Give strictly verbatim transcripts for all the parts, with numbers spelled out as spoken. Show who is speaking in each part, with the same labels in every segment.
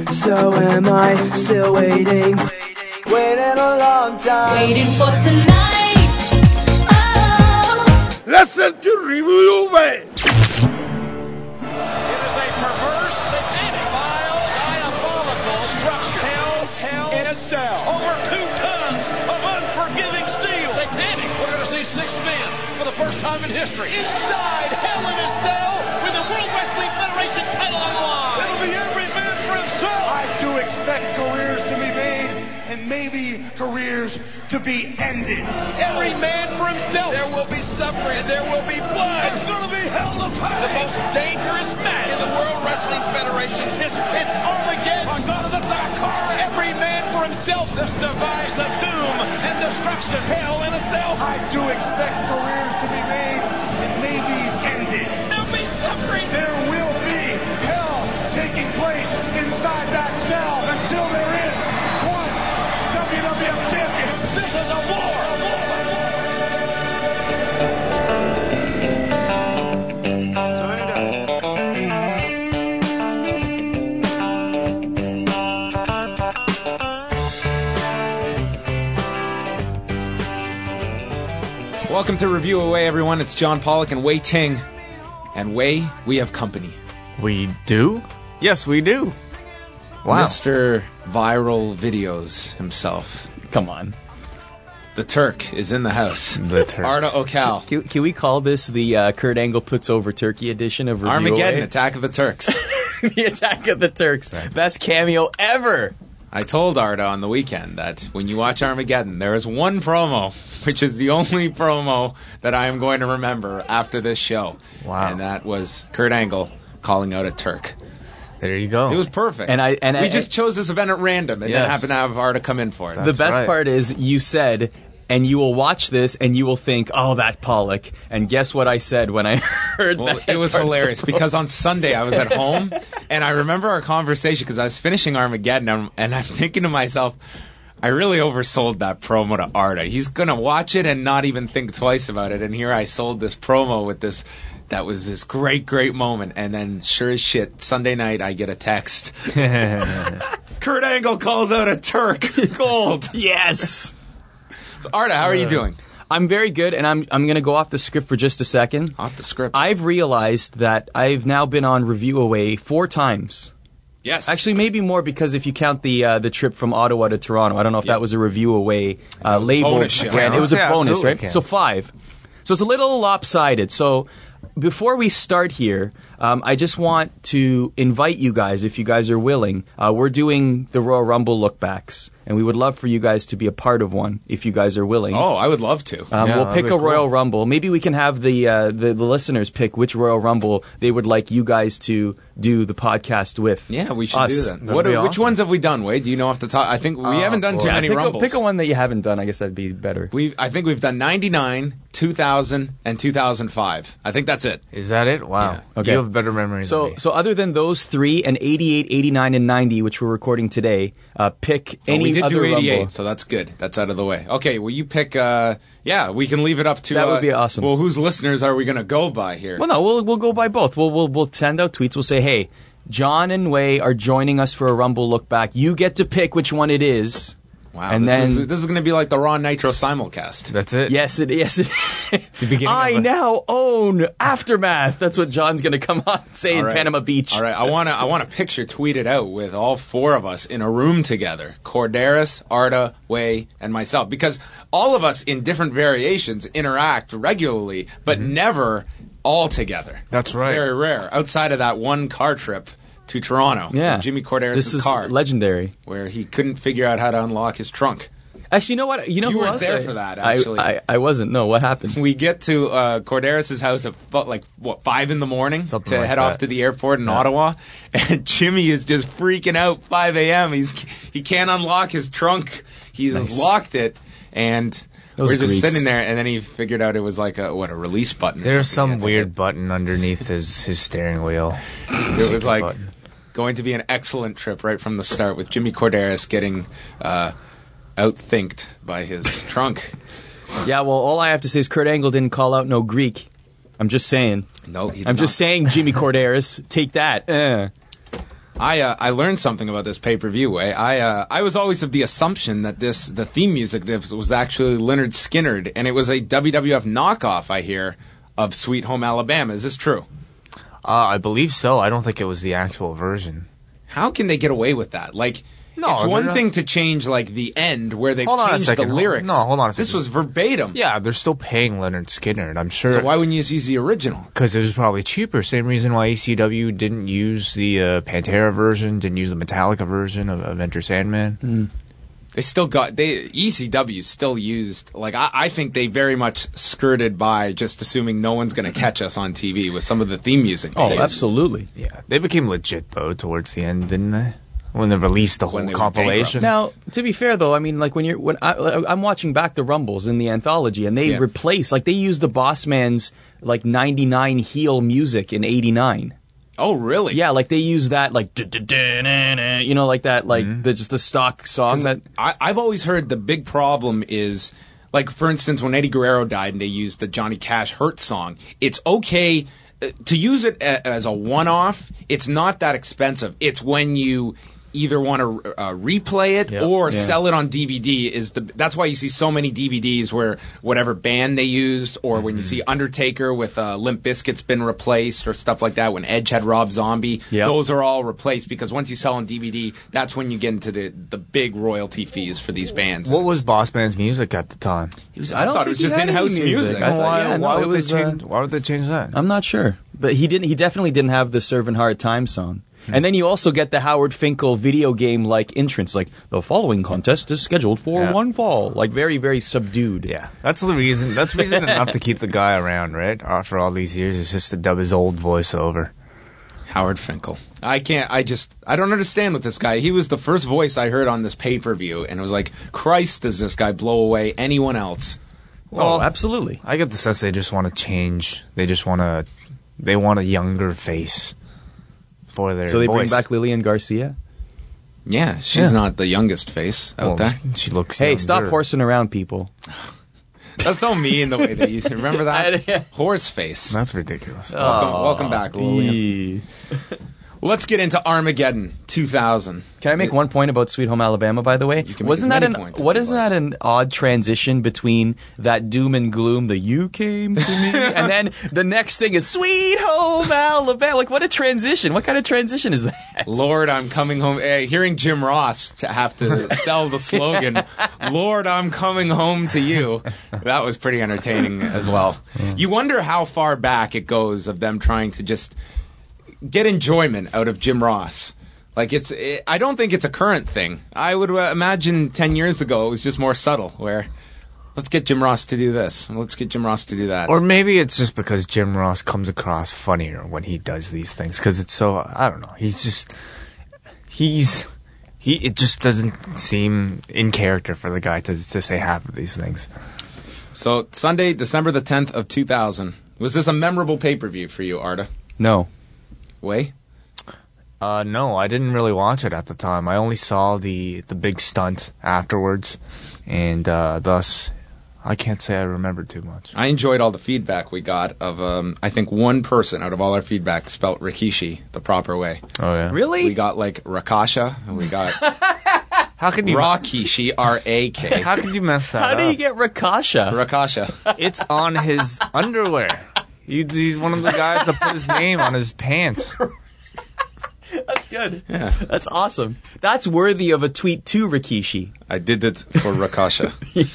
Speaker 1: So am I, still waiting, waiting a long time,
Speaker 2: waiting for tonight. Oh.
Speaker 3: Listen to Review Away.
Speaker 4: It is a perverse, satanic, vile, diabolical structure. Hell, hell in a cell. Over two tons of unforgiving steel. Satanic. We're going to see six men for the first time in history inside Hell in a Cell with the World Wrestling Federation title on the line. It'll be every man for himself.
Speaker 5: I do expect careers to be made and maybe careers to be ended.
Speaker 4: Every man for himself. There will be suffering. There will be blood. It's going to be hell to pay. The most dangerous match in the World Wrestling Federation's history. It's Armageddon. I'm going to the back car. Every man for himself. This device of doom and destruction. Hell in a Cell.
Speaker 5: I do expect careers to be made and maybe ended.
Speaker 4: There'll be suffering.
Speaker 5: There will be hell taking place inside that cell until there is one W W F champion.
Speaker 4: This is a war. A war.
Speaker 5: Turn it up.
Speaker 6: Welcome to Review Away, everyone. It's John Pollock and Wei Ting. And Wei, we have company.
Speaker 7: We do? Yes, we do. Wow.
Speaker 6: Mister Viral Videos himself.
Speaker 7: Come on.
Speaker 6: The Turk is in the house.
Speaker 7: The Turk.
Speaker 6: Arda Okal.
Speaker 8: Can, can we call this the uh, Kurt Angle puts over Turkey edition of Review
Speaker 6: Armageddon,
Speaker 8: Away?
Speaker 6: Attack of the Turks.
Speaker 8: The Attack of the Turks. Best cameo ever.
Speaker 6: I told Arda on the weekend that when you watch Armageddon, there is one promo, which is the only promo that I am going to remember after this show.
Speaker 7: Wow.
Speaker 6: And that was Kurt Angle calling out a Turk.
Speaker 7: There you go.
Speaker 6: It was perfect.
Speaker 8: And I and
Speaker 6: we
Speaker 8: I,
Speaker 6: just chose this event at random and
Speaker 7: Yes.
Speaker 6: then happened to have Arda come in for it.
Speaker 8: the
Speaker 7: That's
Speaker 8: best
Speaker 7: right.
Speaker 8: part is you said, and you will watch this and you will think, oh, that Pollock. And guess what I said when I heard
Speaker 6: Well,
Speaker 8: that?
Speaker 6: it was
Speaker 8: part?
Speaker 6: hilarious because on Sunday I was at home and I remember our conversation because I was finishing Armageddon and, and I'm thinking to myself, I really oversold that promo to Arda. He's going to watch it and not even think twice about it. And here I sold this promo with this, that was this great, great moment. And then sure as shit, Sunday night I get a text. Kurt Angle calls out a Turk. Gold.
Speaker 8: Yes.
Speaker 6: So Arda, how are you doing?
Speaker 8: I'm very good, and I'm I'm going to go off the script for just a second.
Speaker 6: Off the script.
Speaker 8: I've realized that I've now been on Review Away four times.
Speaker 6: Yes.
Speaker 8: Actually, maybe more because if you count the uh, the trip from Ottawa to Toronto, I don't know if that was a Review Away uh, label
Speaker 6: bonus show.
Speaker 8: brand. It was a
Speaker 7: Yeah,
Speaker 8: bonus,
Speaker 7: absolutely
Speaker 8: right?
Speaker 7: counts.
Speaker 8: So five. So it's a little lopsided. So before we start here, um, I just want to invite you guys, if you guys are willing. Uh, we're doing the Royal Rumble lookbacks, and we would love for you guys to be a part of one if you guys are willing.
Speaker 6: Oh, I would love to.
Speaker 8: Um,
Speaker 7: Yeah,
Speaker 8: we'll
Speaker 7: that'd
Speaker 8: pick
Speaker 7: be
Speaker 8: a
Speaker 7: cool.
Speaker 8: Royal Rumble. Maybe we can have the, uh, the the listeners pick which Royal Rumble they would like you guys to do the podcast with.
Speaker 6: Yeah, we should
Speaker 8: us.
Speaker 6: do that.
Speaker 7: That'd
Speaker 6: What,
Speaker 7: be
Speaker 6: Which
Speaker 7: awesome.
Speaker 6: ones have we done, Wade? Do you know off the top? I think we
Speaker 7: Oh,
Speaker 6: haven't done too
Speaker 7: boy.
Speaker 8: Yeah,
Speaker 6: many
Speaker 8: pick, a,
Speaker 6: Rumbles.
Speaker 8: pick a one that you haven't done. I guess that'd be better.
Speaker 6: We I think we've done ninety-nine, two thousand, and two thousand five. I think that's it.
Speaker 7: Is that it? Wow.
Speaker 6: Yeah.
Speaker 8: Okay.
Speaker 7: You have better memory than
Speaker 8: So,
Speaker 7: me.
Speaker 8: so other than those three and eighty-eight, eighty-nine, and ninety, which we're recording today, uh, pick
Speaker 6: Oh,
Speaker 8: any
Speaker 6: we did
Speaker 8: other
Speaker 6: do eighty-eight,
Speaker 8: Rumble.
Speaker 6: so that's good. That's out of the way. Okay, well, you pick, uh, yeah, we can leave it up to...
Speaker 8: That would
Speaker 6: uh,
Speaker 8: be awesome.
Speaker 6: Well, whose listeners are we going to go by here?
Speaker 8: Well, no, we'll we'll go by both. We'll we'll we'll send out tweets. We'll say, hey, John and Wei are joining us for a Rumble look back. You get to pick which one it is.
Speaker 6: Wow,
Speaker 8: and
Speaker 6: this,
Speaker 8: then-
Speaker 6: is, this is going to be like the Raw Nitro simulcast.
Speaker 7: That's it?
Speaker 8: Yes, it yes. It
Speaker 7: beginning
Speaker 8: I
Speaker 7: of a-
Speaker 8: now own Aftermath. That's what John's going to come on and say
Speaker 6: All
Speaker 8: in
Speaker 6: right.
Speaker 8: Panama Beach.
Speaker 6: All right, I want to I want to picture tweet it out with all four of us in a room together. Corderis, Arda, Wei, and myself. Because all of us in different variations interact regularly, but never all together.
Speaker 7: That's right.
Speaker 6: Very rare. Outside of that one car trip to Toronto.
Speaker 8: Yeah.
Speaker 6: in Jimmy Corderis'
Speaker 8: This is
Speaker 6: car.
Speaker 8: legendary.
Speaker 6: Where he couldn't figure out how to unlock his trunk.
Speaker 8: Actually, you know what? You know
Speaker 6: You
Speaker 8: who
Speaker 6: weren't
Speaker 8: else?
Speaker 6: there
Speaker 8: I-
Speaker 6: for that,
Speaker 8: I-
Speaker 6: actually.
Speaker 8: I, I wasn't. No, what happened?
Speaker 6: We get to uh, Corderis' house at fu- like what five in the morning
Speaker 7: Something
Speaker 6: to
Speaker 7: like
Speaker 6: head
Speaker 7: that.
Speaker 6: off to the airport in Ottawa, and Jimmy is just freaking out. five a.m. He's he can't unlock his trunk. He's
Speaker 8: Nice.
Speaker 6: locked it, and
Speaker 8: Those
Speaker 6: we're just
Speaker 8: Greeks.
Speaker 6: sitting there. And then he figured out it was like a what a release button. or
Speaker 7: There's
Speaker 6: something
Speaker 7: some
Speaker 6: he had to
Speaker 7: weird button underneath his, his steering wheel.
Speaker 6: hit. It was like
Speaker 7: button.
Speaker 6: going to be an excellent trip right from the start with Jimmy Corderis getting uh, outthinked by his trunk.
Speaker 8: Yeah, well, all I have to say is Kurt Angle didn't call out no Greek. I'm just saying.
Speaker 6: No, he did
Speaker 8: I'm just
Speaker 6: not.
Speaker 8: saying, Jimmy Corderis, take that. Uh.
Speaker 6: I uh, I learned something about this pay-per-view. I I, uh, I was always of the assumption that this the theme music this was actually Leonard Skinnerd, and it was a W W F knockoff. I hear of Sweet Home Alabama. Is this true?
Speaker 9: Uh, I believe so. I don't think it was the actual version.
Speaker 6: How can they get away with that? Like,
Speaker 9: No,
Speaker 6: it's
Speaker 9: they're
Speaker 6: one
Speaker 9: not-
Speaker 6: thing to change like the end where they've
Speaker 9: Hold on a
Speaker 6: changed the
Speaker 9: second. Hold-
Speaker 6: lyrics.
Speaker 9: no, hold on a
Speaker 6: This
Speaker 9: second.
Speaker 6: was verbatim.
Speaker 9: Yeah, they're still paying Leonard Skinner, and I'm sure.
Speaker 6: So why wouldn't you just use the original?
Speaker 9: Because it was probably cheaper. Same reason why E C W didn't use the uh, Pantera version, didn't use the Metallica version of, of Enter Sandman.
Speaker 6: Mm. They still got they E C W still used like I, I think they very much skirted by just assuming no one's going to catch us on T V with some of the theme music.
Speaker 8: Oh,
Speaker 6: they used.
Speaker 8: absolutely.
Speaker 9: Yeah, they became legit though towards the end, didn't they? When they released the
Speaker 6: When
Speaker 9: whole
Speaker 6: they were
Speaker 9: compilation.
Speaker 8: Now, to be fair though, I mean, like when you're when I, I'm watching back the Rumbles in the anthology, and they
Speaker 6: Yeah.
Speaker 8: replace like they use the Bossman's like ninety-nine heel music in eighty-nine.
Speaker 6: Oh, really?
Speaker 8: Yeah, like they use that like du-du-du-du-du, you know, like that like
Speaker 9: Mm-hmm.
Speaker 8: the, just the stock song that.
Speaker 6: I, I've always heard the big problem is, like, for instance, when Eddie Guerrero died and they used the Johnny Cash Hurt song, it's okay uh, to use it a, as a one-off. It's not that expensive. It's when you either want to uh, replay it
Speaker 8: Yep.
Speaker 6: or
Speaker 8: Yeah.
Speaker 6: sell it on D V D. Is the That's why you see so many D V Ds where whatever band they used, or when you see Undertaker with uh, Limp Bizkit's been replaced or stuff like that, when Edge had Rob Zombie,
Speaker 8: Yep.
Speaker 6: those are all replaced because once you sell on D V D, that's when you get into the, the big royalty fees for these bands.
Speaker 9: What was Bossman's music at the time?
Speaker 6: He was,
Speaker 8: I don't
Speaker 6: thought it
Speaker 8: think
Speaker 6: was
Speaker 8: he
Speaker 6: just
Speaker 8: had any
Speaker 6: in-house
Speaker 8: music.
Speaker 6: music.
Speaker 8: I thought-
Speaker 9: why
Speaker 8: yeah, no,
Speaker 9: why
Speaker 8: it
Speaker 9: would
Speaker 8: was,
Speaker 9: they
Speaker 8: uh,
Speaker 9: change? Why would they change that?
Speaker 8: I'm not sure, but he didn't. He definitely didn't have the Servant Hard Time song. And then you also get the Howard Finkel video game like entrance, like the following contest is scheduled for
Speaker 9: Yeah.
Speaker 8: one fall, like very very subdued.
Speaker 9: Yeah, that's the reason. That's reason enough to keep the guy around, right? After all these years, it's just to dub his old voice over.
Speaker 6: Howard Finkel. I can't, I just, I don't understand with this guy. He was the first voice I heard on this pay-per-view, and it was like, Christ, does this guy blow away anyone else?
Speaker 8: Oh, absolutely.
Speaker 9: I get the sense they just want to change. They just want to. They want a younger face for their
Speaker 8: So they bring
Speaker 9: voice.
Speaker 8: back Lillian Garcia.
Speaker 6: Yeah, she's
Speaker 9: Yeah.
Speaker 6: not the youngest face out
Speaker 9: Well,
Speaker 6: there.
Speaker 9: she looks.
Speaker 8: Hey,
Speaker 9: younger.
Speaker 8: stop horsing around, people.
Speaker 6: That's so mean the way they used to. Remember that?
Speaker 8: Yeah.
Speaker 6: Horse face.
Speaker 9: That's ridiculous.
Speaker 6: Welcome,
Speaker 8: Aw,
Speaker 6: welcome back, Lillian.
Speaker 8: Yee.
Speaker 6: Let's get into Armageddon two thousand.
Speaker 8: Can I make one point about Sweet Home Alabama, by the way?
Speaker 6: You can make
Speaker 8: Wasn't
Speaker 6: as
Speaker 8: that
Speaker 6: many
Speaker 8: an
Speaker 6: points as
Speaker 8: what
Speaker 6: you
Speaker 8: is
Speaker 6: like.
Speaker 8: that an odd transition between that doom and gloom, the you came to me, and then the next thing is Sweet Home Alabama? Like what a transition! What kind of transition is that?
Speaker 6: Lord, I'm coming home. Hey, hearing Jim Ross to have to sell the slogan, Lord, I'm coming home to you, that was pretty entertaining as well. You wonder how far back it goes of them trying to just get enjoyment out of Jim Ross. Like, it's, it, I don't think it's a current thing. I would uh, imagine ten years ago it was just more subtle, where let's get Jim Ross to do this, and let's get Jim Ross to do that.
Speaker 9: Or maybe it's just because Jim Ross comes across funnier when he does these things, because it's so, I don't know, he's just, he's, he, it just doesn't seem in character for the guy to, to say half of these things.
Speaker 6: So, Sunday, December the tenth of two thousand. Was this a memorable pay-per-view for you, Arda?
Speaker 8: No.
Speaker 6: Way?
Speaker 9: Uh, no, I didn't really watch it at the time. I only saw the, the big stunt afterwards, and, uh, thus, I can't say I remembered too much.
Speaker 6: I enjoyed all the feedback we got of, um, I think one person out of all our feedback spelt Rikishi the proper way.
Speaker 9: Oh, yeah.
Speaker 8: Really?
Speaker 6: We got, like, Rakasha, and we got
Speaker 9: How could you,
Speaker 6: Rakishi, R A K.
Speaker 9: how could you mess that
Speaker 8: How
Speaker 9: up?
Speaker 8: do you get Rakasha?
Speaker 6: Rakasha.
Speaker 9: It's on his underwear. He, he's one of the guys that put his name on his pants.
Speaker 8: That's good.
Speaker 6: Yeah.
Speaker 8: That's awesome. That's worthy of a tweet to Rikishi.
Speaker 6: I did it for Rakasha.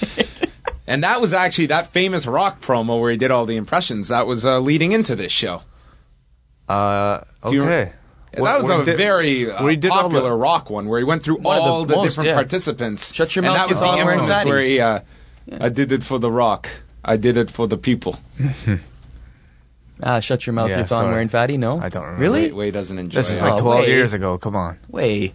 Speaker 6: And that was actually that famous rock promo where he did all the impressions. That was uh, leading into this show.
Speaker 9: Uh,
Speaker 6: Do you-
Speaker 9: okay.
Speaker 6: that was
Speaker 9: Where
Speaker 6: a
Speaker 9: he did-
Speaker 6: very uh,
Speaker 9: where he did all
Speaker 6: popular
Speaker 9: the-
Speaker 6: rock one where he went through
Speaker 8: One of the
Speaker 6: all the,
Speaker 8: most,
Speaker 6: different
Speaker 8: yeah.
Speaker 6: participants.
Speaker 8: Shut your
Speaker 6: and
Speaker 8: mouth,
Speaker 6: that was
Speaker 8: you
Speaker 6: the
Speaker 8: thong wearing
Speaker 6: infamous
Speaker 8: fatty.
Speaker 6: where he, uh, I did it for the rock. I did it for the people.
Speaker 8: Ah, shut your mouth,
Speaker 9: Yeah,
Speaker 8: your thong
Speaker 9: sorry.
Speaker 8: wearing fatty. No,
Speaker 9: I don't remember.
Speaker 8: Really?
Speaker 6: Way, Way doesn't enjoy
Speaker 9: This is
Speaker 6: it.
Speaker 9: like
Speaker 8: Oh,
Speaker 9: twelve
Speaker 8: wait.
Speaker 9: years ago. Come on.
Speaker 8: Way.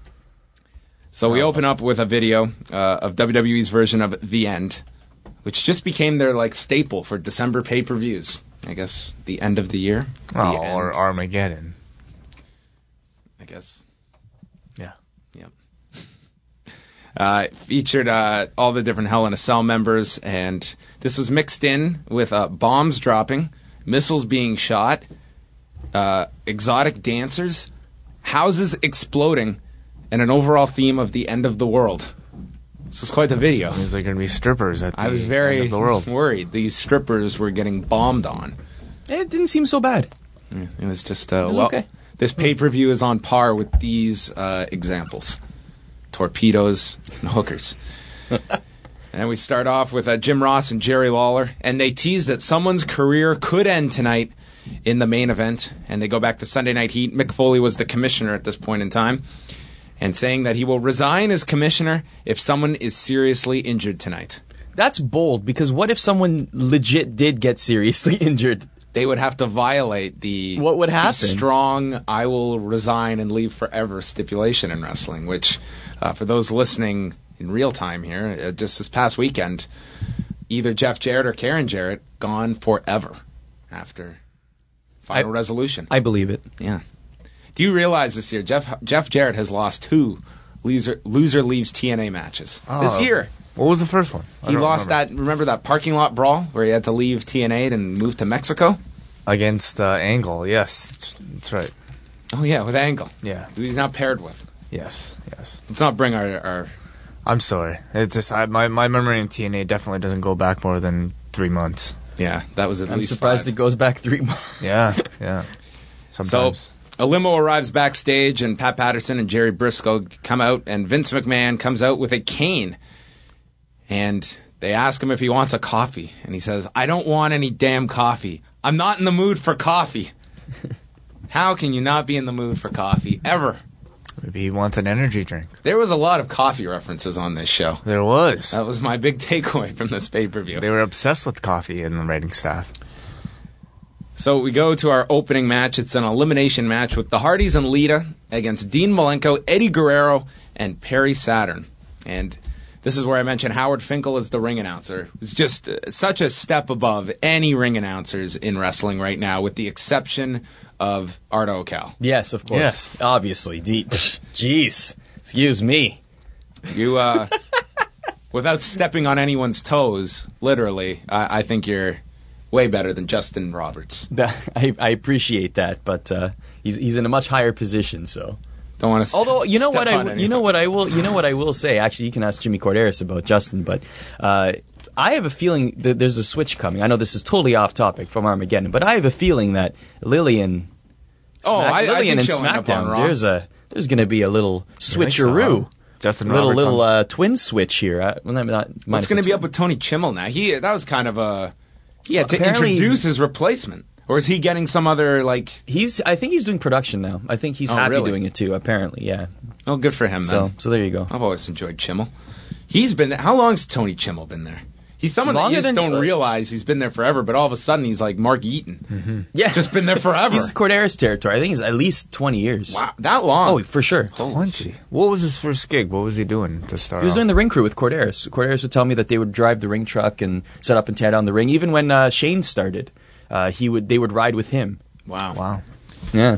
Speaker 6: So we open up with a video uh, of W W E's version of The End, which just became their like staple for December pay-per-views. I guess the end of the year. The
Speaker 9: Oh,
Speaker 6: end,
Speaker 9: or Armageddon.
Speaker 6: I guess.
Speaker 9: Yeah.
Speaker 6: Yep. Uh, featured uh, all the different Hell in a Cell members, and this was mixed in with uh, bombs dropping, missiles being shot, uh, exotic dancers, houses exploding, and an overall theme of the end of the world. This was quite the video.
Speaker 9: Is there going to be strippers at the
Speaker 6: I was very
Speaker 9: end of the world?
Speaker 6: worried. These strippers were getting bombed on.
Speaker 8: It didn't seem so bad.
Speaker 6: Yeah, it was just, uh,
Speaker 8: It was
Speaker 6: well,
Speaker 8: okay.
Speaker 6: this pay-per-view is on par with these uh, examples. Torpedoes and hookers. And we start off with uh, Jim Ross and Jerry Lawler, and they tease that someone's career could end tonight in the main event. And they go back to Sunday Night Heat. Mick Foley was the commissioner at this point in time, and saying that he will resign as commissioner if someone is seriously injured tonight.
Speaker 8: That's bold, because what if someone legit did get seriously injured?
Speaker 6: They would have to violate the,
Speaker 8: What would
Speaker 6: the
Speaker 8: happen?
Speaker 6: strong I will resign and leave forever stipulation in wrestling, which uh, for those listening in real time here, uh, just this past weekend, either Jeff Jarrett or Karen Jarrett gone forever after final
Speaker 8: I-
Speaker 6: resolution.
Speaker 8: I believe it.
Speaker 6: Yeah. Do you realize this year, Jeff Jeff Jarrett has lost two loser, loser leaves T N A matches this
Speaker 9: Oh.
Speaker 6: year.
Speaker 9: What was the first one? I
Speaker 6: He
Speaker 9: don't
Speaker 6: lost
Speaker 9: remember.
Speaker 6: that, remember that parking lot brawl where he had to leave T N A and move to Mexico?
Speaker 9: Against uh, Angle, yes. That's, that's right.
Speaker 6: Oh, yeah, with Angle.
Speaker 9: Yeah.
Speaker 6: Who he's now paired with.
Speaker 9: Yes, yes.
Speaker 6: Let's not bring our, our
Speaker 9: I'm sorry. It's just I, my my memory in T N A definitely doesn't go back more than three months.
Speaker 6: yeah, that was at
Speaker 8: I'm
Speaker 6: least
Speaker 8: surprised
Speaker 6: five.
Speaker 8: it goes back three months.
Speaker 9: Yeah, yeah. Sometimes.
Speaker 6: So, a limo arrives backstage, and Pat Patterson and Jerry Briscoe come out, and Vince McMahon comes out with a cane. And they ask him if he wants a coffee. And he says, I don't want any damn coffee. I'm not in the mood for coffee. How can you not be in the mood for coffee, ever?
Speaker 9: Maybe he wants an energy drink.
Speaker 6: There was a lot of coffee references on this show.
Speaker 9: There was.
Speaker 6: That was my big takeaway from this pay-per-view.
Speaker 9: They were obsessed with coffee in the writing staff.
Speaker 6: So we go to our opening match. It's an elimination match with the Hardys and Lita against Dean Malenko, Eddie Guerrero, and Perry Saturn. And this is where I mentioned Howard Finkel as the ring announcer. It's just uh, such a step above any ring announcers in wrestling right now, with the exception of Art Ocal.
Speaker 8: Yes, of course.
Speaker 9: Yes.
Speaker 8: Obviously. De- Jeez. Excuse me.
Speaker 6: You, uh, without stepping on anyone's toes, literally, I, I think you're way better than Justin Roberts.
Speaker 8: That, I, I appreciate that, but uh, he's he's in a much higher position, so.
Speaker 6: Don't want to.
Speaker 8: Although you know
Speaker 6: step
Speaker 8: what I
Speaker 6: on
Speaker 8: w- you know
Speaker 6: anyone's
Speaker 8: what I will you know what I will say. Actually, you can ask Jimmy Corderas about Justin, but uh, I have a feeling that there's a switch coming. I know this is totally off topic from Armageddon, but I have a feeling that Lillian,
Speaker 6: Oh,
Speaker 8: Smack-
Speaker 6: I- I
Speaker 8: Lillian
Speaker 6: think
Speaker 8: and
Speaker 6: she'll end up on
Speaker 8: SmackDown.
Speaker 6: Raw.
Speaker 8: There's a there's going to be a little
Speaker 9: think so,
Speaker 8: switcheroo,
Speaker 9: huh? Justin
Speaker 8: little
Speaker 9: Roberts
Speaker 8: little
Speaker 9: on-
Speaker 8: uh, twin switch here. Uh, well, not, not,
Speaker 6: What's
Speaker 8: minus
Speaker 6: going to
Speaker 8: the
Speaker 6: be
Speaker 8: twin.
Speaker 6: up with Tony Chimmel now? He that was kind of a he had to
Speaker 8: Apparently
Speaker 6: introduce
Speaker 8: he's-
Speaker 6: his replacement, or is he getting some other like?
Speaker 8: He's I think he's doing production now. I think he's
Speaker 6: Oh,
Speaker 8: happy
Speaker 6: really?
Speaker 8: doing it too. Apparently, yeah.
Speaker 6: Oh, good for him. Then.
Speaker 8: So so there you go.
Speaker 6: I've always enjoyed Chimmel. He's been there. How long's Tony Chimmel been there? He's someone that
Speaker 8: Longer
Speaker 6: you just
Speaker 8: than-
Speaker 6: don't realize he's been there forever, but all of a sudden he's like Mark Eaton.
Speaker 8: Yeah,
Speaker 6: Just been there forever.
Speaker 8: He's Corderas territory. I think he's at least twenty years.
Speaker 6: Wow, that long?
Speaker 8: Oh, for sure.
Speaker 9: twenty. What was his first gig? What was he doing to start
Speaker 8: He was
Speaker 9: off?
Speaker 8: doing the ring crew with Corderas. Corderas would tell me that they would drive the ring truck and set up and tear down the ring. Even when uh, Shane started, uh, he would they would ride with him.
Speaker 6: Wow.
Speaker 9: Wow.
Speaker 8: Yeah.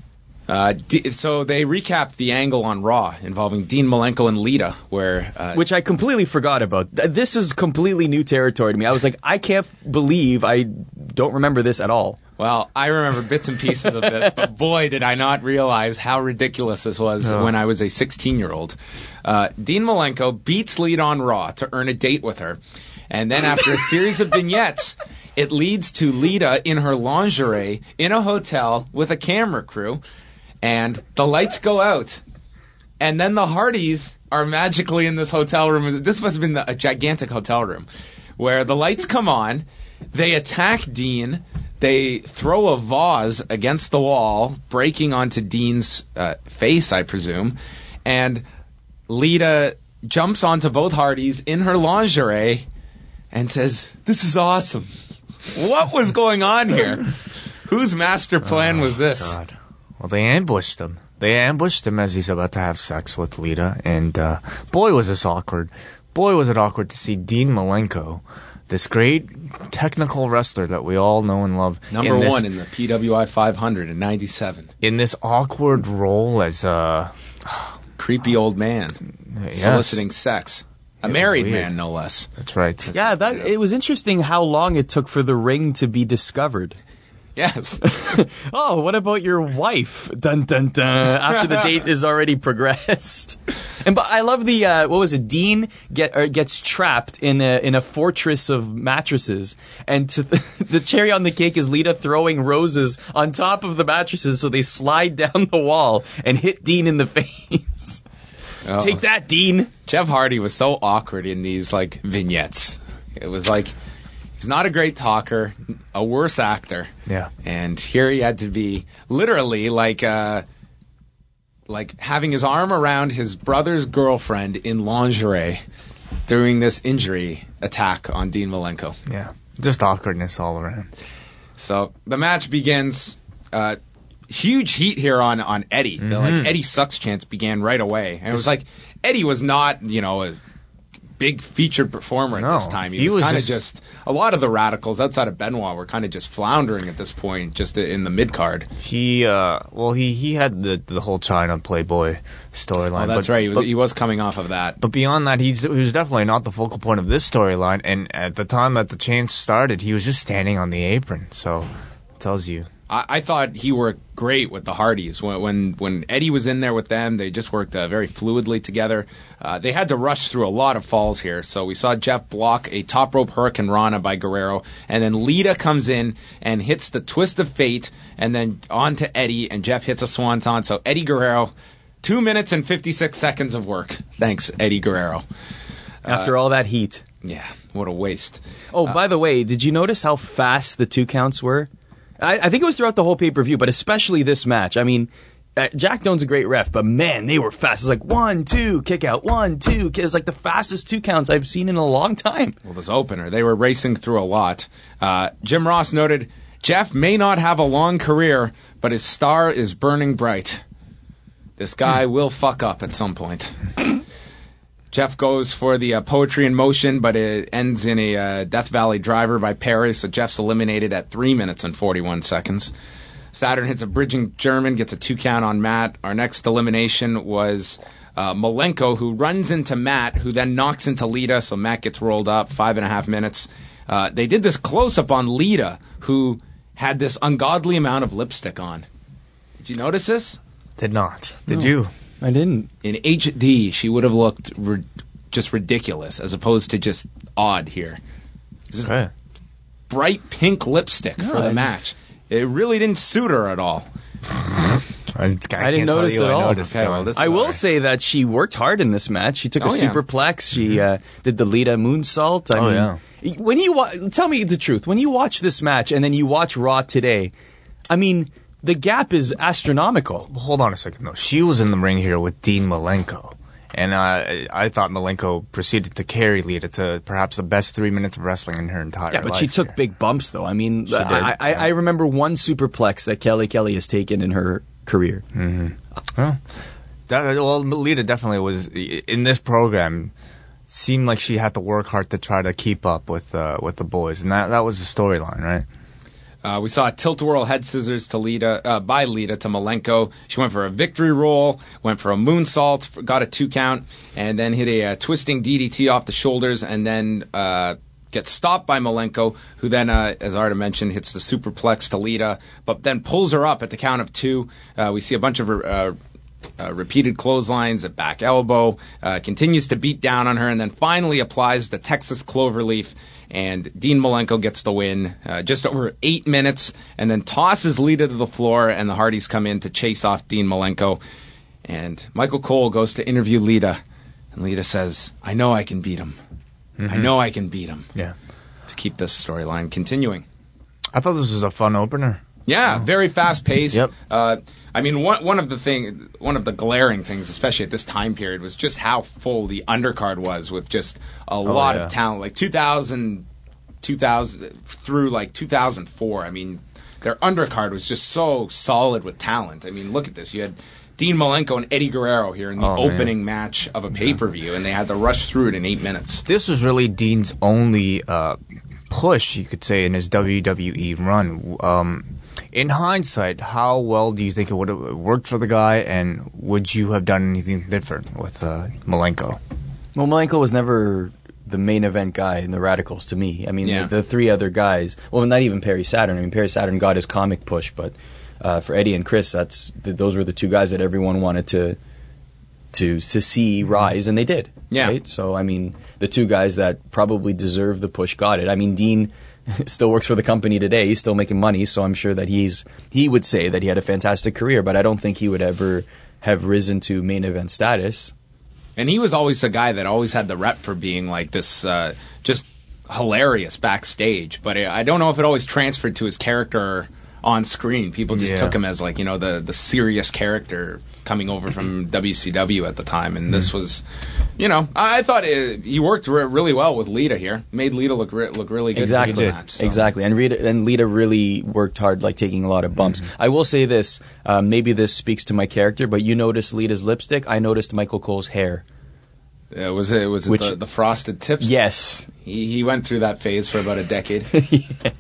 Speaker 6: Uh, D- so they recapped the angle on Raw involving Dean Malenko and Lita, where uh,
Speaker 8: Which I completely forgot about. Th- This is completely new territory to me. I was like, I can't believe I don't remember this at all.
Speaker 6: Well, I remember bits and pieces of this, but boy, did I not realize how ridiculous this was
Speaker 9: Oh.
Speaker 6: when I was a sixteen-year-old. Uh, Dean Malenko beats Lita on Raw to earn a date with her. And then after a series of vignettes, it leads to Lita in her lingerie in a hotel with a camera crew, and the lights go out. And then the Hardys are magically in this hotel room. This must have been the, a gigantic hotel room, where the lights come on, they attack Dean, they throw a vase against the wall, breaking onto Dean's uh, face, I presume, and Lita jumps onto both Hardys in her lingerie and says, "This is awesome." What was going on here? Whose master plan was this?
Speaker 9: God. Well, they ambushed him. They ambushed him as he's about to have sex with Lita, and uh, boy, was this awkward. Boy, was it awkward to see Dean Malenko, this great technical wrestler that we all know and love.
Speaker 6: Number
Speaker 9: in this,
Speaker 6: one in the P W I five hundred in ninety-seven.
Speaker 9: in this awkward role as a
Speaker 6: Creepy old man
Speaker 9: yes,
Speaker 6: soliciting sex. A
Speaker 9: was
Speaker 6: married
Speaker 9: weird.
Speaker 6: man, no less.
Speaker 9: That's right.
Speaker 8: Yeah, that it was interesting how long it took for the ring to be discovered.
Speaker 6: Yes.
Speaker 8: Oh, what about your wife? Dun dun dun. After the date is already progressed. And but I love the uh, what was it? Dean get or gets trapped in a in a fortress of mattresses, and to the, the cherry on the cake is Lita throwing roses on top of the mattresses so they slide down the wall and hit Dean in the face.
Speaker 6: Oh.
Speaker 8: Take that, Dean.
Speaker 6: Jeff Hardy was so awkward in these like vignettes. It was like. He's not a great talker, a worse actor.
Speaker 9: Yeah.
Speaker 6: And here he had to be literally like uh, like having his arm around his brother's girlfriend in lingerie during this injury attack on Dean Malenko.
Speaker 9: Yeah. Just awkwardness all around.
Speaker 6: So the match begins. Uh, huge heat here on, on Eddie.
Speaker 9: Mm-hmm.
Speaker 6: The like Eddie sucks chants began right away. And it was like Eddie was not, you know, a big featured performer at
Speaker 9: No,
Speaker 6: this time. He,
Speaker 9: he
Speaker 6: was,
Speaker 9: was
Speaker 6: kind of
Speaker 9: just-
Speaker 6: just a lot of the radicals outside of Benoit were kind of just floundering at this point, just in the mid card.
Speaker 9: He, uh, well, he, he had the the whole China Playboy storyline.
Speaker 6: Oh, that's
Speaker 9: but,
Speaker 6: right. He was
Speaker 9: but,
Speaker 6: he was coming off of that.
Speaker 9: but beyond that, he's, he was definitely not the focal point of this storyline. And at the time that the chance started, he was just standing on the apron. So it tells you.
Speaker 6: I, I thought he worked great with the Hardys. When when, when Eddie was in there with them, they just worked uh, very fluidly together. Uh, they had to rush through a lot of falls here. So we saw Jeff block a top rope Hurricane Rana by Guerrero, and then Lita comes in and hits the Twist of Fate, and then on to Eddie, and Jeff hits a Swanton. So Eddie Guerrero, two minutes and fifty-six seconds of work. Thanks, Eddie Guerrero.
Speaker 8: After all that heat.
Speaker 6: Yeah, what a waste.
Speaker 8: Oh, by the way, did you notice how fast the two counts were? I, I think it was throughout the whole pay-per-view, but especially this match. I mean, uh, Jack Doan's a great ref, but man, they were fast. It's like one, two, kick out, one, two. Kick. It's like the fastest two counts I've seen in a long time.
Speaker 6: Well, this opener, they were racing through a lot. Uh, Jim Ross noted, Jeff may not have a long career, but his star is burning bright. This guy will fuck up at some point. Jeff goes for the uh, poetry in motion, but it ends in a uh, Death Valley driver by Perry, so Jeff's eliminated at three minutes and forty-one seconds. Saturn hits a bridging German, gets a two count on Matt. Our next elimination was uh, Malenko, who runs into Matt, who then knocks into Lita, so Matt gets rolled up, five and a half minutes. Uh, they did this close-up on Lita, who had this ungodly amount of lipstick on. Did you notice this?
Speaker 9: Did not. Did
Speaker 8: No.
Speaker 9: you?
Speaker 8: I didn't.
Speaker 6: In H D, she would have looked ri- just ridiculous, as opposed to just odd here. Just
Speaker 9: Okay.
Speaker 6: bright pink lipstick
Speaker 8: No,
Speaker 6: for the
Speaker 8: I-
Speaker 6: match. It really didn't suit her at all.
Speaker 9: I, I,
Speaker 8: I didn't
Speaker 9: can't tell
Speaker 8: notice
Speaker 9: you
Speaker 8: at
Speaker 9: I
Speaker 8: all.
Speaker 9: noticed,
Speaker 6: Okay,
Speaker 9: John.
Speaker 6: well, this
Speaker 8: I
Speaker 6: is
Speaker 8: will
Speaker 6: all right.
Speaker 8: say that she worked hard in this match. She took a
Speaker 6: Oh, yeah.
Speaker 8: superplex. She uh, did the Lita moonsault. I
Speaker 9: Oh,
Speaker 8: mean, yeah. When you wa- tell me the truth, when you watch this match and then you watch Raw today, I mean, the gap is astronomical.
Speaker 9: Hold on a second, though. She was in the ring here with Dean Malenko. And uh, I thought Malenko proceeded to carry Lita to perhaps the best three minutes of wrestling in her entire
Speaker 8: Yeah, but
Speaker 9: life.
Speaker 8: she took
Speaker 9: here.
Speaker 8: big bumps, though. I mean,
Speaker 9: She did,
Speaker 8: I, I,
Speaker 9: yeah.
Speaker 8: I remember one superplex that Kelly Kelly has taken in her career.
Speaker 9: Mm-hmm. Well, that, well, Lita definitely was, in this program, seemed like she had to work hard to try to keep up with uh, with the boys. And that, that was the storyline, right?
Speaker 6: Uh, we saw a tilt-a-whirl head scissors to Lita, uh, by Lita to Malenko. She went for a victory roll, went for a moonsault, got a two count, and then hit a, uh twisting D D T off the shoulders, and then uh, gets stopped by Malenko, who then, uh, as Arda mentioned, hits the superplex to Lita, but then pulls her up at the count of two. Uh, we see a bunch of uh, uh, repeated clotheslines, a back elbow, uh, continues to beat down on her, and then finally applies the Texas Cloverleaf. And Dean Malenko gets the win, uh, just over eight minutes, and then tosses Lita to the floor, and the Hardys come in to chase off Dean Malenko. And Michael Cole goes to interview Lita, and Lita says, I know I can beat him.
Speaker 9: Mm-hmm.
Speaker 6: I know I can beat him.
Speaker 9: Yeah.
Speaker 6: To keep this storyline continuing.
Speaker 9: I thought this was a fun opener.
Speaker 6: Yeah, very fast paced.
Speaker 9: Yep.
Speaker 6: Uh, I mean, one one of the thing, one of the glaring things, especially at this time period, was just how full the undercard was with just a lot
Speaker 9: yeah.
Speaker 6: of talent. Like two thousand, two thousand through like two thousand four. I mean, their undercard was just so solid with talent. I mean, look at this. You had Dean Malenko and Eddie Guerrero here in the
Speaker 9: Oh, man.
Speaker 6: opening match of a pay per view, and they had to rush through it in eight minutes.
Speaker 9: This was really Dean's only uh, push, you could say, in his W W E run. Um, in hindsight, how well do you think it would have worked for the guy, and would you have done anything different with uh, Malenko?
Speaker 8: Well, Malenko was never the main event guy in the Radicals to me. I mean,
Speaker 6: Yeah.
Speaker 8: the, the three other guys. Well, not even Perry Saturn. I mean, Perry Saturn got his comic push, but uh, for Eddie and Chris, that's th- those were the two guys that everyone wanted to to to see rise, and they did.
Speaker 6: Yeah.
Speaker 8: Right? So I mean, the two guys that probably deserve the push got it. I mean, Dean still works for the company today. He's still making money, so I'm sure that he's he would say that he had a fantastic career, but I don't think he would ever have risen to main event status.
Speaker 6: And he was always a guy that always had the rep for being like this, uh, just hilarious backstage. But I don't know if it always transferred to his character on screen. People just
Speaker 9: Yeah.
Speaker 6: took him as like, you know, the, the serious character coming over from W C W at the time. And this was, you know, I, I thought it, he worked re- really well with Lita here. Made Lita look re- look really good
Speaker 8: Exactly.
Speaker 6: for the match. So.
Speaker 8: Exactly. And Rita and Lita really worked hard, like taking a lot of bumps. I will say this, uh, maybe this speaks to my character, but you noticed Lita's lipstick. I noticed Michael Cole's hair.
Speaker 6: Uh, was it was it
Speaker 8: Which-
Speaker 6: the, the frosted tips?
Speaker 8: Yes.
Speaker 6: He, he went through that phase for about a decade.
Speaker 8: Yeah.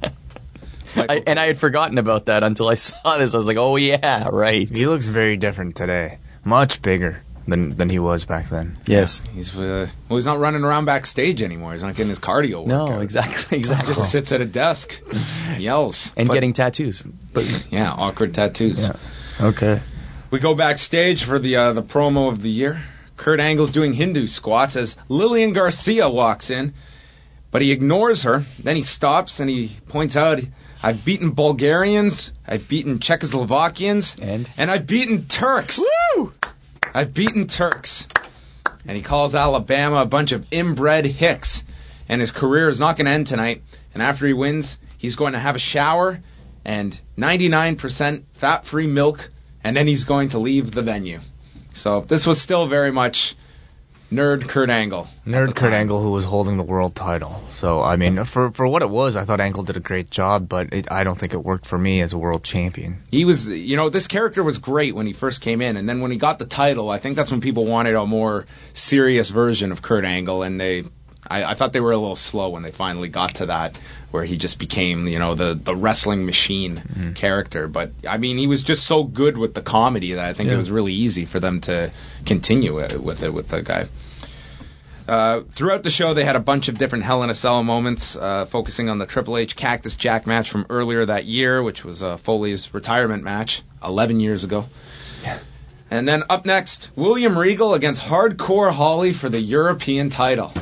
Speaker 8: I, and I had forgotten about that until I saw this. I was like, oh yeah, right.
Speaker 9: He looks very different today. Much bigger than than he was back then.
Speaker 8: Yes.
Speaker 6: He's uh, well, he's not running around backstage anymore. He's not getting his cardio work
Speaker 8: No,
Speaker 6: out.
Speaker 8: exactly,
Speaker 6: He
Speaker 8: exactly.
Speaker 6: just sits at a desk, yells,
Speaker 8: And
Speaker 6: But-
Speaker 8: getting tattoos. But
Speaker 6: yeah, awkward tattoos.
Speaker 8: Yeah. Okay.
Speaker 6: We go backstage for the uh, the promo of the year. Kurt Angle's doing Hindu squats as Lillian Garcia walks in, but he ignores her. Then he stops and he points out, "I've beaten Bulgarians, I've beaten Czechoslovakians,
Speaker 8: And?
Speaker 6: and I've beaten Turks. Woo! I've beaten Turks." And he calls Alabama a bunch of inbred hicks. And his career is not going to end tonight. And after he wins, he's going to have a shower and ninety-nine percent fat-free milk, and then he's going to leave the venue. So this was still very much nerd Kurt Angle. at
Speaker 9: Nerd
Speaker 6: the
Speaker 9: Kurt
Speaker 6: time.
Speaker 9: Angle, who was holding the world title. So, I mean, for for what it was, I thought Angle did a great job, but it, I don't think it worked for me as a world champion.
Speaker 6: He was, you know, this character was great when he first came in, and then when he got the title, I think that's when people wanted a more serious version of Kurt Angle, and they, I, I thought they were a little slow when they finally got to that, where he just became, you know, the, the wrestling machine
Speaker 9: Mm-hmm.
Speaker 6: character. But, I mean, he was just so good with the comedy that I think
Speaker 8: Yeah.
Speaker 6: it was really easy for them to continue it, with it with the guy. Uh, throughout the show, they had a bunch of different Hell in a Cell moments, uh, focusing on the Triple H Cactus Jack match from earlier that year, which was uh, Foley's retirement match eleven years ago. And then up next, William Regal against Hardcore Holly for the European title.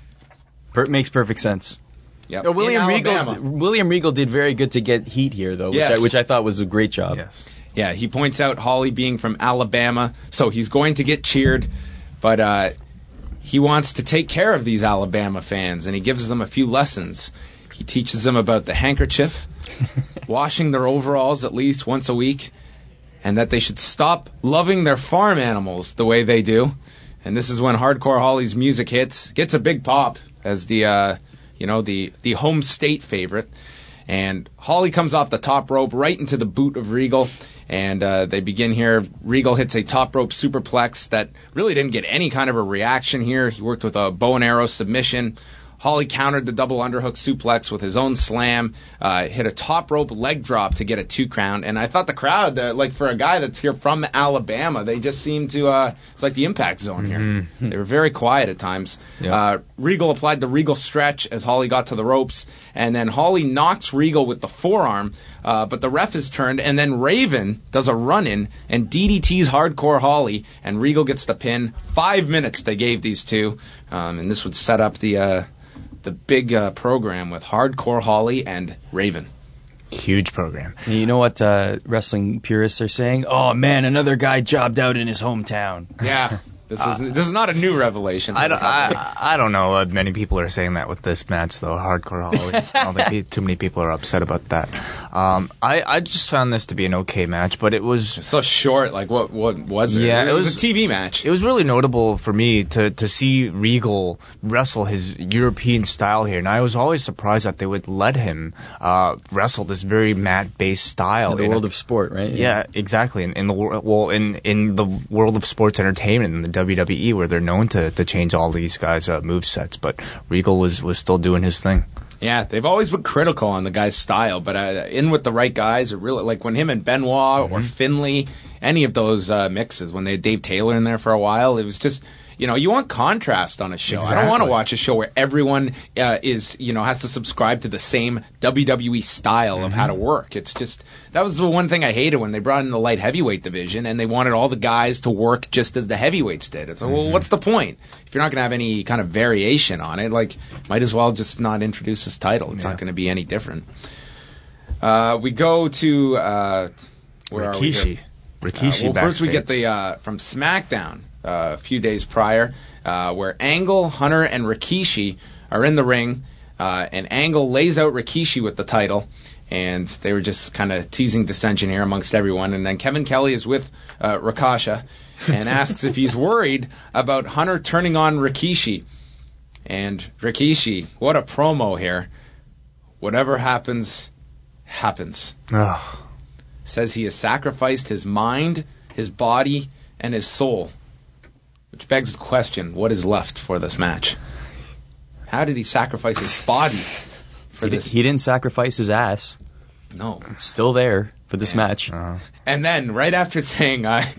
Speaker 8: Per- makes perfect sense.
Speaker 6: Yep.
Speaker 8: Uh, William
Speaker 6: In
Speaker 8: Regal.
Speaker 6: Alabama.
Speaker 8: William Regal did very good to get heat here, though,
Speaker 6: Yes.
Speaker 8: which, I, which I thought was a great job.
Speaker 9: Yes.
Speaker 6: Yeah, he points out Holly being from Alabama, so he's going to get cheered, but uh, he wants to take care of these Alabama fans, and he gives them a few lessons. He teaches them about the handkerchief, washing their overalls at least once a week, and that they should stop loving their farm animals the way they do. And this is when Hardcore Holly's music hits, gets a big pop as the, uh, you know, the the home state favorite. And Holly comes off the top rope right into the boot of Regal. And uh, they begin here. Regal hits a top rope superplex that really didn't get any kind of a reaction here. He worked with a bow and arrow submission. Holly countered the double underhook suplex with his own slam, uh, hit a top rope leg drop to get a two count. And I thought the crowd, uh, like for a guy that's here from Alabama, they just seemed to, uh, it's like the impact zone here.
Speaker 9: Mm-hmm.
Speaker 6: They were very quiet at times.
Speaker 9: Yep.
Speaker 6: Uh, Regal applied the Regal stretch as Holly got to the ropes, and then Holly knocks Regal with the forearm, uh, but the ref is turned, and then Raven does a run-in and D D Ts Hardcore Holly, and Regal gets the pin. Five minutes they gave these two, um, and this would set up the uh, the big uh, program with Hardcore Holly and Raven.
Speaker 9: Huge program.
Speaker 8: You know what uh, wrestling purists are saying? Oh, man, another guy jobbed out in his hometown.
Speaker 6: Yeah. This is this is not a new revelation.
Speaker 9: I don't, I, I don't know. Uh, many people are saying that with this match, though. Hardcore Holly. I don't think pe- too many people are upset about that. Um, I, I just found this to be an okay match, but it was
Speaker 6: so short. Like what what was it?
Speaker 9: Yeah,
Speaker 6: it,
Speaker 9: it
Speaker 6: was,
Speaker 9: was-
Speaker 6: a T V match.
Speaker 9: it was really notable for me to, to see Regal wrestle his European style here, and I was always surprised that they would let him uh, wrestle this very mat-based style.
Speaker 8: In the
Speaker 9: in
Speaker 8: world
Speaker 9: a-
Speaker 8: of sport, right?
Speaker 9: Yeah, exactly. In, in the wor- well, in in the world of sports entertainment, in the W W E, where they're known to, to change all these guys' uh, move sets, but Regal was, was still doing his thing.
Speaker 6: Yeah, they've always been critical on the guy's style, but uh, in with the right guys, it really like when him and Benoit or Finley, any of those uh, mixes. When they had Dave Taylor in there for a while, it was just, you know, you want contrast on a show.
Speaker 9: Exactly.
Speaker 6: I don't want to watch a show where everyone uh, is, you know, has to subscribe to the same W W E style mm-hmm. of how to work. It's just, that was the one thing I hated when they brought in the light heavyweight division and they wanted all the guys to work just as the heavyweights did. It's like, mm-hmm. well, what's the point? If you're not going to have any kind of variation on it, like, might as well just not introduce this title. It's yeah. not going to be any different. Uh, we go to, uh, where
Speaker 9: Rikishi.
Speaker 6: are we here?
Speaker 9: Rikishi
Speaker 6: uh, well, first we
Speaker 9: backstage.
Speaker 6: get the, uh, from SmackDown. Uh, a few days prior, uh, where Angle, Hunter, and Rikishi are in the ring, uh, and Angle lays out Rikishi with the title, and they were just kind of teasing dissension here amongst everyone. And then Kevin Kelly is with uh, Rikasha and asks if he's worried about Hunter turning on Rikishi. And Rikishi, what a promo here. Whatever happens, happens.
Speaker 9: Ugh.
Speaker 6: Says he has sacrificed his mind, his body, and his soul. Which begs the question, what is left for this match? How did he sacrifice his body for
Speaker 8: he
Speaker 6: this?
Speaker 8: Did, he didn't sacrifice his ass.
Speaker 6: No.
Speaker 8: It's still there for this
Speaker 6: yeah.
Speaker 8: match.
Speaker 9: Uh-huh.
Speaker 6: And then, right after saying, I,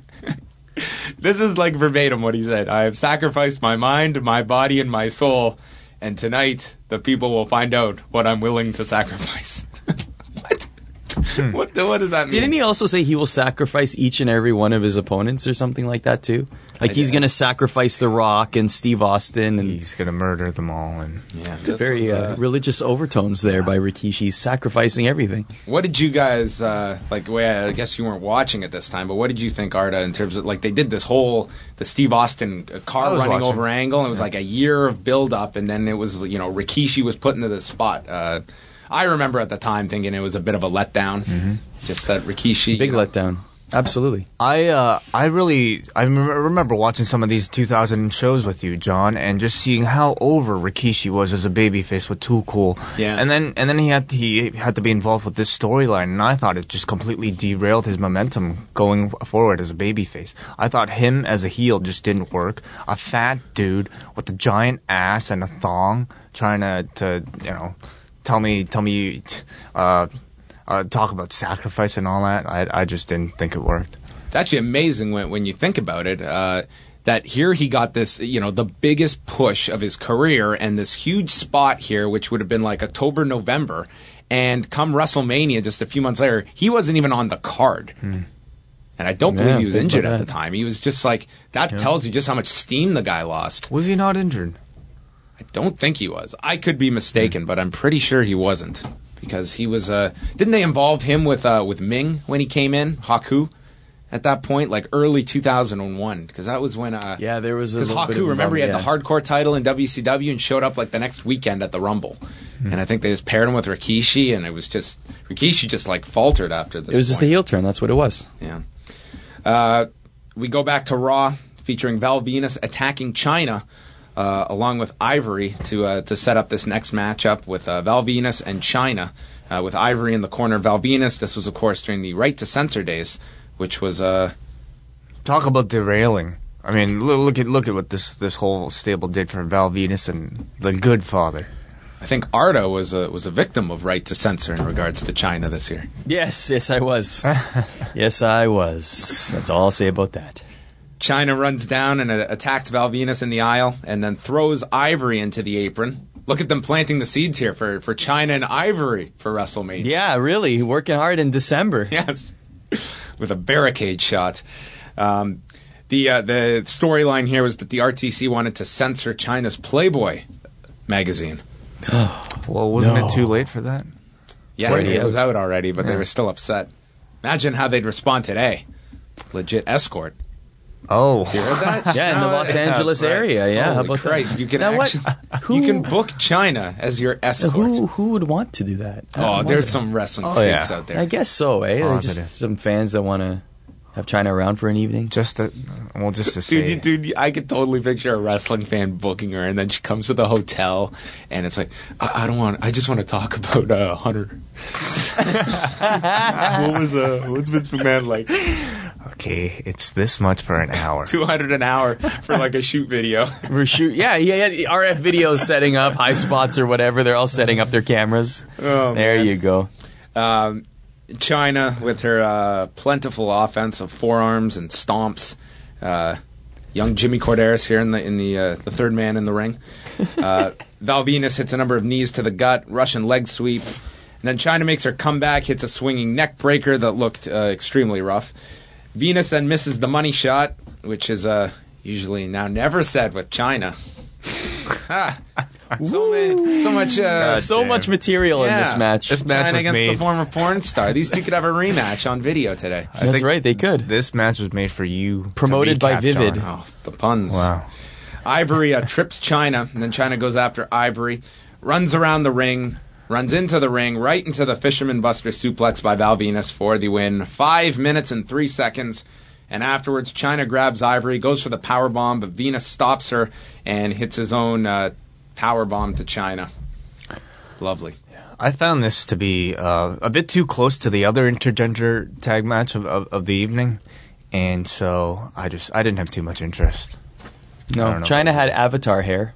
Speaker 6: this is like verbatim what he said, I have sacrificed my mind, my body, and my soul, and tonight the people will find out what I'm willing to sacrifice. What?
Speaker 9: Hmm.
Speaker 6: What, the, what does that mean?
Speaker 8: Didn't he also say he will sacrifice each and every one of his opponents or something like that too? Like
Speaker 6: I
Speaker 8: he's
Speaker 6: did.
Speaker 8: going to sacrifice The Rock and Steve Austin, and
Speaker 9: He's going to murder them all. And
Speaker 6: Yeah,
Speaker 8: it's
Speaker 6: this
Speaker 8: very
Speaker 6: was,
Speaker 8: uh, religious overtones there by Rikishi. He's sacrificing everything.
Speaker 6: What did you guys, uh, like, well, I guess you weren't watching at this time, but what did you think, Arda, in terms of, like, they did this whole, the Steve Austin uh,
Speaker 9: I
Speaker 6: car
Speaker 9: was
Speaker 6: running
Speaker 9: watching.
Speaker 6: over angle, and it was like a year of build-up, and then it was, you know, Rikishi was put into this spot. Uh, I remember at the time thinking it was a bit of a letdown,
Speaker 9: mm-hmm.
Speaker 6: just that Rikishi.
Speaker 8: Big
Speaker 6: you know,
Speaker 8: letdown. Absolutely.
Speaker 9: I uh, I really I rem- remember watching some of these two thousand shows with you, John, and just seeing how over Rikishi was as a babyface with Too Cool.
Speaker 6: Yeah.
Speaker 9: And then and then he had to, he had to be involved with this storyline, and I thought it just completely derailed his momentum going forward as a babyface. I thought him as a heel just didn't work. A fat dude with a giant ass and a thong trying to to you know tell me tell me. Uh, Uh, talk about sacrifice and all that. I, I just didn't think it worked.
Speaker 6: It's actually amazing when, when you think about it, uh, that here he got this, you know, the biggest push of his career and this huge spot here, which would have been like October, November. And come WrestleMania just a few months later, he wasn't even on the card.
Speaker 9: Hmm.
Speaker 6: And I don't
Speaker 8: Yeah,
Speaker 6: believe he was
Speaker 8: think
Speaker 6: injured
Speaker 8: about
Speaker 6: at the
Speaker 8: that.
Speaker 6: time. He was just like, that
Speaker 9: Yeah.
Speaker 6: tells you just how much steam the guy lost.
Speaker 9: Was he not injured?
Speaker 6: I don't think he was. I could be mistaken, but I'm pretty sure he wasn't. Because he was, uh, didn't they involve him with uh, with Ming when he came in, Haku, at that point, like early two thousand one? Because that was when, uh,
Speaker 8: Yeah, there was a
Speaker 6: because
Speaker 8: little bit
Speaker 6: Haku,
Speaker 8: of
Speaker 6: remember, he had
Speaker 8: yeah.
Speaker 6: the hardcore title in W C W and showed up like the next weekend at the Rumble.
Speaker 8: Hmm.
Speaker 6: And I think they just paired him with Rikishi, and it was just, Rikishi just like faltered after this
Speaker 8: It was just a
Speaker 6: point.
Speaker 8: heel turn. That's what it was.
Speaker 6: Yeah. Uh, we go back to Raw, featuring Val Venus attacking China, uh, along with Ivory to uh, to set up this next matchup with uh, Val Venus and China, uh, with Ivory in the corner of Val Venus. This was, of course, during the Right to Censor days, which was uh,
Speaker 9: Talk about derailing. I mean, look, look at look at what this this whole stable did for Val Venus and the Good Father.
Speaker 6: I think Arda was a was a victim of Right to Censor in regards to China this year.
Speaker 8: Yes, yes, I was. yes, I was. That's all I'll say about that.
Speaker 6: China runs down and uh, attacks Val Venus in the aisle, and then throws Ivory into the apron. Look at them planting the seeds here for, for China and Ivory for WrestleMania.
Speaker 8: Yeah, really, working hard in December.
Speaker 6: Yes, with a barricade shot. Um, the uh, the storyline here was that the R T C wanted to censor China's Playboy magazine.
Speaker 9: Well, wasn't
Speaker 8: No.
Speaker 9: it too late for that?
Speaker 6: Yeah,
Speaker 8: already
Speaker 6: it
Speaker 8: out.
Speaker 6: was out already, but they
Speaker 9: Yeah.
Speaker 6: were still upset. Imagine how they'd respond today. Legit escort.
Speaker 9: Oh,
Speaker 6: You heard that?
Speaker 8: Yeah, in the Los Angeles
Speaker 9: right.
Speaker 8: area. Yeah, how
Speaker 6: Holy
Speaker 8: about
Speaker 6: Christ,
Speaker 8: that?
Speaker 6: you can
Speaker 8: Now what-
Speaker 6: actually,
Speaker 8: who-
Speaker 6: you can book China as your escort.
Speaker 8: Who who would want to do that? I
Speaker 6: Oh,
Speaker 8: don't
Speaker 6: there's
Speaker 8: wonder.
Speaker 6: some wrestling
Speaker 9: Oh,
Speaker 6: freaks
Speaker 9: yeah.
Speaker 6: out there.
Speaker 8: I guess so, eh? There's
Speaker 9: Positive.
Speaker 8: just some fans that want to have China around for an evening.
Speaker 9: just to, well, just to
Speaker 6: Dude,
Speaker 9: say.
Speaker 6: you- dude, I could totally picture a wrestling fan booking her, and then she comes to the hotel, and it's like, I, I don't want, I just want to talk about uh, Hunter. what was uh, what's Vince McMahon like?
Speaker 9: Okay, it's this much for an hour.
Speaker 6: Two hundred an hour for like a shoot video.
Speaker 8: For shoot, yeah, yeah, yeah. R F videos setting up high spots or whatever. They're all setting up their cameras.
Speaker 6: Oh,
Speaker 8: there
Speaker 6: man.
Speaker 8: you go.
Speaker 6: Um, China with her uh, plentiful offense of forearms and stomps. Uh, young Jimmy Corderas here in the in the uh, the third man in the ring. Uh, Val Venus hits a number of knees to the gut, Russian leg sweep. And then China makes her comeback, hits a swinging neck breaker that looked uh, extremely rough. Venus then misses the money shot, which is uh, usually now never said with China. Ah, so, many, so much, uh,
Speaker 8: so much material
Speaker 6: yeah.
Speaker 8: in this match.
Speaker 9: This match
Speaker 6: China
Speaker 9: was
Speaker 6: against
Speaker 9: made.
Speaker 6: the former porn star. These two could have a rematch on video today.
Speaker 9: I
Speaker 8: That's
Speaker 9: think
Speaker 8: right, they could.
Speaker 9: This match was made for you. to
Speaker 8: Promoted by
Speaker 9: recap,
Speaker 8: Vivid.
Speaker 9: John.
Speaker 6: Oh, the puns.
Speaker 9: Wow.
Speaker 6: Ivory uh, trips China, and then China goes after Ivory, runs around the ring, runs into the ring, right into the Fisherman Buster suplex by Val Venus for the win. Five minutes and three seconds. And afterwards, China grabs Ivory, goes for the power bomb, but Venus stops her and hits his own uh, power bomb to China. Lovely.
Speaker 9: I found this to be uh, a bit too close to the other intergender tag match of, of, of the evening, and so I just I didn't have too much interest. I
Speaker 8: No,
Speaker 9: don't know.
Speaker 8: China had Avatar hair.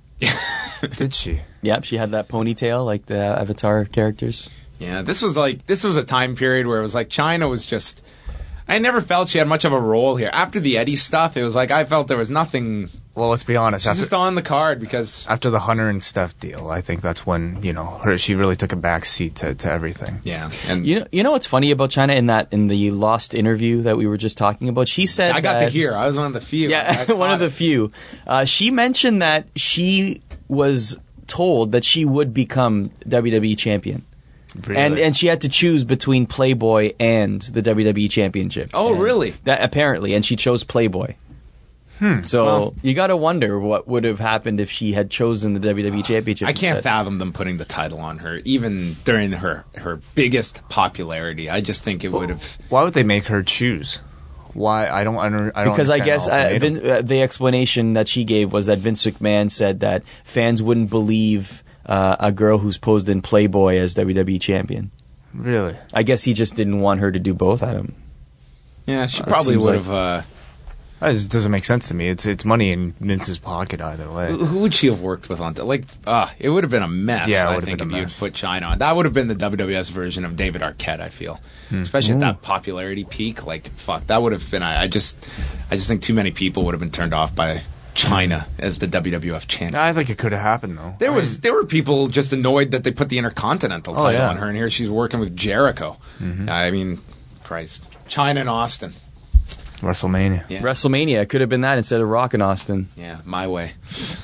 Speaker 9: Did she?
Speaker 8: Yep, she had that ponytail like the Avatar characters.
Speaker 6: Yeah, this was like this was a time period where it was like China was just. I never felt she had much of a role here. After the Eddie stuff, it was like I felt there was nothing.
Speaker 9: Well, let's be honest.
Speaker 6: She's
Speaker 9: After,
Speaker 6: just on the card because.
Speaker 9: after the Hunter and Steph deal, I think that's when you know her. She really took a back seat to, to everything.
Speaker 6: Yeah, and
Speaker 8: You know, you know what's funny about China in that in the Lost interview that we were just talking about? She said
Speaker 6: I got
Speaker 8: that,
Speaker 6: to hear. I was one of the few.
Speaker 8: Yeah,
Speaker 6: I
Speaker 8: one of
Speaker 6: caught
Speaker 8: the
Speaker 6: it.
Speaker 8: few. Uh, she mentioned that she was told that she would become W W E champion.
Speaker 9: Really.
Speaker 8: And and she had to choose between Playboy and the W W E Championship.
Speaker 6: Oh,
Speaker 8: And
Speaker 6: really?
Speaker 8: That apparently, and she chose Playboy.
Speaker 9: Hmm.
Speaker 8: So
Speaker 6: Well-
Speaker 8: you got to wonder what would have happened if she had chosen the W W E Championship.
Speaker 6: I can't
Speaker 8: instead.
Speaker 6: fathom them putting the title on her, even during her her biggest popularity. I just think it would have.
Speaker 9: Why would they make her choose? Why I don't under I don't
Speaker 8: Because I
Speaker 9: understand
Speaker 8: guess
Speaker 9: the
Speaker 8: uh,
Speaker 9: ultimatum.
Speaker 8: Vin, uh, the explanation that she gave was that Vince McMahon said that fans wouldn't believe uh, a girl who's posed in Playboy as W W E champion.
Speaker 9: Really?
Speaker 8: I guess he just didn't want her to do both. I don't.
Speaker 6: Yeah, she
Speaker 8: Uh, it
Speaker 6: probably
Speaker 8: seems
Speaker 6: would
Speaker 8: like-
Speaker 6: have. Uh,
Speaker 9: That just doesn't make sense to me. It's it's money in Vince's pocket either way.
Speaker 6: who who would she have worked with on? Like, ah, it would have been a mess.
Speaker 9: Yeah, it
Speaker 6: I
Speaker 9: would have
Speaker 6: think
Speaker 9: been
Speaker 6: if
Speaker 9: a
Speaker 6: you
Speaker 9: mess.
Speaker 6: put China on. That would have been the W W S version of David Arquette. I feel, especially at that popularity peak. Like, fuck, that would have been. I, I just, I just think too many people would have been turned off by China as the W W F champion.
Speaker 9: I think it could have happened though.
Speaker 6: There
Speaker 9: I
Speaker 6: was
Speaker 9: mean,
Speaker 6: there were people just annoyed that they put the Intercontinental
Speaker 9: Oh,
Speaker 6: title
Speaker 9: yeah.
Speaker 6: on her, and here she's working with Jericho.
Speaker 9: Mhm.
Speaker 6: I mean, Christ, China and Austin.
Speaker 9: WrestleMania.
Speaker 6: Yeah,
Speaker 8: WrestleMania could have been that instead of Rock and Austin.
Speaker 6: yeah, my way.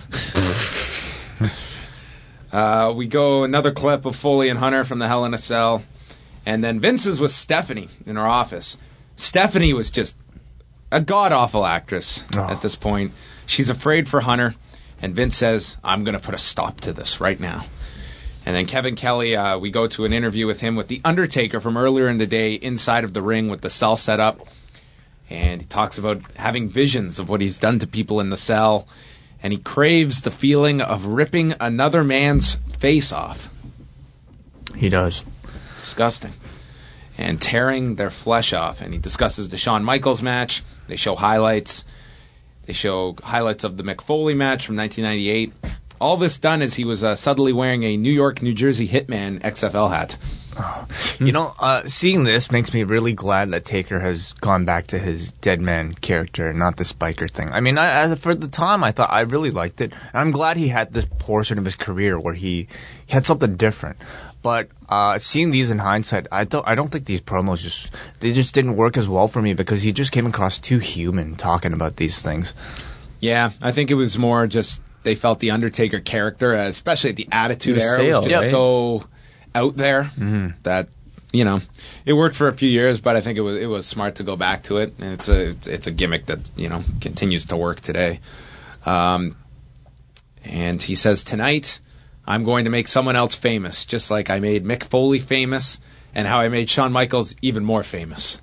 Speaker 6: uh, we go another clip of Foley and Hunter from the Hell in a Cell, and then Vince's with Stephanie in her office. Stephanie was just a god awful actress
Speaker 9: Oh.
Speaker 6: at this point. She's afraid for Hunter, and Vince says, "I'm going to put a stop to this right now." And then Kevin Kelly, uh, we go to an interview with him with The Undertaker from earlier in the day inside of the ring with the cell set up. And he talks about having visions of what he's done to people in the cell. And he craves the feeling of ripping another man's face off.
Speaker 9: He does.
Speaker 6: Disgusting. And tearing their flesh off. And he discusses the Shawn Michaels match. They show highlights. They show highlights of the Mick Foley match from nineteen ninety-eight. All this done as he was uh, subtly wearing a New York, New Jersey Hitman X F L hat.
Speaker 9: You know, uh, seeing this makes me really glad that Taker has gone back to his dead man character and not this biker thing. I mean, I, I, for the time, I thought I really liked it. And I'm glad he had this portion of his career where he, he had something different. But uh, seeing these in hindsight, I don't I don't think these promos just they just didn't work as well for me because he just came across too human talking about these things.
Speaker 6: Yeah, I think it was more just they felt the Undertaker character, uh, especially at the Attitude
Speaker 8: was
Speaker 6: Era,
Speaker 8: stale,
Speaker 6: was just
Speaker 8: right?
Speaker 6: so out there
Speaker 9: Mhm.
Speaker 6: that you know it worked for a few years, but I think it was it was smart to go back to it. And it's a it's a gimmick that you know continues to work today. Um, and he says tonight I'm going to make someone else famous, just like I made Mick Foley famous, and how I made Shawn Michaels even more famous.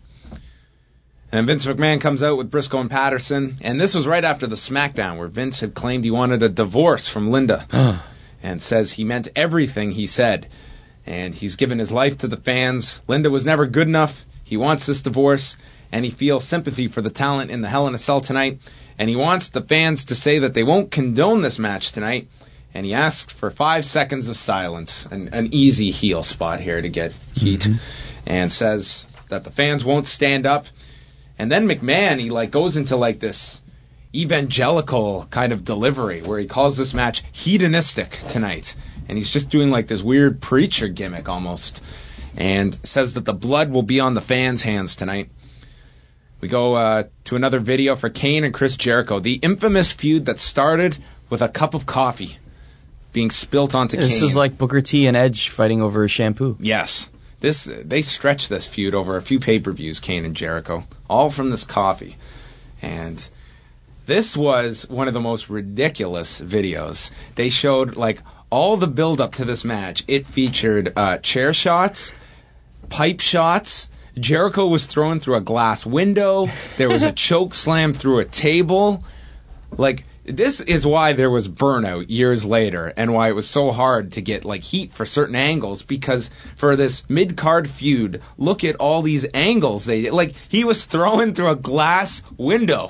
Speaker 6: And Vince McMahon comes out with Briscoe and Patterson, and this was right after the SmackDown where Vince had claimed he wanted a divorce from Linda, and says he meant everything he said, and he's given his life to the fans. Linda was never good enough. He wants this divorce, and he feels sympathy for the talent in the Hell in a Cell tonight, and he wants the fans to say that they won't condone this match tonight, and he asks for five seconds of silence, an, an easy heel spot here to get heat. and says that the fans won't stand up. And then McMahon, he like goes into like this evangelical kind of delivery where he calls this match hedonistic tonight. And he's just doing like this weird preacher gimmick almost. And says that the blood will be on the fans' hands tonight. We go uh, to another video for Kane and Chris Jericho. The infamous feud that started with a cup of coffee being spilt onto
Speaker 8: This
Speaker 6: Kane.
Speaker 8: is like Booker T and Edge fighting over a shampoo.
Speaker 6: Yes. This they stretched this feud over a few pay-per-views, Kane and Jericho, all from this coffee. And this was one of the most ridiculous videos. They showed like all the build-up to this match. It featured uh, chair shots, pipe shots. Jericho was thrown through a glass window. There was a choke slam through a table. Like, this is why there was burnout years later and why it was so hard to get, like, heat for certain angles, because for this mid-card feud, look at all these angles they did. Like, he was thrown through a glass window.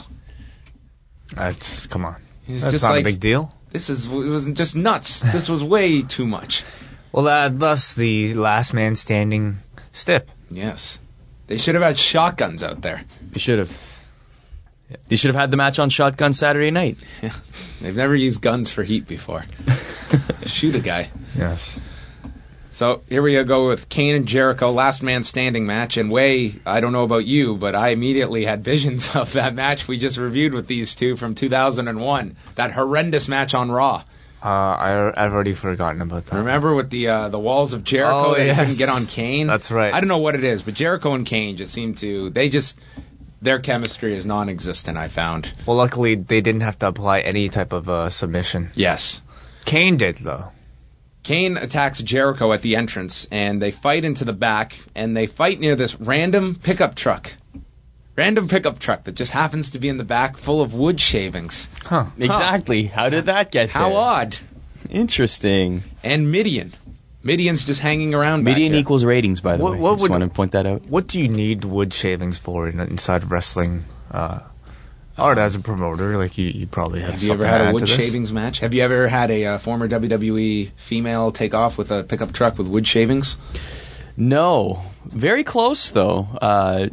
Speaker 9: That's, come on.
Speaker 6: It's
Speaker 9: That's
Speaker 6: just
Speaker 9: not
Speaker 6: like,
Speaker 9: a big deal.
Speaker 6: This is, it was just nuts. This was way too much.
Speaker 9: Well, uh, thus the last man standing stip.
Speaker 6: Yes. They should have had shotguns out there.
Speaker 8: They should have. They should have had the match on Shotgun Saturday night.
Speaker 6: Yeah. They've never used guns for heat before. Shoot a guy.
Speaker 9: Yes.
Speaker 6: So here we go with Kane and Jericho, last man standing match. And Way, I don't know about you, but I immediately had visions of that match we just reviewed with these two from two thousand one. That horrendous match on Raw.
Speaker 9: Uh, I, I've already forgotten about that.
Speaker 6: Remember with the uh, the walls of Jericho
Speaker 9: Oh,
Speaker 6: that
Speaker 9: yes.
Speaker 6: couldn't get on Kane?
Speaker 9: That's right.
Speaker 6: I don't know what it is, but Jericho and Kane just seem to, they just, their chemistry is non-existent, I found.
Speaker 9: Well, luckily they didn't have to apply any type of uh, submission.
Speaker 6: Yes.
Speaker 9: Kane did, though.
Speaker 6: Kane attacks Jericho at the entrance, and they fight into the back, and they fight near this random pickup truck. Random pickup truck that just happens to be in the back full of wood shavings.
Speaker 9: Huh.
Speaker 8: Exactly. How did that get
Speaker 6: How
Speaker 8: there?
Speaker 6: odd.
Speaker 8: Interesting.
Speaker 6: And Midian. Midian's just hanging around back
Speaker 8: Median
Speaker 6: here.
Speaker 8: equals ratings, by the
Speaker 9: What-
Speaker 8: way.
Speaker 9: what
Speaker 8: I just
Speaker 9: would-
Speaker 8: want to point that out.
Speaker 9: What do you need wood shavings for in, inside of wrestling? Uh, or as a promoter, like you, you probably have,
Speaker 6: Have you
Speaker 9: something
Speaker 6: ever had
Speaker 9: to
Speaker 6: a
Speaker 9: add
Speaker 6: wood
Speaker 9: to this.
Speaker 6: shavings match? Have you ever had a uh, former W W E female take off with a pickup truck with wood shavings?
Speaker 8: No. Very close, though. Uh,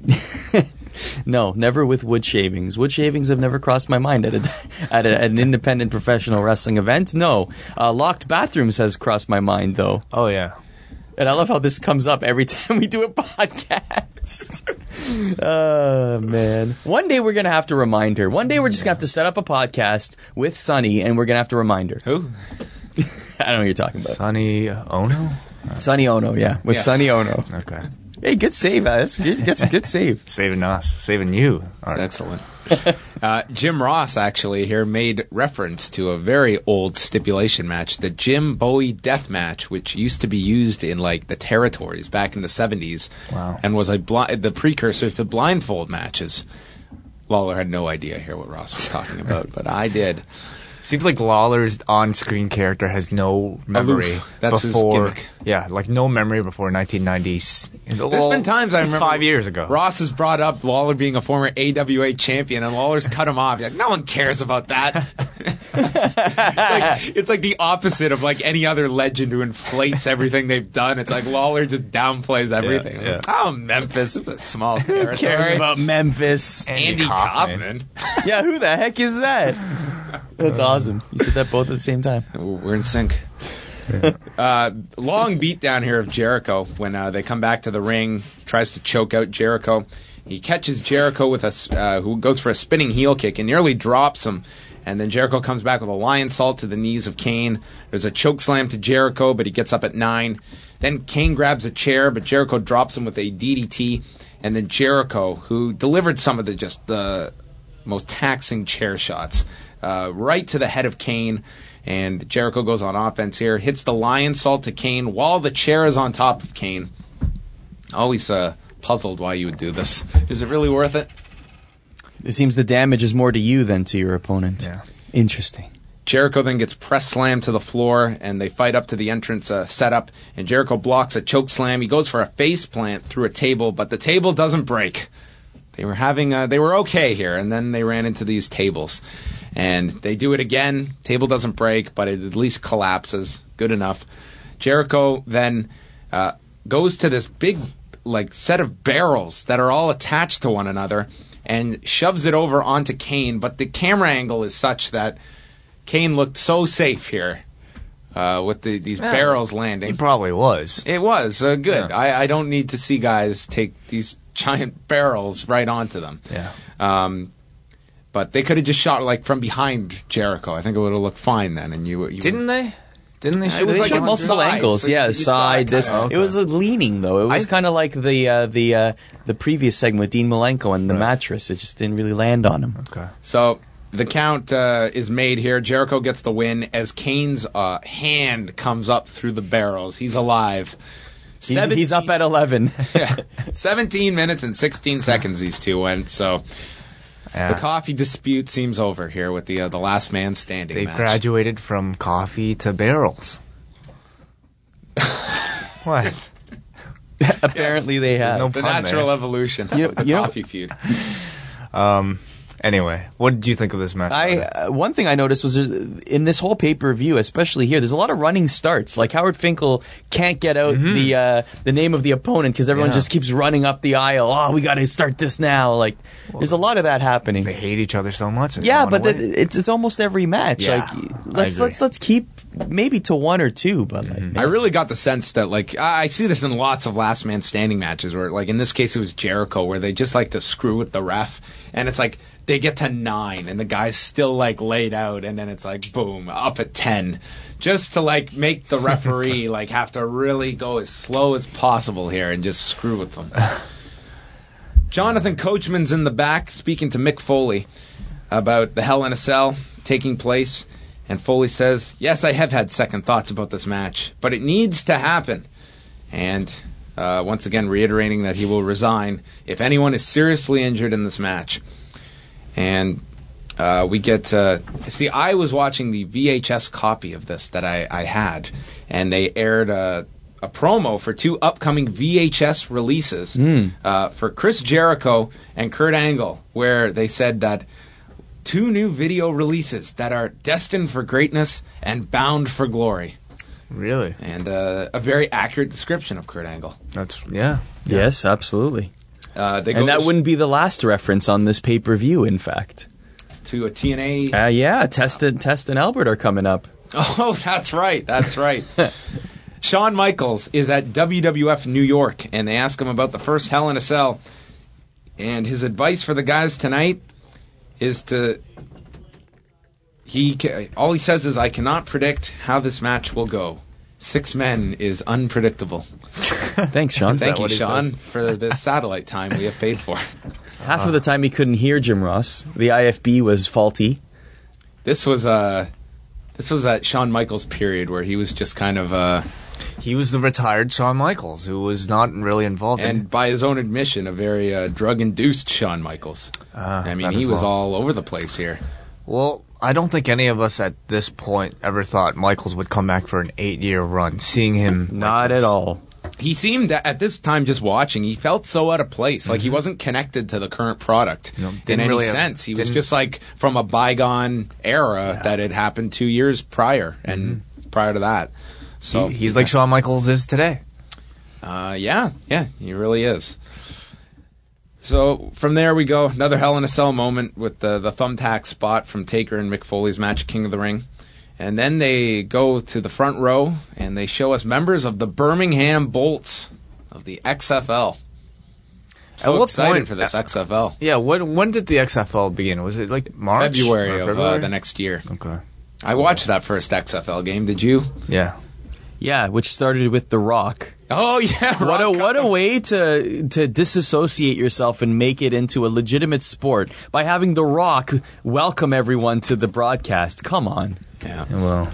Speaker 8: no, never with wood shavings. Wood shavings have never crossed my mind at, a, at, a, at an independent professional wrestling event. No. Uh, locked bathrooms has crossed my mind, though.
Speaker 9: Oh, yeah.
Speaker 8: And I love how this comes up every time we do a podcast. Oh, man. One day we're going to have to remind her. One day we're just going to have to set up a podcast with Sunny, and we're going to have to remind her.
Speaker 6: Who?
Speaker 8: I don't know what you're talking about.
Speaker 9: Sonny Ono?
Speaker 8: Sonny Ono, yeah. With
Speaker 6: Yeah.
Speaker 8: Sonny Ono.
Speaker 9: Okay.
Speaker 8: Hey, good save, Alice. Good, get some good save.
Speaker 9: Saving us. Saving you. All right.
Speaker 6: Excellent. Uh, Jim Ross actually here made reference to a very old stipulation match, the Jim Bowie Death Match, which used to be used in like the territories back in the seventies,
Speaker 9: Wow.
Speaker 6: and was a bli- the precursor to blindfold matches. Lawler had no idea here what Ross was talking about, but I did.
Speaker 9: Seems like Lawler's on-screen character has no memory
Speaker 6: Aloof. That's his
Speaker 9: before.
Speaker 6: gimmick.
Speaker 9: Yeah, like no memory before nineteen nineties.
Speaker 6: There's been times I remember
Speaker 9: five years ago.
Speaker 6: Ross has brought up Lawler being a former A W A champion, and Lawler's cut him off. He's like, no one cares about that. it's, like, it's like the opposite of like any other legend who inflates everything they've done. It's like Lawler just downplays everything.
Speaker 9: yeah.
Speaker 6: Oh, Memphis, it's a small
Speaker 8: Who
Speaker 6: territory.
Speaker 8: cares about Memphis?
Speaker 6: Andy Kaufman.
Speaker 8: Yeah, who the heck is that? That's awesome. You said that both at the same time.
Speaker 6: We're in sync. uh, long beat down here of Jericho when uh, they come back to the ring. He tries to choke out Jericho. He catches Jericho with a uh, who goes for a spinning heel kick and nearly drops him. And then Jericho comes back with a lion salt to the knees of Kane. There's a choke slam to Jericho, but he gets up at nine. Then Kane grabs a chair, but Jericho drops him with a D D T. And then Jericho, who delivered some of the just the most taxing chair shots, uh, right to the head of Kane. And Jericho goes on offense here, hits the lion salt to Kane while the chair is on top of Kane. Always uh, puzzled why you would do this. Is it really worth it?
Speaker 8: It seems the damage is more to you than to your opponent.
Speaker 9: Yeah.
Speaker 8: Interesting.
Speaker 6: Jericho then gets press slammed to the floor, and they fight up to the entrance uh, setup, and Jericho blocks a choke slam. He goes for a face plant through a table, but the table doesn't break. They were having, uh, they were okay here, and then they ran into these tables. And they do it again. Table doesn't break, but it at least collapses. Good enough. Jericho then uh, goes to this big like set of barrels that are all attached to one another and shoves it over onto Kane. But the camera angle is such that Kane looked so safe here uh, with the, these
Speaker 9: Yeah,
Speaker 6: barrels landing.
Speaker 9: He probably was.
Speaker 6: It was uh, good.
Speaker 9: Yeah.
Speaker 6: I, I don't need to see guys take these giant barrels right onto them.
Speaker 9: Yeah.
Speaker 6: Um, but they could have just shot like from behind Jericho. I think it would have looked fine then. And you, you
Speaker 9: Didn't they? Didn't they
Speaker 6: Yeah,
Speaker 9: shoot
Speaker 6: it was
Speaker 8: They
Speaker 6: like
Speaker 8: showed
Speaker 6: on
Speaker 8: multiple
Speaker 6: sides,
Speaker 8: angles,
Speaker 6: so
Speaker 8: yeah,
Speaker 6: you saw
Speaker 8: side.
Speaker 6: it
Speaker 8: This
Speaker 6: kinda-
Speaker 8: it was a leaning though. It was
Speaker 9: I-
Speaker 8: kind of like the uh, the uh, the previous segment with Dean Malenko and the
Speaker 9: Right.
Speaker 8: mattress. It just didn't really land on him.
Speaker 9: Okay.
Speaker 6: So the count uh, is made here. Jericho gets the win as Kane's uh, hand comes up through the barrels. He's alive.
Speaker 8: He's, he's up at eleven.
Speaker 6: yeah, seventeen minutes and sixteen seconds these two went. So
Speaker 9: Yeah.
Speaker 6: the coffee dispute seems over here with the uh, the last man standing
Speaker 9: They've
Speaker 6: match.
Speaker 9: graduated from coffee to barrels. What?
Speaker 8: Apparently they have.
Speaker 9: no
Speaker 6: the
Speaker 9: pun
Speaker 6: natural
Speaker 9: there.
Speaker 6: evolution
Speaker 8: You-
Speaker 6: of the
Speaker 8: you know-
Speaker 6: coffee feud.
Speaker 9: Um. Anyway, what did you think of this match?
Speaker 8: I uh, one thing I noticed was there's, in this whole pay per view, especially here, there's a lot of running starts. Like Howard Finkel can't get out
Speaker 9: Mhm.
Speaker 8: the uh, the name of the opponent because everyone
Speaker 9: Yeah.
Speaker 8: just keeps running up the aisle. Oh, we got to start this now. Like there's a lot of that happening.
Speaker 9: They hate each other so much. and they
Speaker 8: Yeah,
Speaker 9: wanna
Speaker 8: but
Speaker 9: win.
Speaker 8: the, it's it's almost every match.
Speaker 9: Yeah,
Speaker 8: like
Speaker 9: I
Speaker 8: let's
Speaker 9: agree.
Speaker 8: let's let's keep maybe to one or two, but like,
Speaker 6: I really got the sense that, like, I I see this in lots of last man standing matches where, like, in this case it was Jericho, where they just like to screw with the ref, and it's like they get to nine and the guy's still like laid out, and then it's like boom, up at ten, just to like make the referee like have to really go as slow as possible here and just screw with them. Jonathan Coachman's in the back speaking to Mick Foley about the Hell in a Cell taking place. And Foley says, yes, I have had second thoughts about this match, but it needs to happen. And uh, once again, reiterating that he will resign if anyone is seriously injured in this match. And uh, we get, uh, see, I was watching the V H S copy of this that I, I had, and they aired a, a promo for two upcoming V H S releases
Speaker 8: Mm.
Speaker 6: uh, for Chris Jericho and Kurt Angle, where they said that two new video releases that are destined for greatness and bound for glory.
Speaker 9: Really?
Speaker 6: And uh, a very accurate description of Kurt Angle.
Speaker 9: That's yeah.
Speaker 8: yes, absolutely.
Speaker 6: Uh, they go
Speaker 8: And that
Speaker 6: to,
Speaker 8: wouldn't be the last reference on this pay per view. In fact,
Speaker 6: to a T N A.
Speaker 8: uh, yeah, Test and Test and Albert are coming up.
Speaker 6: Oh, that's right. That's right. Shawn Michaels is at W W F New York, and they ask him about the first Hell in a Cell. And his advice for the guys tonight is to he ca- all he says is, I cannot predict how this match will go. Six men is unpredictable.
Speaker 8: Thanks, Sean.
Speaker 6: Thank you,
Speaker 9: what he
Speaker 6: Sean,
Speaker 9: says?
Speaker 6: for this satellite time we have paid for.
Speaker 8: Half of the time he couldn't hear Jim Ross. The I F B was faulty.
Speaker 6: This was uh this was that Shawn Michaels period where he was just kind of uh
Speaker 9: He was the retired Shawn Michaels who was not really involved in.
Speaker 6: and by his own admission a very uh, drug-induced Shawn Michaels.
Speaker 9: Uh,
Speaker 6: I mean,
Speaker 9: that
Speaker 6: he
Speaker 9: as
Speaker 6: was
Speaker 9: well.
Speaker 6: all over the place here.
Speaker 9: Well, I don't think any of us at this point ever thought Michaels would come back for an eight-year run. Seeing him,
Speaker 8: Not
Speaker 9: like
Speaker 8: at
Speaker 9: this.
Speaker 8: all.
Speaker 6: He seemed, at this time just watching, he felt so out of place. Like he wasn't connected to the current product
Speaker 9: You know,
Speaker 6: in
Speaker 9: Mm-hmm. didn't
Speaker 6: any
Speaker 9: really have-
Speaker 6: sense. He was
Speaker 9: didn't-
Speaker 6: just like from a bygone era that had happened two years prior and prior to that. So
Speaker 9: Mm-hmm. He- he's like Shawn Michaels is today.
Speaker 6: Uh, yeah, yeah, he really is. So from there we go, another Hell in a Cell moment with the the thumbtack spot from Taker and Mick Foley's match, King of the Ring. And then they go to the front row and they show us members of the Birmingham Bolts of the X F L. So
Speaker 9: At what
Speaker 6: excited
Speaker 9: point-
Speaker 6: for this X F L.
Speaker 9: Yeah, when when did the X F L begin? Was it like March?
Speaker 6: February
Speaker 9: or
Speaker 6: of
Speaker 9: February?
Speaker 6: Uh, the next year.
Speaker 9: Okay.
Speaker 6: I watched that first X F L game. Did you?
Speaker 9: Yeah.
Speaker 8: Yeah, which started with The Rock.
Speaker 6: Oh yeah.
Speaker 8: What a
Speaker 6: Rock
Speaker 8: what a
Speaker 6: Cotton.
Speaker 8: way to to disassociate yourself and make it into a legitimate sport by having The Rock welcome everyone to the broadcast. Come on.
Speaker 6: Yeah.
Speaker 9: Well.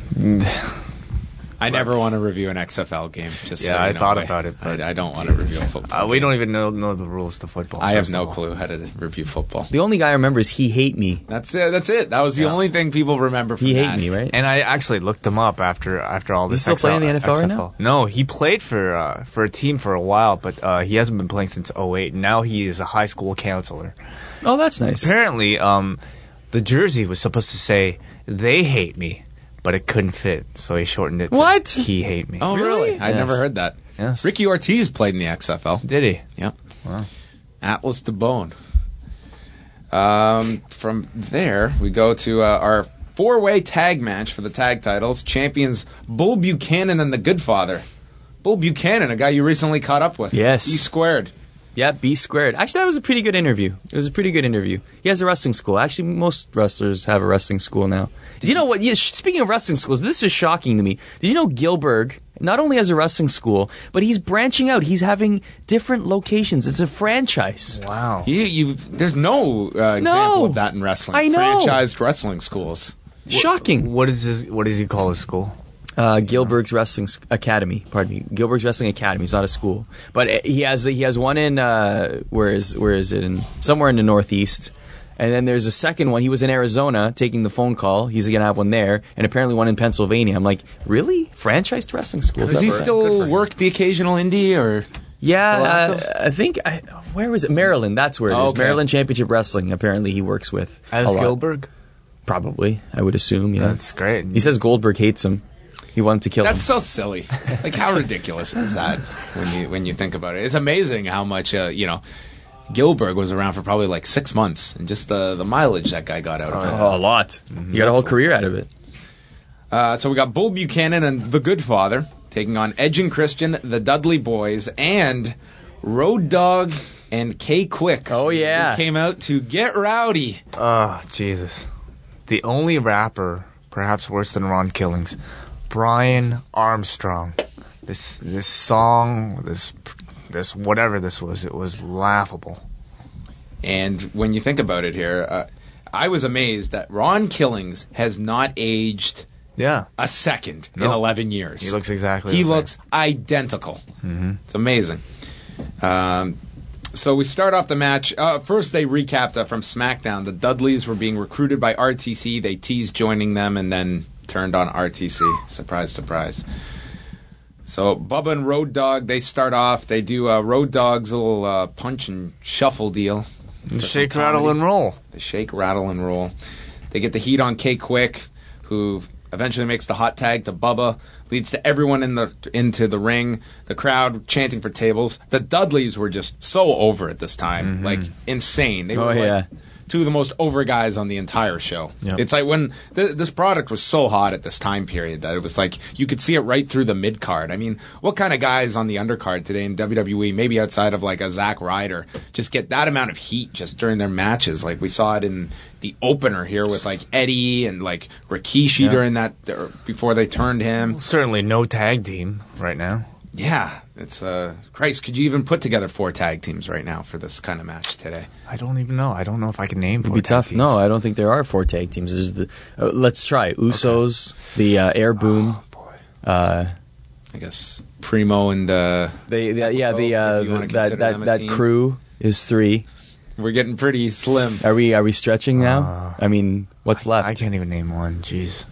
Speaker 6: I never want to review an X F L game. Just
Speaker 9: Yeah,
Speaker 6: so you
Speaker 9: I
Speaker 6: know.
Speaker 9: thought about it, but-
Speaker 6: I, I don't want to review a football.
Speaker 9: Uh, we
Speaker 6: game.
Speaker 9: don't even know know the rules to football.
Speaker 6: I have
Speaker 9: first
Speaker 6: no
Speaker 9: of all.
Speaker 6: clue how to review football.
Speaker 8: The only guy I remember is He Hate Me.
Speaker 6: That's it. That's it. That was the
Speaker 9: Yeah.
Speaker 6: only thing people remember from
Speaker 8: He
Speaker 6: that.
Speaker 8: Hate Me, right?
Speaker 9: And I actually looked him up after after all this.
Speaker 8: still
Speaker 9: X L,
Speaker 8: playing in the N F L right
Speaker 9: X F L. No, he played for uh, for a team for a while, but uh, he hasn't been playing since oh eight. Now he is a high school counselor.
Speaker 8: Oh, that's nice.
Speaker 9: Apparently, um, the jersey was supposed to say "They hate me," but it couldn't fit, so he shortened it to
Speaker 8: What?
Speaker 9: "He hate me."
Speaker 6: Oh, really? I
Speaker 9: Yes.
Speaker 6: never heard that.
Speaker 9: Yes.
Speaker 6: Ricky Ortiz played in the X F L.
Speaker 9: Did he?
Speaker 6: Yep.
Speaker 9: Wow.
Speaker 6: Atlas to Bone. Um, from there, we go to uh, our four-way tag match for the tag titles. Champions Bull Buchanan and the Goodfather. Bull Buchanan, a guy you recently caught up with.
Speaker 8: Yes.
Speaker 6: E squared.
Speaker 8: Yeah, B squared. Actually, that was a pretty good interview. It was a pretty good interview. He has a wrestling school. Actually, most wrestlers have a wrestling school now. Did you know what? Yeah, sh- speaking of wrestling schools, this is shocking to me. Did you know Gilbert not only has a wrestling school, but he's branching out. He's having different locations. It's a franchise.
Speaker 9: Wow.
Speaker 6: You, you, there's no uh, example
Speaker 8: No.
Speaker 6: of that in wrestling.
Speaker 8: I know.
Speaker 6: Franchised wrestling schools.
Speaker 8: Shocking.
Speaker 9: What is his, what does he call his school?
Speaker 8: Uh, Gilbert's Wrestling S- Academy. Pardon me. Gilbert's Wrestling Academy. It's not a school, but uh, he has he has one in uh, where is where is it? In somewhere in the Northeast. And then there's a second one. He was in Arizona taking the phone call. He's gonna have one there, and apparently one in Pennsylvania. I'm like, really? Franchised wrestling schools?
Speaker 6: Does he
Speaker 8: That's right.
Speaker 6: still work the occasional indie or?
Speaker 8: Yeah,
Speaker 6: Still
Speaker 8: uh,
Speaker 6: active?
Speaker 8: I think I, where was it? Maryland. That's where it is.
Speaker 6: Oh, okay.
Speaker 8: Maryland Championship Wrestling. Apparently he works with
Speaker 9: As
Speaker 8: a lot.
Speaker 9: Gilbert?
Speaker 8: Probably, I would assume. Yeah.
Speaker 9: That's great.
Speaker 8: He says Goldberg hates him. He wanted to kill
Speaker 6: That's
Speaker 8: him.
Speaker 6: so silly. Like, how ridiculous is that when you when you think about it? It's amazing how much uh, you know. Gilbert was around for probably like six months, and just the the mileage that guy got out of it.
Speaker 8: Oh, a lot. He got a whole career out of it.
Speaker 6: Uh, so we got Bull Buchanan and the Goodfather taking on Edge and Christian, the Dudley Boys, and Road Dogg and K Quick.
Speaker 8: Oh, yeah.
Speaker 6: Who came out to get rowdy.
Speaker 9: Oh, Jesus. The only rapper, perhaps worse than Ron Killings, Brian Armstrong. This this song, this this whatever this was, it was laughable.
Speaker 6: And when you think about it here, uh, I was amazed that Ron Killings has not aged
Speaker 9: Yeah.
Speaker 6: a second in
Speaker 9: No.
Speaker 6: eleven years.
Speaker 9: He looks exactly
Speaker 6: He
Speaker 9: the same.
Speaker 6: looks identical.
Speaker 9: Mm-hmm.
Speaker 6: It's amazing. Um, so we start off the match. Uh, first, they recapped uh, from SmackDown. The Dudleys were being recruited by R T C. They teased joining them and then turned on R T C. Surprise, surprise. So Bubba and Road Dogg, they start off. They do uh, Road Dogg's little uh, punch and shuffle deal.
Speaker 9: Shake, rattle, and roll.
Speaker 6: They shake, rattle, and roll. They get the heat on K Quick, who eventually makes the hot tag to Bubba, leads to everyone in the into the ring, the crowd chanting for tables. The Dudleys were just so over at this time,
Speaker 9: Mm-hmm.
Speaker 6: like insane. They
Speaker 8: Oh,
Speaker 6: were
Speaker 8: yeah.
Speaker 6: like two of the most over guys on the entire show.
Speaker 9: Yep.
Speaker 6: It's like when th- this product was so hot at this time period that it was like you could see it right through the mid card. I mean, what kind of guys on the undercard today in W W E, maybe outside of like a Zack Ryder, just get that amount of heat just during their matches? Like we saw it in the opener here with like Eddie and like Rikishi
Speaker 9: Yeah.
Speaker 6: during that or before they turned him.
Speaker 9: Certainly no tag team right now.
Speaker 6: Yeah, it's uh Christ. Could you even put together four tag teams right now for this kind of match today?
Speaker 9: I don't even know. I don't know if I can name
Speaker 8: It'd
Speaker 9: four
Speaker 8: be
Speaker 9: tag
Speaker 8: tough.
Speaker 9: teams.
Speaker 8: No, I don't think there are four tag teams. There's the uh, let's try Usos, the uh, Air Boom.
Speaker 9: Oh, boy.
Speaker 8: Uh,
Speaker 6: I guess Primo and uh,
Speaker 8: they, the, yeah, the uh,
Speaker 6: If you wanna
Speaker 8: that
Speaker 6: consider
Speaker 8: that
Speaker 6: them a
Speaker 8: that
Speaker 6: team.
Speaker 8: crew is three.
Speaker 6: we're getting pretty slim.
Speaker 8: Are we are we stretching now?
Speaker 9: Uh,
Speaker 8: I mean, what's left?
Speaker 9: I can't even name one. Jeez.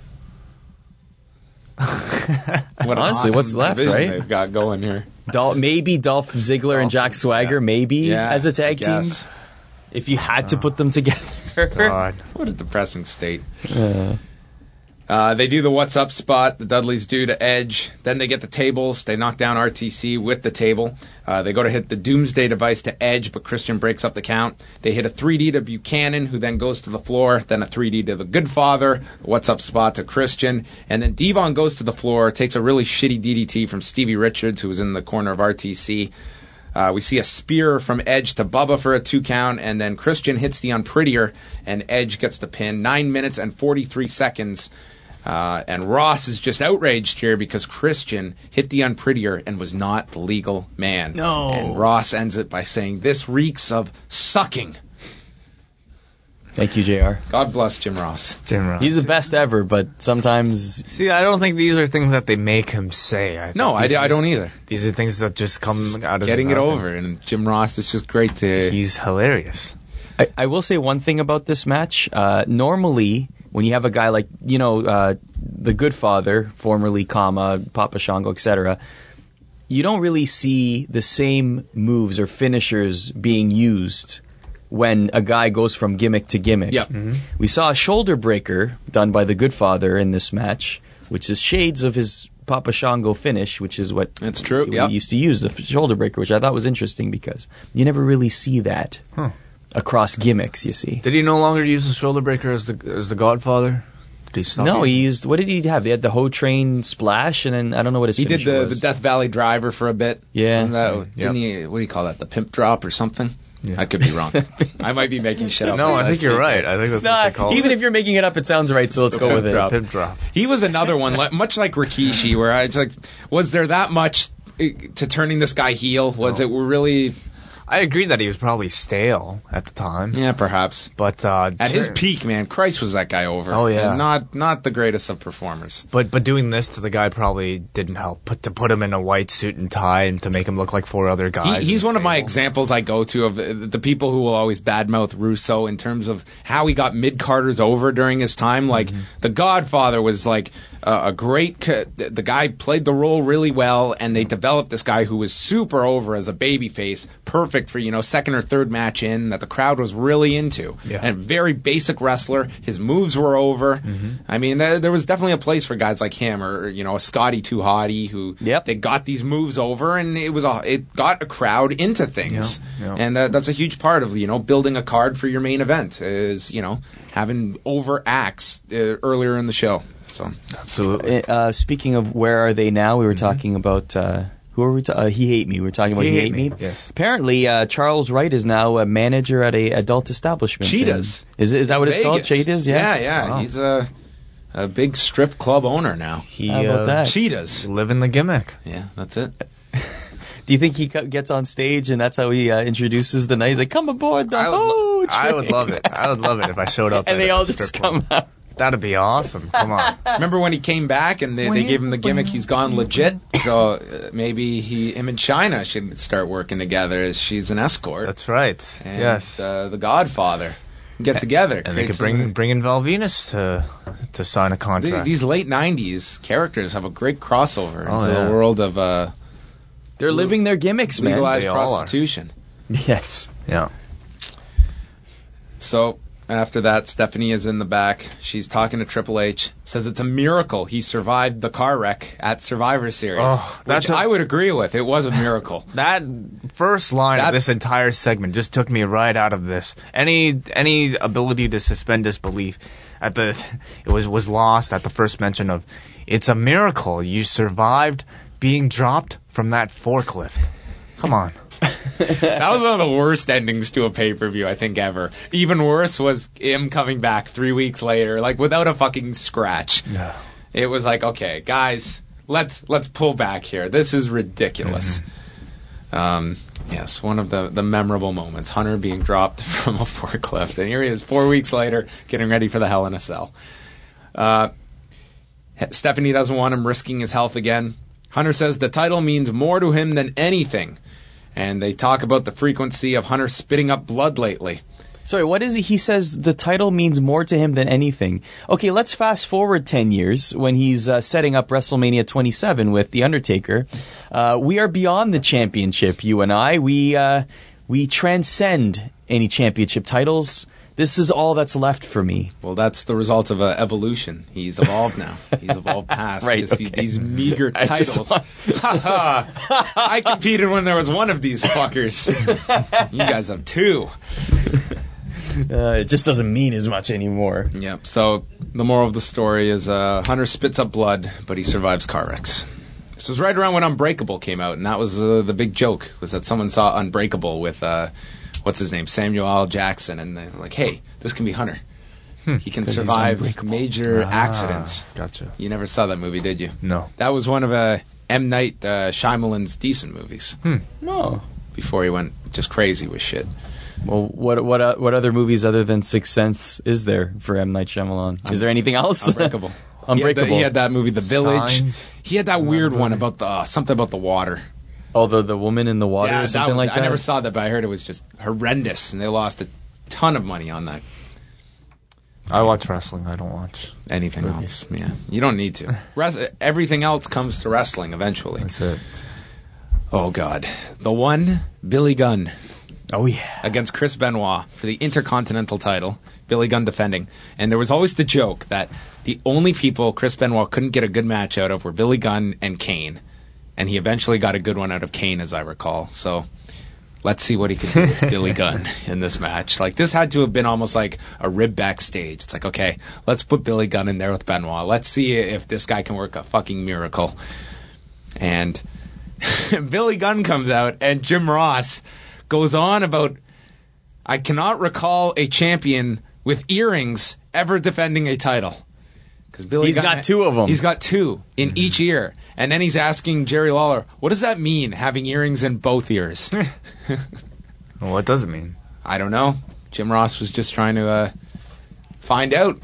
Speaker 6: What an
Speaker 8: Honestly,
Speaker 6: awesome
Speaker 8: what's left,
Speaker 6: division
Speaker 8: right?
Speaker 6: They've got going here.
Speaker 8: Dol- maybe Dolph Ziggler and Jack Swagger,
Speaker 6: Yeah.
Speaker 8: maybe
Speaker 6: Yeah,
Speaker 8: as a tag
Speaker 6: I
Speaker 8: team.
Speaker 6: guess.
Speaker 8: If you had to put them together.
Speaker 9: God.
Speaker 6: What a depressing state.
Speaker 8: Uh,
Speaker 6: Uh, they do the what's up spot. The Dudleys do to Edge. Then they get the tables. They knock down R T C with the table. Uh, they go to hit the Doomsday device to Edge, but Christian breaks up the count. They hit a three D to Buchanan, who then goes to the floor. Then a three D to the Goodfather. What's up spot to Christian. And then Devon goes to the floor, takes a really shitty D D T from Stevie Richards, who was in the corner of R T C. Uh, we see a spear from Edge to Bubba for a two count, and then Christian hits the Unprettier, and Edge gets the pin. Nine minutes and forty-three seconds. Uh, and Ross is just outraged here because Christian hit the Unprettier and was not the legal man.
Speaker 8: No.
Speaker 6: And Ross ends it by saying, "This reeks of sucking."
Speaker 8: Thank you, J R.
Speaker 6: God bless Jim Ross.
Speaker 9: Jim Ross.
Speaker 8: He's the best ever, but sometimes
Speaker 9: See, I don't think these are things that they make him say. I
Speaker 6: No,
Speaker 9: think
Speaker 6: I,
Speaker 9: these
Speaker 6: I
Speaker 9: are
Speaker 6: don't
Speaker 9: just-
Speaker 6: either.
Speaker 9: These are things that just come out of his
Speaker 6: Getting it
Speaker 9: mouth.
Speaker 6: over, and Jim Ross is just great to.
Speaker 9: He's hilarious.
Speaker 8: I, I will say one thing about this match. Uh, normally, when you have a guy like, you know, uh, the Goodfather, formerly Kama, Papa Shango, et cetera, you don't really see the same moves or finishers being used when a guy goes from gimmick to gimmick.
Speaker 6: Yep.
Speaker 8: We saw a shoulder breaker done by the Goodfather in this match, which is shades of his Papa Shango finish, which is what
Speaker 6: That's true.
Speaker 8: we
Speaker 6: Yep.
Speaker 8: used to use, the f- shoulder breaker, which I thought was interesting because you never really see that
Speaker 9: Huh.
Speaker 8: across gimmicks, you see.
Speaker 9: Did he no longer use the shoulder breaker as the as the Godfather? Did he stop?
Speaker 8: No,
Speaker 9: using
Speaker 8: he used, what did he have? They had the Ho Train splash, and then I don't know what his
Speaker 6: He did
Speaker 8: finisher
Speaker 6: the, the
Speaker 8: was.
Speaker 6: Death Valley Driver for a bit.
Speaker 8: Yeah.
Speaker 6: Wasn't that,
Speaker 9: Mm,
Speaker 6: didn't he, what do you call that, the pimp drop or something?
Speaker 9: Yeah.
Speaker 6: I could be wrong. I might be making shit up.
Speaker 9: No, I
Speaker 6: as
Speaker 9: think you're
Speaker 6: speak.
Speaker 9: right. I think that's what
Speaker 8: Nah,
Speaker 9: they call
Speaker 8: even
Speaker 9: it.
Speaker 8: if you're making it up, it sounds right, so let's go with it.
Speaker 9: Drop. Pimp drop.
Speaker 6: He was another one, like, much like Rikishi, where I, it's like, was there that much uh, to turning this guy heel? Was
Speaker 9: No.
Speaker 6: it really?
Speaker 9: I agree that he was probably stale at the time.
Speaker 6: Yeah, perhaps.
Speaker 9: But uh,
Speaker 6: At his
Speaker 9: cer-
Speaker 6: peak, man, Christ was that guy over.
Speaker 9: Oh, yeah.
Speaker 6: And not not the greatest of performers.
Speaker 9: But but doing this to the guy probably didn't help. Put to put him in a white suit and tie and to make him look like four other guys.
Speaker 6: He, he's
Speaker 9: in
Speaker 6: one
Speaker 9: the
Speaker 6: of my
Speaker 9: stable.
Speaker 6: examples I go to of the, the people who will always badmouth Russo in terms of how he got mid-carders over during his time. Like,
Speaker 9: Mm-hmm.
Speaker 6: The Godfather was like uh, a great... Co- the guy played the role really well, and they developed this guy who was super over as a babyface, perfect for, you know, second or third match in, that the crowd was really into.
Speaker 9: Yeah.
Speaker 6: And very basic wrestler. His moves were over.
Speaker 9: Mm-hmm.
Speaker 6: I mean, there, there was definitely a place for guys like him, or, you know, a Scotty Too Hottie, who
Speaker 8: Yep.
Speaker 6: they got these moves over, and it was a, it got a crowd into things.
Speaker 9: Yeah, yeah.
Speaker 6: And uh, that's a huge part of, you know, building a card for your main event is, you know, having over acts uh, earlier in the show. So
Speaker 9: Absolutely.
Speaker 8: Uh, speaking of where are they now, we were talking about uh, who are we? Ta- uh, he hate me. We were talking about
Speaker 9: He
Speaker 8: he,
Speaker 9: Hate
Speaker 8: hate me.
Speaker 9: Me, yes.
Speaker 8: Apparently, uh, Charles Wright is now a manager at a adult establishment.
Speaker 6: Cheetahs.
Speaker 8: in- Is is that what it's called?
Speaker 6: Vegas.
Speaker 8: Cheetahs? Yeah.
Speaker 6: Yeah, yeah.
Speaker 8: Wow.
Speaker 6: He's a a big strip club owner now.
Speaker 9: He
Speaker 8: How about
Speaker 9: uh,
Speaker 8: that?
Speaker 6: Cheetahs.
Speaker 9: living the gimmick.
Speaker 6: Yeah, that's it.
Speaker 8: Do you think he co- gets on stage and that's how he uh, introduces the night? He's like, "Come aboard the
Speaker 9: I would, lo-
Speaker 8: Ho
Speaker 9: I would
Speaker 8: train."
Speaker 9: love it. I would love it if I showed up.
Speaker 8: and
Speaker 9: at
Speaker 8: they
Speaker 9: a
Speaker 8: all
Speaker 9: strip
Speaker 8: just
Speaker 9: club.
Speaker 8: come out.
Speaker 9: That'd be awesome. Come on.
Speaker 6: Remember when he came back and they, they gave him the gimmick, he's gone legit? So uh, maybe he, him and China should start working together as she's an escort.
Speaker 9: That's right.
Speaker 6: and,
Speaker 9: yes.
Speaker 6: Uh, the Godfather. Get together.
Speaker 9: and they
Speaker 6: create
Speaker 9: could bring
Speaker 6: something-
Speaker 9: bring in Val Venus to to sign a
Speaker 6: Th-
Speaker 9: contract.
Speaker 6: These late nineties characters have a great crossover
Speaker 9: Oh,
Speaker 6: into
Speaker 9: yeah.
Speaker 6: the world of uh,
Speaker 8: They're living their gimmicks, man.
Speaker 6: legalized
Speaker 9: They all are.
Speaker 6: prostitution.
Speaker 8: Yes.
Speaker 9: yeah.
Speaker 6: So after that, Stephanie is in the back. She's talking to Triple H. Says it's a miracle he survived the car wreck at Survivor Series.
Speaker 9: Oh, that's
Speaker 6: which
Speaker 9: a-
Speaker 6: I would agree with. It was a miracle.
Speaker 9: That first line
Speaker 6: That's-
Speaker 9: of this entire segment just took me right out of this. Any any ability to suspend disbelief at the it was was lost at the first mention of it's a miracle you survived being dropped from that forklift. Come on.
Speaker 6: That was one of the worst endings to a pay-per-view, I think, ever. Even worse was him coming back three weeks later, like, without a fucking scratch.
Speaker 9: No.
Speaker 6: It was like, okay, guys, let's let's pull back here. This is ridiculous. Um, yes, one of the, the memorable moments. Hunter being dropped from a forklift. And here he is four weeks later getting ready for the Hell in a Cell. Uh, Stephanie doesn't want him risking his health again. Hunter says the title means more to him than anything. And they talk about the frequency of Hunter spitting up blood lately.
Speaker 8: Sorry, what is he? He says the title means more to him than anything. Okay, let's fast forward ten years when he's uh, setting up WrestleMania twenty-seven with The Undertaker. Uh, we are beyond the championship, you and I. We uh, we transcend any championship titles. This is all that's left for me.
Speaker 6: Well, that's the result of uh, evolution. He's evolved now. He's evolved past
Speaker 8: Right,
Speaker 6: just the-
Speaker 8: okay.
Speaker 6: these meager
Speaker 8: I just
Speaker 6: titles.
Speaker 8: want-
Speaker 6: Ha ha! I competed when there was one of these fuckers. You guys have two.
Speaker 8: Uh, it just doesn't mean as much anymore.
Speaker 6: Yep. So the moral of the story is uh, Hunter spits up blood, but he survives car wrecks. This was right around when Unbreakable came out, and that was uh, the big joke, was that someone saw Unbreakable with, uh, what's his name, Samuel L. Jackson, and they were like, hey, this can be Hunter. He can
Speaker 8: 'Cause he's
Speaker 6: survive
Speaker 8: unbreakable.
Speaker 6: major
Speaker 9: Ah,
Speaker 6: accidents.
Speaker 9: Gotcha.
Speaker 6: You never saw that movie, did you?
Speaker 9: No.
Speaker 6: That was one of uh, M. Night uh, Shyamalan's decent movies
Speaker 8: No.
Speaker 6: before he went just crazy with shit.
Speaker 8: Well, what what uh, what other movies other than Sixth Sense is there for M. Night Shyamalan? Is there anything else?
Speaker 6: Unbreakable.
Speaker 8: Unbreakable.
Speaker 6: He had, the, he had that movie, The Village.
Speaker 9: Signs.
Speaker 6: He had that weird one about the uh, something about the water.
Speaker 8: Oh, the the woman in the water
Speaker 6: yeah,
Speaker 8: or something
Speaker 6: that was,
Speaker 8: like that.
Speaker 6: I never saw that, but I heard it was just horrendous, and they lost a ton of money on that.
Speaker 9: I watch wrestling. I don't watch.
Speaker 6: Anything
Speaker 9: Movies.
Speaker 6: else? Yeah, you don't need to. Res- everything else comes to wrestling eventually.
Speaker 9: That's it.
Speaker 6: Oh God, the one Billy Gunn.
Speaker 8: Oh, yeah.
Speaker 6: Against Chris Benoit for the Intercontinental title, Billy Gunn defending. And there was always the joke that the only people Chris Benoit couldn't get a good match out of were Billy Gunn and Kane. And he eventually got a good one out of Kane, as I recall. So let's see what he can do with Billy Gunn in this match. Like, this had to have been almost like a rib backstage. It's like, okay, let's put Billy Gunn in there with Benoit. Let's see if this guy can work a fucking miracle. And Billy Gunn comes out, and Jim Ross goes on about, I cannot recall a champion with earrings ever defending a title. Because Billy
Speaker 8: He's
Speaker 6: Gunn,
Speaker 8: got two of them.
Speaker 6: He's got two in mm-hmm. each ear. And then he's asking Jerry Lawler, what does that mean, having earrings in both ears?
Speaker 9: Well, what does it mean?
Speaker 6: I don't know. Jim Ross was just trying to uh, find out.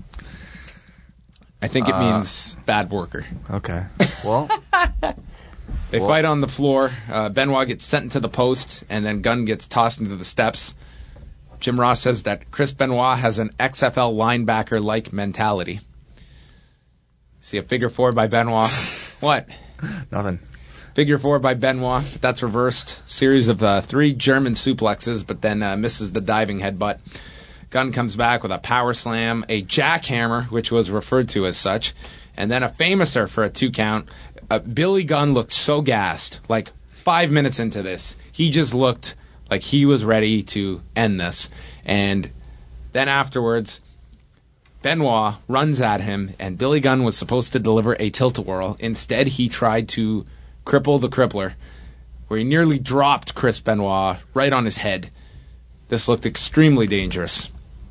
Speaker 6: I think it uh, means bad worker.
Speaker 9: Okay. Well...
Speaker 6: They
Speaker 9: Well,
Speaker 6: fight on the floor. Uh, Benoit gets sent into the post, and then Gunn gets tossed into the steps. Jim Ross says that Chris Benoit has an X F L linebacker-like mentality. See a figure four by Benoit. What?
Speaker 9: Nothing.
Speaker 6: Figure four by Benoit. That's reversed. Series of uh, three German suplexes, but then uh, misses the diving headbutt. Gunn comes back with a power slam, a jackhammer, which was referred to as such, and then a famouser for a two count. Uh, Billy Gunn looked so gassed, like five minutes into this. He just looked like he was ready to end this. And then afterwards, Benoit runs at him, and Billy Gunn was supposed to deliver a tilt-a-whirl. Instead, he tried to cripple the crippler, where he nearly dropped Chris Benoit right on his head. This looked extremely dangerous.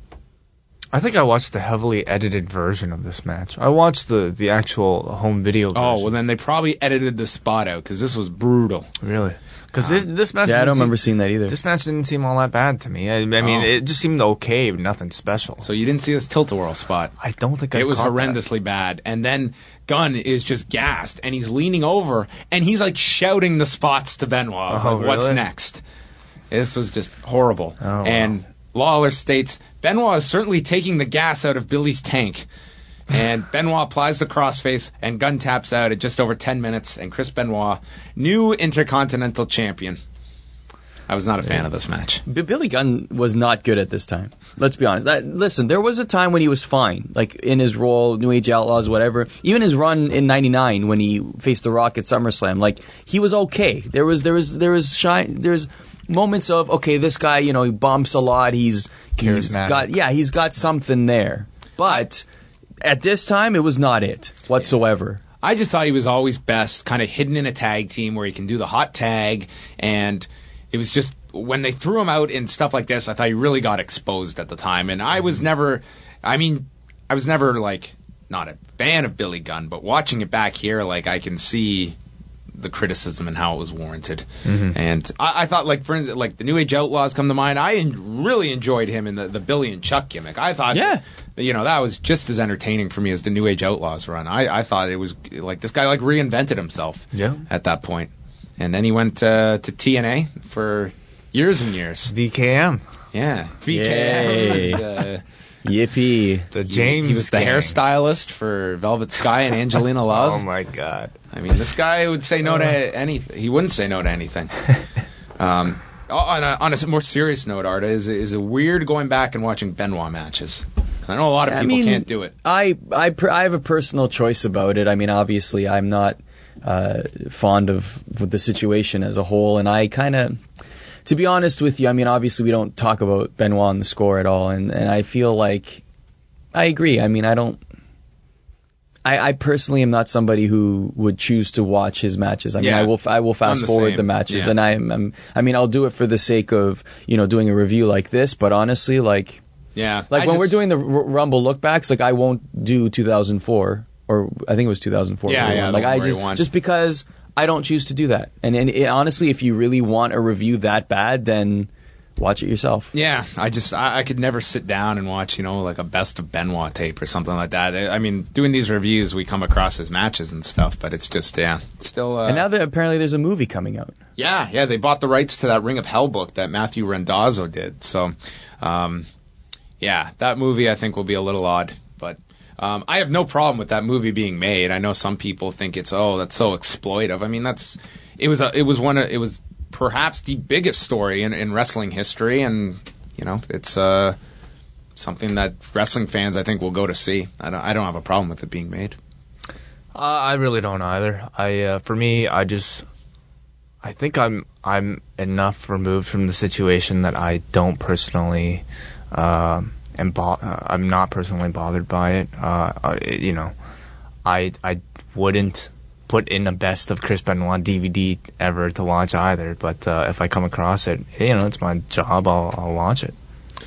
Speaker 9: I think I watched the heavily edited version of this match. I watched the, the actual home video version.
Speaker 6: Oh, well, then they probably edited the spot out, because this was brutal.
Speaker 9: Really? Because this, this match...
Speaker 8: Yeah, I don't
Speaker 9: seem,
Speaker 8: remember seeing that either.
Speaker 9: This match didn't seem all that bad to me. I, I mean,
Speaker 6: Oh.
Speaker 9: it just seemed okay, but nothing special.
Speaker 6: So you didn't see this tilt-a-whirl spot?
Speaker 9: I don't think I
Speaker 6: It was
Speaker 9: caught
Speaker 6: horrendously bad. And then Gunn is just gassed, and he's leaning over, and he's like shouting the spots to Benoit.
Speaker 9: Oh,
Speaker 6: like, what's
Speaker 9: really?
Speaker 6: next? This was just horrible.
Speaker 9: Oh,
Speaker 6: and
Speaker 9: wow.
Speaker 6: Lawler states, Benoit is certainly taking the gas out of Billy's tank. And Benoit applies the crossface, and Gunn taps out at just over ten minutes, and Chris Benoit, new Intercontinental Champion. I was not a fan of this match.
Speaker 8: B- Billy Gunn was not good at this time. Let's be honest. That, listen, there was a time when he was fine, like in his role, New Age Outlaws, whatever. Even his run in ninety-nine when he faced The Rock at SummerSlam, like he was okay. There was there was there was shine. There's moments of okay, this guy, you know, he bumps a lot. He's he's
Speaker 9: Charismatic.
Speaker 8: got yeah, he's got something there. But at this time, it was not it whatsoever.
Speaker 6: I just thought he was always best, kind of hidden in a tag team where he can do the hot tag, and it was just when they threw him out in stuff like this, I thought he really got exposed at the time. And I was never, I mean, I was never like not a fan of Billy Gunn, but watching it back here, like I can see the criticism and how it was warranted.
Speaker 9: Mm-hmm.
Speaker 6: And I, I thought, like for instance, like the New Age Outlaws come to mind. I en- really enjoyed him in the, the Billy and Chuck gimmick. I thought,
Speaker 8: Yeah.
Speaker 6: that, you know, that was just as entertaining for me as the New Age Outlaws run. I, I thought it was like this guy like reinvented himself
Speaker 9: Yeah.
Speaker 6: at that point. And then he went uh, to T N A for years and years.
Speaker 9: V K M.
Speaker 6: Yeah, V K
Speaker 8: Yay.
Speaker 6: M. And, uh,
Speaker 8: Yippee.
Speaker 9: The
Speaker 6: he-
Speaker 9: James
Speaker 6: He was the
Speaker 9: gang.
Speaker 6: hairstylist for Velvet Sky and Angelina Love.
Speaker 9: Oh, my God.
Speaker 6: I mean, this guy would say no to anything. He wouldn't say no to anything. um, on a, on a more serious note, Arda, is is it weird going back and watching Benoit matches? I know a lot of
Speaker 8: I
Speaker 6: people
Speaker 8: mean,
Speaker 6: can't do it.
Speaker 8: I I per, I have a personal choice about it. I mean, obviously, I'm not uh, fond of the situation as a whole, and I kind of, to be honest with you, I mean, obviously, we don't talk about Benoit on the score at all, and and I feel like I agree. I mean, I don't. I, I personally am not somebody who would choose to watch his matches. I mean,
Speaker 6: Yeah.
Speaker 8: I will I will fast
Speaker 6: the
Speaker 8: forward
Speaker 6: same.
Speaker 8: the matches,
Speaker 6: Yeah.
Speaker 8: and I am I'm, I mean, I'll do it for the sake of you know doing a review like this. But honestly, like.
Speaker 6: Yeah,
Speaker 8: Like
Speaker 6: I
Speaker 8: when
Speaker 6: just-
Speaker 8: we're doing the R- Rumble lookbacks, like I won't do two thousand four or I think it was two thousand four.
Speaker 6: Yeah,
Speaker 8: for the
Speaker 6: yeah,
Speaker 8: one.
Speaker 6: the
Speaker 8: Like
Speaker 6: one
Speaker 8: I
Speaker 6: where he
Speaker 8: just
Speaker 6: won.
Speaker 8: just because I don't choose to do that. And and it, honestly, if you really want a review that bad, then watch it yourself.
Speaker 6: Yeah, I just I, I could never sit down and watch, you know, like a best of Benoit tape or something like that. I I mean, doing these reviews, we come across his matches and stuff, but it's just yeah, it's still. Uh,
Speaker 8: And now that apparently there's a movie coming out.
Speaker 6: Yeah, yeah, they bought the rights to that Ring of Hell book that Matthew Randazzo did. So, um, yeah, that movie I think will be a little odd, but um, I have no problem with that movie being made. I know some people think it's oh that's so exploitive. I mean that's it was a, it was one of, it was perhaps the biggest story in, in wrestling history, and you know, it's uh, something that wrestling fans I think will go to see. I don't, I don't have a problem with it being made.
Speaker 9: Uh, I really don't either. I, uh, for me, I just, I think I'm, I'm enough removed from the situation that I don't personally, uh, am bo- uh, I'm not personally bothered by it. Uh, uh, it, you know, I, I wouldn't put in the best of Chris Benoit D V D ever to watch either. But uh, if I come across it, you know, it's my job. I'll, I'll watch it.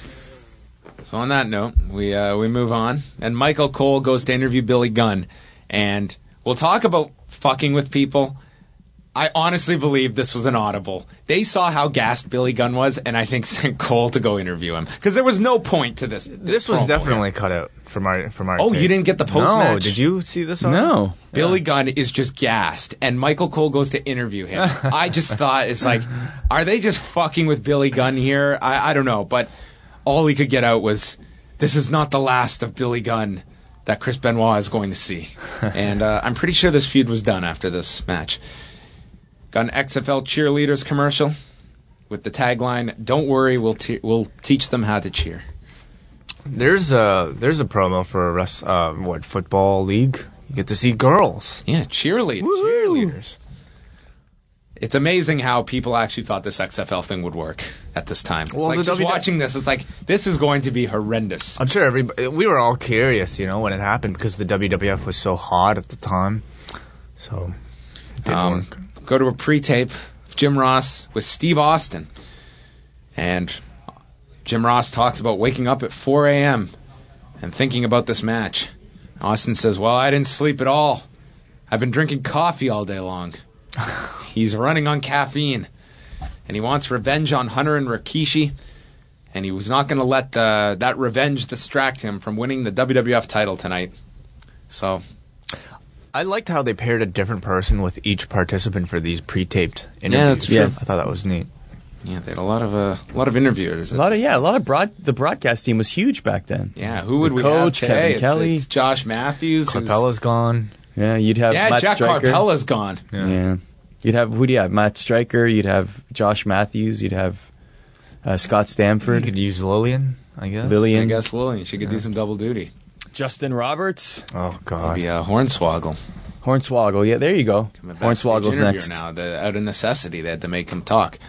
Speaker 6: So on that note, we uh, we move on, and Michael Cole goes to interview Billy Gunn, and we'll talk about fucking with people. I honestly believe this was an audible. They saw how gassed Billy Gunn was, and I think sent Cole to go interview him because there was no point to this. This,
Speaker 9: this was
Speaker 6: promo
Speaker 9: definitely
Speaker 6: here.
Speaker 9: cut out from our from our.
Speaker 6: Oh,
Speaker 9: tape.
Speaker 6: you didn't get the post match?
Speaker 9: No, did you see this? Already?
Speaker 8: No.
Speaker 6: Billy
Speaker 9: Yeah.
Speaker 6: Gunn is just gassed, and Michael Cole goes to interview him. I just thought, it's like, are they just fucking with Billy Gunn here? I, I don't know, but all he could get out was, this is not the last of Billy Gunn that Chris Benoit is going to see. And uh, I'm pretty sure this feud was done after this match. Got an X F L cheerleaders commercial with the tagline, "Don't worry, we'll te- we'll teach them how to cheer."
Speaker 9: There's a there's a promo for a rest, uh, what football league. You get to see girls.
Speaker 6: Yeah, cheerleaders.
Speaker 9: Cheerleaders.
Speaker 6: It's amazing how people actually thought this X F L thing would work at this time.
Speaker 9: Well,
Speaker 6: like,
Speaker 9: the
Speaker 6: just
Speaker 9: W W F
Speaker 6: watching this, it's like, this is going to be horrendous.
Speaker 9: I'm sure everybody, we were all curious, you know, when it happened because the W W F was so hot at the time. So it didn't
Speaker 6: Um,
Speaker 9: work.
Speaker 6: Go to a pre-tape of Jim Ross with Steve Austin. And Jim Ross talks about waking up at four a.m. and thinking about this match. Austin says, well, I didn't sleep at all. I've been drinking coffee all day long. He's running on caffeine. And he wants revenge on Hunter and Rikishi. And he was not going to let the, that revenge distract him from winning the W W F title tonight. So...
Speaker 9: I liked how they paired a different person with each participant for these pre-taped interviews.
Speaker 6: Yeah, that's true.
Speaker 8: Yes.
Speaker 9: I thought that was neat.
Speaker 6: Yeah, they had a lot of uh, a lot of interviewers.
Speaker 8: A lot of yeah, a lot of broad. The broadcast team was huge back then.
Speaker 6: Yeah, who would
Speaker 8: The
Speaker 6: we
Speaker 8: coach,
Speaker 6: have today?
Speaker 8: Kevin
Speaker 6: It's,
Speaker 8: Kelly.
Speaker 6: it's Josh Matthews. who's-
Speaker 9: Carpella's gone.
Speaker 8: Yeah, you'd have
Speaker 6: Yeah,
Speaker 8: Matt
Speaker 6: Jack
Speaker 8: Stryker.
Speaker 6: Carpella's gone.
Speaker 9: Yeah.
Speaker 8: Yeah. You'd have who do you have? Matt Stryker. You'd have Josh Matthews. You'd have uh, Scott
Speaker 9: You
Speaker 8: Stamford.
Speaker 9: could use Lillian, I guess.
Speaker 8: Lillian.
Speaker 6: I guess Lillian. She could do some double duty.
Speaker 8: Justin Roberts.
Speaker 9: Oh, God.
Speaker 6: Maybe uh, Hornswoggle.
Speaker 8: Hornswoggle. Yeah, there you go.
Speaker 6: I'm a backstage
Speaker 8: Hornswoggle's
Speaker 6: interviewer
Speaker 8: next.
Speaker 6: now. The, out of necessity, they had to make him talk.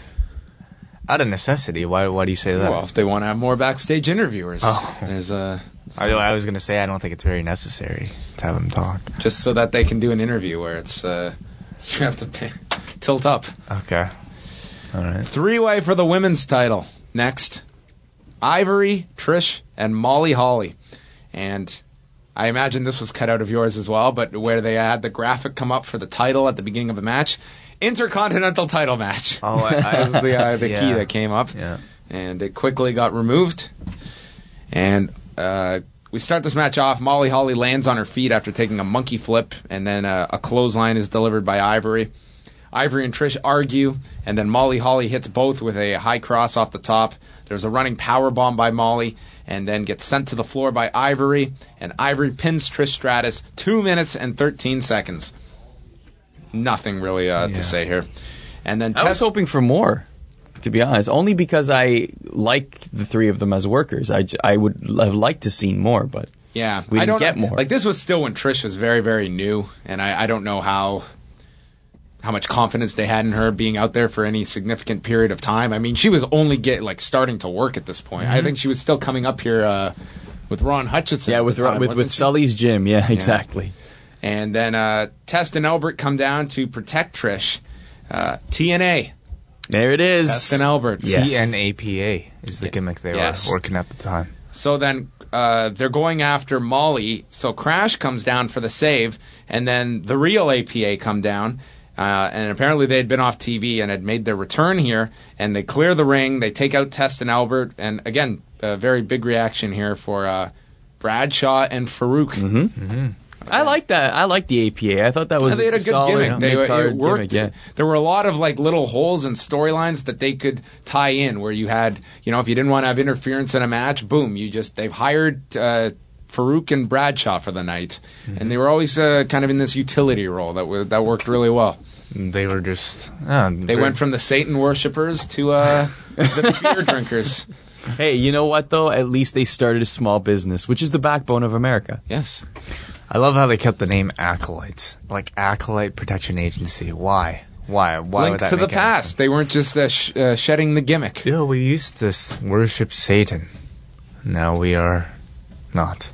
Speaker 9: Out of necessity. Why Why do you say that?
Speaker 6: Well, if they want to have more backstage interviewers,
Speaker 9: Oh.
Speaker 6: there's uh,
Speaker 9: I, I was going to say I don't think it's very necessary to have him talk.
Speaker 6: just so that they can do an interview where it's uh, you have to pay, tilt up.
Speaker 9: Okay. All right.
Speaker 6: Three-way for the women's title. Next, Ivory, Trish, and Molly Holly. And I imagine this was cut out of yours as well, but where they had the graphic come up for the title at the beginning of the match, Intercontinental title match.
Speaker 9: Oh, I, I
Speaker 6: That was the, uh, the
Speaker 9: yeah.
Speaker 6: key that came up.
Speaker 9: Yeah.
Speaker 6: And it quickly got removed. And uh, we start this match off. Molly Holly lands on her feet after taking a monkey flip, and then uh, a clothesline is delivered by Ivory. Ivory and Trish argue, and then Molly Holly hits both with a high cross off the top. There's a running power bomb by Molly, and then gets sent to the floor by Ivory, and Ivory pins Trish Stratus two minutes and thirteen seconds. Nothing really uh,
Speaker 9: Yeah.
Speaker 6: to say here. And then
Speaker 8: I was
Speaker 6: Tess-
Speaker 8: hoping for more, to be honest, only because I like the three of them as workers. I, j- I would have liked to see more, but
Speaker 6: Yeah,
Speaker 8: We
Speaker 6: I
Speaker 8: didn't
Speaker 6: don't
Speaker 8: get
Speaker 6: know.
Speaker 8: more.
Speaker 6: Like, this was still when Trish was very, very new, and I, I don't know how how much confidence they had in her being out there for any significant period of time. I mean, she was only get like starting to work at this point. I think she was still coming up here uh, with Ron Hutchinson.
Speaker 8: yeah,
Speaker 6: at
Speaker 8: with
Speaker 6: the time,
Speaker 8: with
Speaker 6: wasn't
Speaker 8: with
Speaker 6: she?
Speaker 8: Sully's gym, yeah, exactly.
Speaker 6: And then uh, Test and Albert come down to protect Trish. Uh, T N A,
Speaker 8: There it is.
Speaker 6: Test and Albert.
Speaker 8: Yes.
Speaker 9: T N A P A is the gimmick they
Speaker 6: Yes.
Speaker 9: were working at the time.
Speaker 6: So then uh, they're going after Molly. So Crash comes down for the save, and then the real A P A come down. Uh, and apparently they had been off T V and had made their return here, and they clear the ring. They take out Test and Albert, and again, a very big reaction here for uh, Bradshaw and Farouk.
Speaker 8: hmm
Speaker 9: Mm-hmm.
Speaker 8: I like that. I like the A P A. I thought that was
Speaker 6: they had a good
Speaker 8: solid
Speaker 6: gimmick. They
Speaker 8: mid-card
Speaker 6: it worked.
Speaker 8: gimmick, yeah.
Speaker 6: There were a lot of like little holes in storylines that they could tie in. Where you had, you know, if you didn't want to have interference in a match, boom, you just they've hired uh, Farouk and Bradshaw for the night, mm-hmm. and they were always uh, kind of in this utility role that w- that worked really well.
Speaker 9: They were just uh,
Speaker 6: they went from the Satan worshippers to uh, the beer drinkers.
Speaker 8: Hey, you know what though? At least they started a small business, which is the backbone of America.
Speaker 6: Yes.
Speaker 9: I love how they kept the name Acolytes, like Acolyte Protection Agency. Why? Why? Why
Speaker 6: Link
Speaker 9: would that
Speaker 6: to
Speaker 9: make
Speaker 6: the past.
Speaker 9: sense?
Speaker 6: They weren't just uh, sh- uh, shedding the gimmick.
Speaker 9: Yeah, we used to s- worship Satan. Now we are not.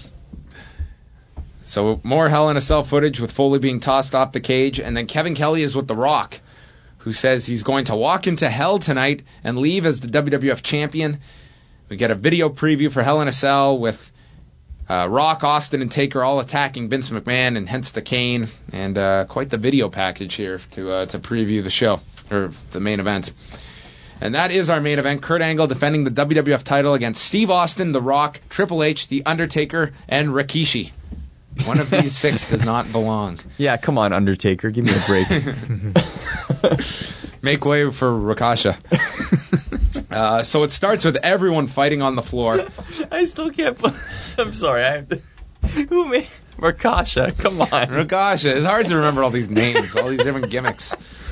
Speaker 6: So more Hell in a Cell footage with Foley being tossed off the cage, and then Kevin Kelly is with The Rock, who says he's going to walk into Hell tonight and leave as the W W F champion. We get a video preview for Hell in a Cell with uh, Rock, Austin, and Taker all attacking Vince McMahon, and hence the cane, and uh, quite the video package here to uh, to preview the show, or the main event. And that is our main event. Kurt Angle defending the W W F title against Steve Austin, The Rock, Triple H, The Undertaker, and Rikishi. One of these six does not belong.
Speaker 8: Yeah, come on, Undertaker. Give me a break.
Speaker 6: Make way for Rikasha. Uh, so it starts with everyone fighting on the floor.
Speaker 8: I still can't... I'm sorry. I have to... Who made... Rikasha, come on.
Speaker 6: Rikasha. It's hard to remember all these names, all these different gimmicks.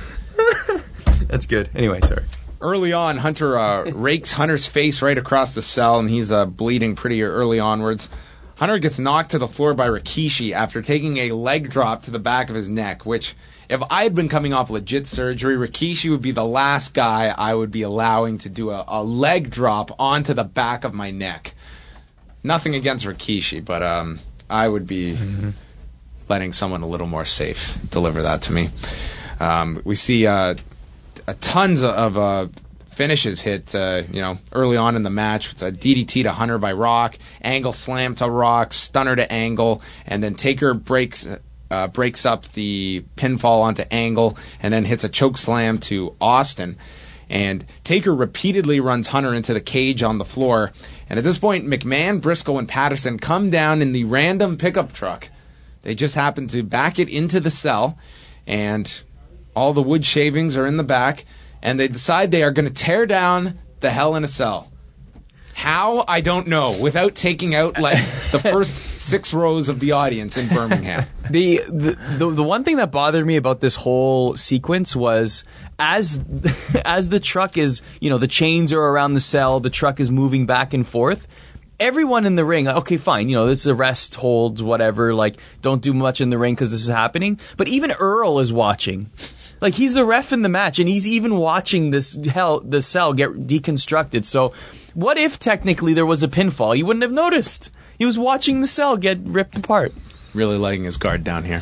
Speaker 8: That's good. Anyway, sorry.
Speaker 6: Early on, Hunter uh, rakes Hunter's face right across the cell, and he's uh, bleeding pretty early onwards. Hunter gets knocked to the floor by Rikishi after taking a leg drop to the back of his neck, which, if I had been coming off legit surgery, Rikishi would be the last guy I would be allowing to do a, a leg drop onto the back of my neck. Nothing against Rikishi, but um, I would be mm-hmm. letting someone a little more safe deliver that to me. Um, we see uh, a tons of uh, finishes hit, uh, you know, early on in the match. It's a D D T to Hunter by Rock, Angle slam to Rock, stunner to Angle, and then Taker breaks uh, breaks up the pinfall onto Angle, and then hits a choke slam to Austin. And Taker repeatedly runs Hunter into the cage on the floor. And at this point, McMahon, Briscoe, and Patterson come down in the random pickup truck. They just happen to back it into the cell, and all the wood shavings are in the back. And they decide they are going to tear down the Hell in a Cell. How? I don't know. Without taking out like the first six rows of the audience in Birmingham.
Speaker 8: The, the the the one thing that bothered me about this whole sequence was as as the truck is, you know, the chains are around the cell, the truck is moving back and forth. Everyone in the ring, okay, fine, you know, this is a rest, hold, whatever, like, don't do much in the ring because this is happening. But even Earl is watching. Like, he's the ref in the match, and he's even watching this hell, the cell get deconstructed. So, what if technically there was a pinfall? You wouldn't have noticed. He was watching the cell get ripped apart.
Speaker 6: Really letting his guard down here.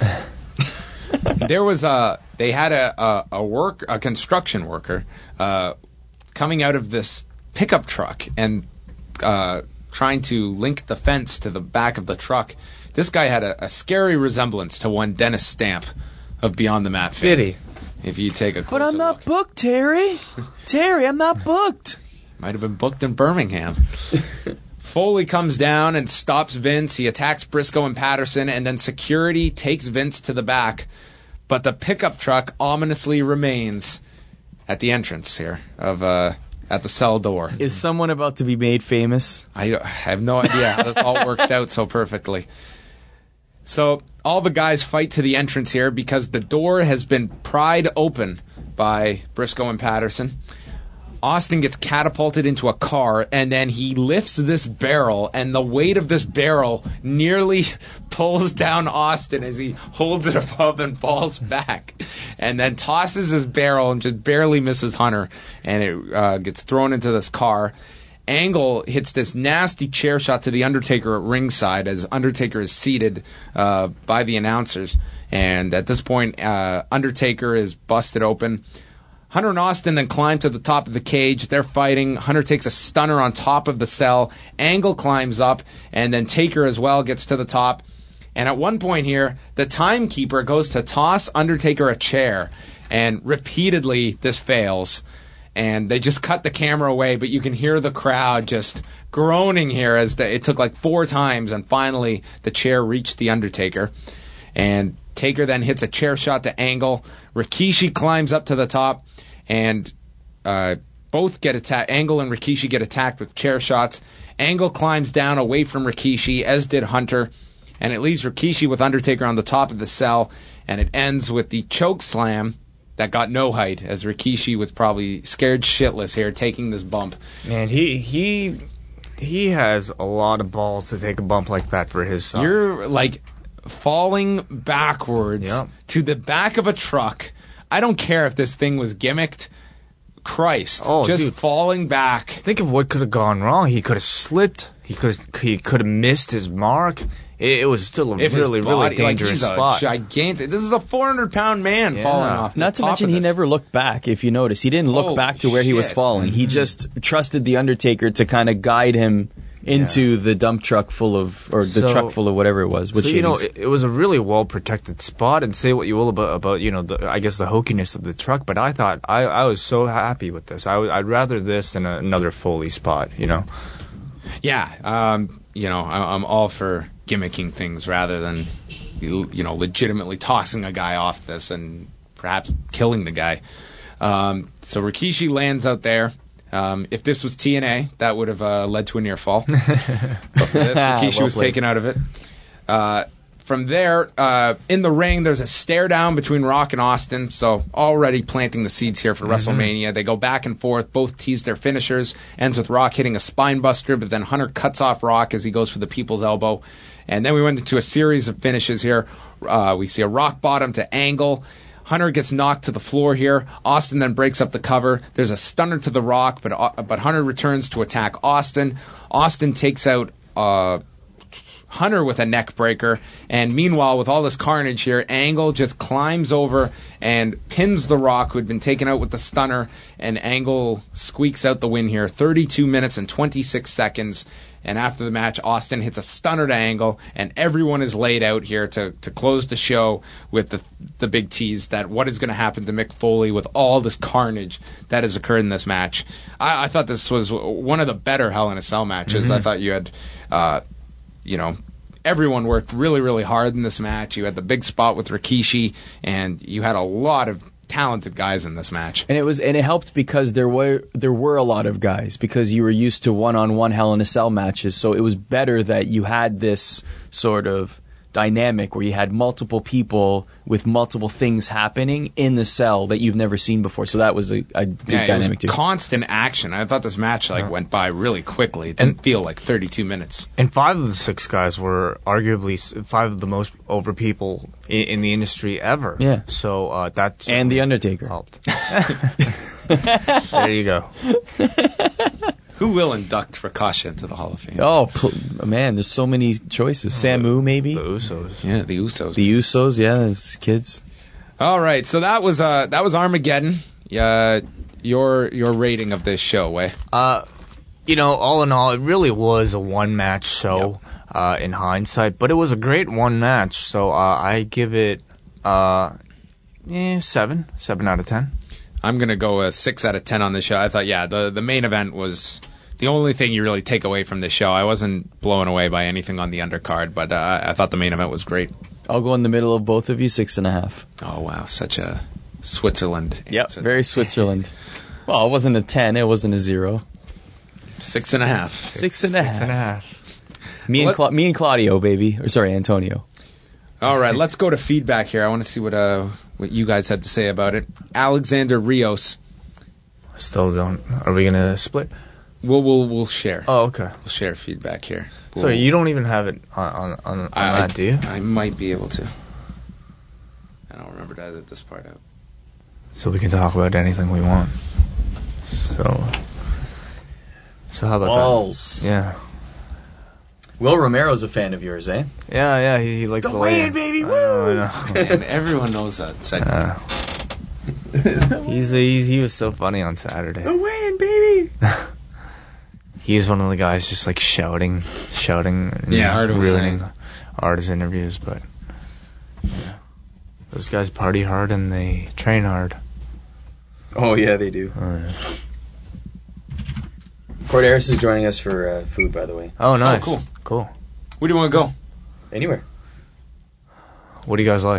Speaker 6: There was a, they had a, a, a work, a construction worker, uh, coming out of this pickup truck and, uh, trying to link the fence to the back of the truck. This guy had a, a scary resemblance to one Dennis Stamp of Beyond the Mat fame.
Speaker 9: Did he?
Speaker 6: If you take a closer
Speaker 8: But I'm not
Speaker 6: look.
Speaker 8: booked, Terry. Terry, I'm not booked.
Speaker 6: Might have been booked in Birmingham. Foley comes down and stops Vince. He attacks Briscoe and Patterson, and then security takes Vince to the back. But the pickup truck ominously remains at the entrance here of uh, at the cell door.
Speaker 8: Is someone about to be made famous?
Speaker 6: I, I have no idea how this all worked out so perfectly. So all the guys fight to the entrance here because the door has been pried open by Briscoe and Patterson. Austin gets catapulted into a car, and then he lifts this barrel, and the weight of this barrel nearly pulls down Austin as he holds it above and falls back, and then tosses his barrel and just barely misses Hunter, and it uh, gets thrown into this car. Angle hits this nasty chair shot to The Undertaker at ringside as Undertaker is seated uh, by the announcers, and at this point, uh, Undertaker is busted open. Hunter and Austin then climb to the top of the cage. They're fighting. Hunter takes a stunner on top of the cell. Angle climbs up, and then Taker as well gets to the top. And at one point here, the timekeeper goes to toss Undertaker a chair, and repeatedly this fails. And they just cut the camera away, but you can hear the crowd just groaning here as the, it took like four times, and finally the chair reached the Undertaker. And Taker then hits a chair shot to Angle. Rikishi climbs up to the top, and uh, both get attacked. Angle and Rikishi get attacked with chair shots. Angle climbs down away from Rikishi, as did Hunter, and it leaves Rikishi with Undertaker on the top of the cell, and it ends with the choke slam that got no height, as Rikishi was probably scared shitless here, taking this bump.
Speaker 9: Man, he he he has a lot of balls to take a bump like that for his size.
Speaker 6: You're like falling backwards
Speaker 9: Yep.
Speaker 6: to the back of a truck. I don't care if this thing was gimmicked. Christ,
Speaker 9: Oh,
Speaker 6: just
Speaker 9: dude.
Speaker 6: falling back.
Speaker 9: Think of what could have gone wrong. He could have slipped. He could he could have missed his mark. It, it was still a
Speaker 6: If his
Speaker 9: really
Speaker 6: body-
Speaker 9: really dangerous
Speaker 6: like he's
Speaker 9: spot.
Speaker 6: A gigantic. This is a four hundred pound man
Speaker 9: Yeah.
Speaker 6: falling off.
Speaker 8: Not
Speaker 6: the
Speaker 8: to
Speaker 6: top
Speaker 8: mention
Speaker 6: of
Speaker 8: he
Speaker 6: this.
Speaker 8: never looked back, if you notice. He didn't look
Speaker 6: Holy
Speaker 8: back to where he was
Speaker 6: shit.
Speaker 8: falling. He just trusted the Undertaker to kind of guide him into the dump truck full of, or the
Speaker 9: So-
Speaker 8: truck full of whatever it was. Which
Speaker 9: so you know, it, it was a really well protected spot. And say what you will about about you know, the, I guess the hokiness of the truck, but I thought I I was so happy with this. I would, I'd rather this than a, another Foley spot. You know.
Speaker 6: Yeah, um, you know, I, I'm all for gimmicking things rather than, you you know, legitimately tossing a guy off this and perhaps killing the guy. Um, so Rikishi lands out there. Um, if this was T N A, that would have uh, led to a near fall. But for this, Rikishi
Speaker 8: Well
Speaker 6: was
Speaker 8: played.
Speaker 6: taken out of it. Uh, from there, uh, in the ring, there's a stare down between Rock and Austin, so already planting the seeds here for WrestleMania. They go back and forth, both tease their finishers, ends with Rock hitting a spine buster, but then Hunter cuts off Rock as he goes for the people's elbow. And then we went into a series of finishes here. Uh, we see a rock bottom to Angle. Hunter gets knocked to the floor here. Austin then breaks up the cover. There's a stunner to the Rock, but uh, but Hunter returns to attack Austin. Austin takes out uh, Hunter with a neck breaker, and meanwhile, with all this carnage here, Angle just climbs over and pins the Rock, who had been taken out with the stunner, and Angle squeaks out the win here, thirty-two minutes and twenty-six seconds. And after the match, Austin hits a stunner to Angle, and everyone is laid out here to, to close the show with the the big tease that what is going to happen to Mick Foley with all this carnage that has occurred in this match. I, I thought this was one of the better Hell in a Cell matches. I thought you had, uh, you know, everyone worked really, really hard in this match. You had the big spot with Rikishi, and you had a lot of talented guys in this match.
Speaker 8: And it was, and it helped because there were there were a lot of guys, because you were used to one-on-one Hell in a Cell matches. So it was better that you had this sort of dynamic where you had multiple people with multiple things happening in the cell that you've never seen before. So that was a, a big
Speaker 6: Yeah, it
Speaker 8: dynamic
Speaker 6: was
Speaker 8: too.
Speaker 6: constant action. I thought this match like went by really quickly. It didn't feel like thirty-two minutes.
Speaker 9: And five of the six guys were arguably s- five of the most over people in, in the industry ever.
Speaker 8: Yeah.
Speaker 9: So uh, that's
Speaker 8: And the Undertaker.
Speaker 9: helped. There you go.
Speaker 6: Who will induct Ricochet into the Hall of Fame?
Speaker 8: Oh pl- man, there's so many choices. Samu maybe.
Speaker 9: The Usos.
Speaker 6: Yeah, the Usos.
Speaker 8: The Usos, yeah, as kids.
Speaker 6: All right, so that was uh that was Armageddon. Uh, your your rating of this show, Way?
Speaker 9: Uh, you know, all in all, it really was a one-match show uh, in hindsight, but it was a great one match. So uh, I give it uh, eh, seven, seven out of ten.
Speaker 6: I'm gonna go a six out of ten on this show. I thought, yeah, the the main event was the only thing you really take away from this show. I wasn't blown away by anything on the undercard, but uh, I thought the main event was great.
Speaker 8: I'll go in the middle of both of you, six and a half.
Speaker 6: Oh wow, such a Switzerland.
Speaker 8: Yep,
Speaker 6: answer.
Speaker 8: very Switzerland. Well, it wasn't a ten, it wasn't a zero.
Speaker 6: Six and a half.
Speaker 8: Six and a
Speaker 9: Six
Speaker 8: half.
Speaker 9: and a half.
Speaker 8: Me and
Speaker 6: Let-
Speaker 8: Cla- me and Claudio, baby. Or sorry, Antonio.
Speaker 6: All right, let's go to feedback here. I want to see what uh what you guys had to say about it. Alexander Rios.
Speaker 9: Still don't. Are we gonna split?
Speaker 6: We'll we'll we'll share.
Speaker 9: Oh, okay.
Speaker 6: We'll share feedback here.
Speaker 9: So you don't even have it on on, on, on
Speaker 6: I,
Speaker 9: that, do you?
Speaker 6: I might be able to. I don't remember to edit this part out.
Speaker 9: So we can talk about anything we want. So. So how about
Speaker 8: Balls.
Speaker 9: that? Yeah.
Speaker 8: Will Romero's a fan of yours, eh?
Speaker 9: Yeah, yeah. He, he likes the,
Speaker 8: The
Speaker 9: lay-in.
Speaker 8: weigh-in, baby,
Speaker 9: I know, I know.
Speaker 6: And everyone knows that segment.
Speaker 9: Uh, he's, he's he was so funny on Saturday.
Speaker 8: weigh-in, baby.
Speaker 9: He's one of the guys just like shouting, shouting, and
Speaker 6: Yeah, Art was
Speaker 9: ruining
Speaker 6: saying.
Speaker 9: Art's interviews. But yeah. Those guys party hard and they train hard.
Speaker 8: Oh yeah, they do.
Speaker 9: Oh, yeah.
Speaker 8: Corderis is joining us for uh, food, by the way.
Speaker 9: Oh, nice.
Speaker 6: cool.
Speaker 9: Cool.
Speaker 6: Where do you want to go?
Speaker 8: Anywhere.
Speaker 9: What do you guys like?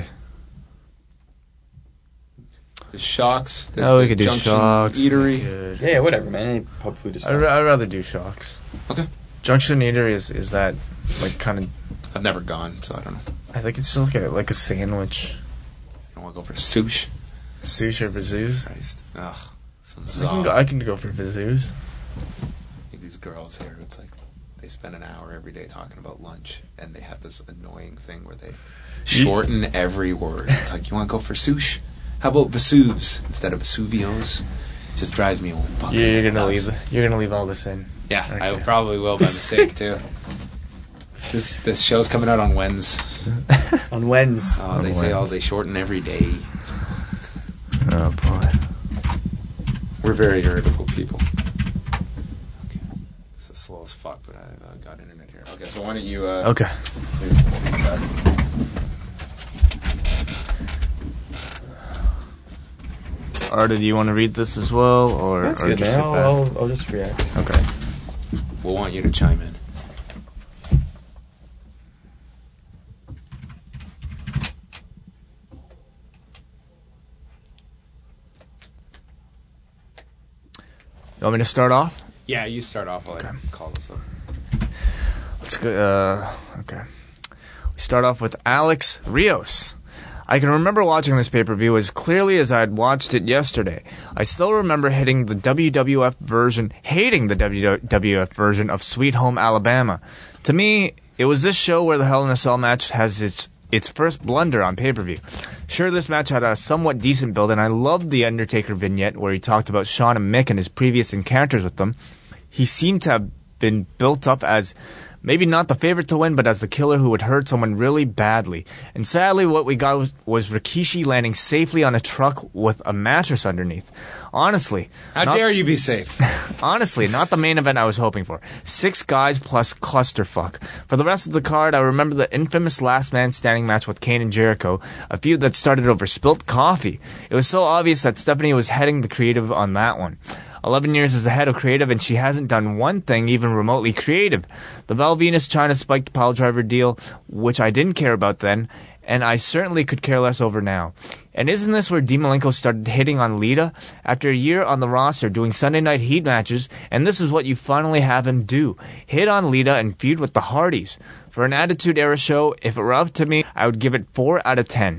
Speaker 6: There's Shocks. There's
Speaker 9: Oh,
Speaker 6: the
Speaker 9: we could do
Speaker 6: Junction
Speaker 9: Shocks.
Speaker 6: Eatery.
Speaker 9: We could-
Speaker 8: Yeah, yeah, whatever, man. Any pub food is
Speaker 9: I'd,
Speaker 8: fine.
Speaker 9: ra- I'd rather do Shocks.
Speaker 6: Okay.
Speaker 9: Junction Eatery is is that like kind of?
Speaker 6: I've never gone, so I don't know.
Speaker 9: I think it's just like a like a sandwich.
Speaker 6: You want to go for sushi?
Speaker 9: Sushi or Vizooz?
Speaker 6: Christ. Ugh. Some
Speaker 9: I can, go, I can go for Vizooz.
Speaker 6: These girls here, it's like they spend an hour every day talking about lunch, and they have this annoying thing where they shorten every word. It's like, you want to go for sushi? How about Vesuvius instead of Vesuvios? It just drives me fucking
Speaker 9: You're gonna
Speaker 6: nuts.
Speaker 9: leave. You're gonna leave all this in.
Speaker 6: Yeah, I
Speaker 9: you?
Speaker 6: probably will by mistake too. This this show's coming out on Wednesday.
Speaker 9: On Wednesday.
Speaker 6: Oh, they say oh they shorten every day.
Speaker 9: Oh boy.
Speaker 6: We're very irritable people. Okay, this is slow as fuck, but I've uh, got internet here. Okay, so why don't you? Uh,
Speaker 9: Okay.
Speaker 6: Here's some feedback.
Speaker 9: Arda, do you want to read this as well, or,
Speaker 8: That's
Speaker 9: or
Speaker 8: good,
Speaker 9: just
Speaker 8: man.
Speaker 9: sit
Speaker 8: I'll,
Speaker 9: back?
Speaker 8: I'll, I'll just react.
Speaker 9: Okay.
Speaker 6: We'll want you to chime in.
Speaker 9: You want me to start off?
Speaker 6: Yeah, you start off while
Speaker 9: Okay.
Speaker 6: I call this up.
Speaker 9: Let's go. Uh, okay. We start off with Alex Rios. I can remember watching this pay-per-view as clearly as I had watched it yesterday. I still remember hitting the W W F version, hating the W W F version of Sweet Home Alabama. To me, it was this show where the Hell in a Cell match has its its first blunder on pay-per-view. Sure, this match had a somewhat decent build, and I loved the Undertaker vignette where he talked about Shawn and Mick and his previous encounters with them. He seemed to have been built up as maybe not the favorite to win, but as the killer who would hurt someone really badly. And sadly, what we got was, was Rikishi landing safely on a truck with a mattress underneath. Honestly.
Speaker 6: How
Speaker 9: not,
Speaker 6: dare you be safe?
Speaker 9: Honestly, not the main event I was hoping for. Six guys plus clusterfuck. For the rest of the card, I remember the infamous Last Man Standing match with Kane and Jericho, a feud that started over spilt coffee. It was so obvious that Stephanie was heading the creative on that one. Eleven years as the head of creative, and she hasn't done one thing even remotely creative. The Val Venus China spiked pile driver deal, which I didn't care about then, and I certainly could care less over now. And isn't this where Dean Malenko started hitting on Lita? After a year on the roster doing Sunday Night Heat matches, and this is what you finally have him do. Hit on Lita and feud with the Hardys. For an Attitude Era show, if it were up to me, I would give it four out of ten.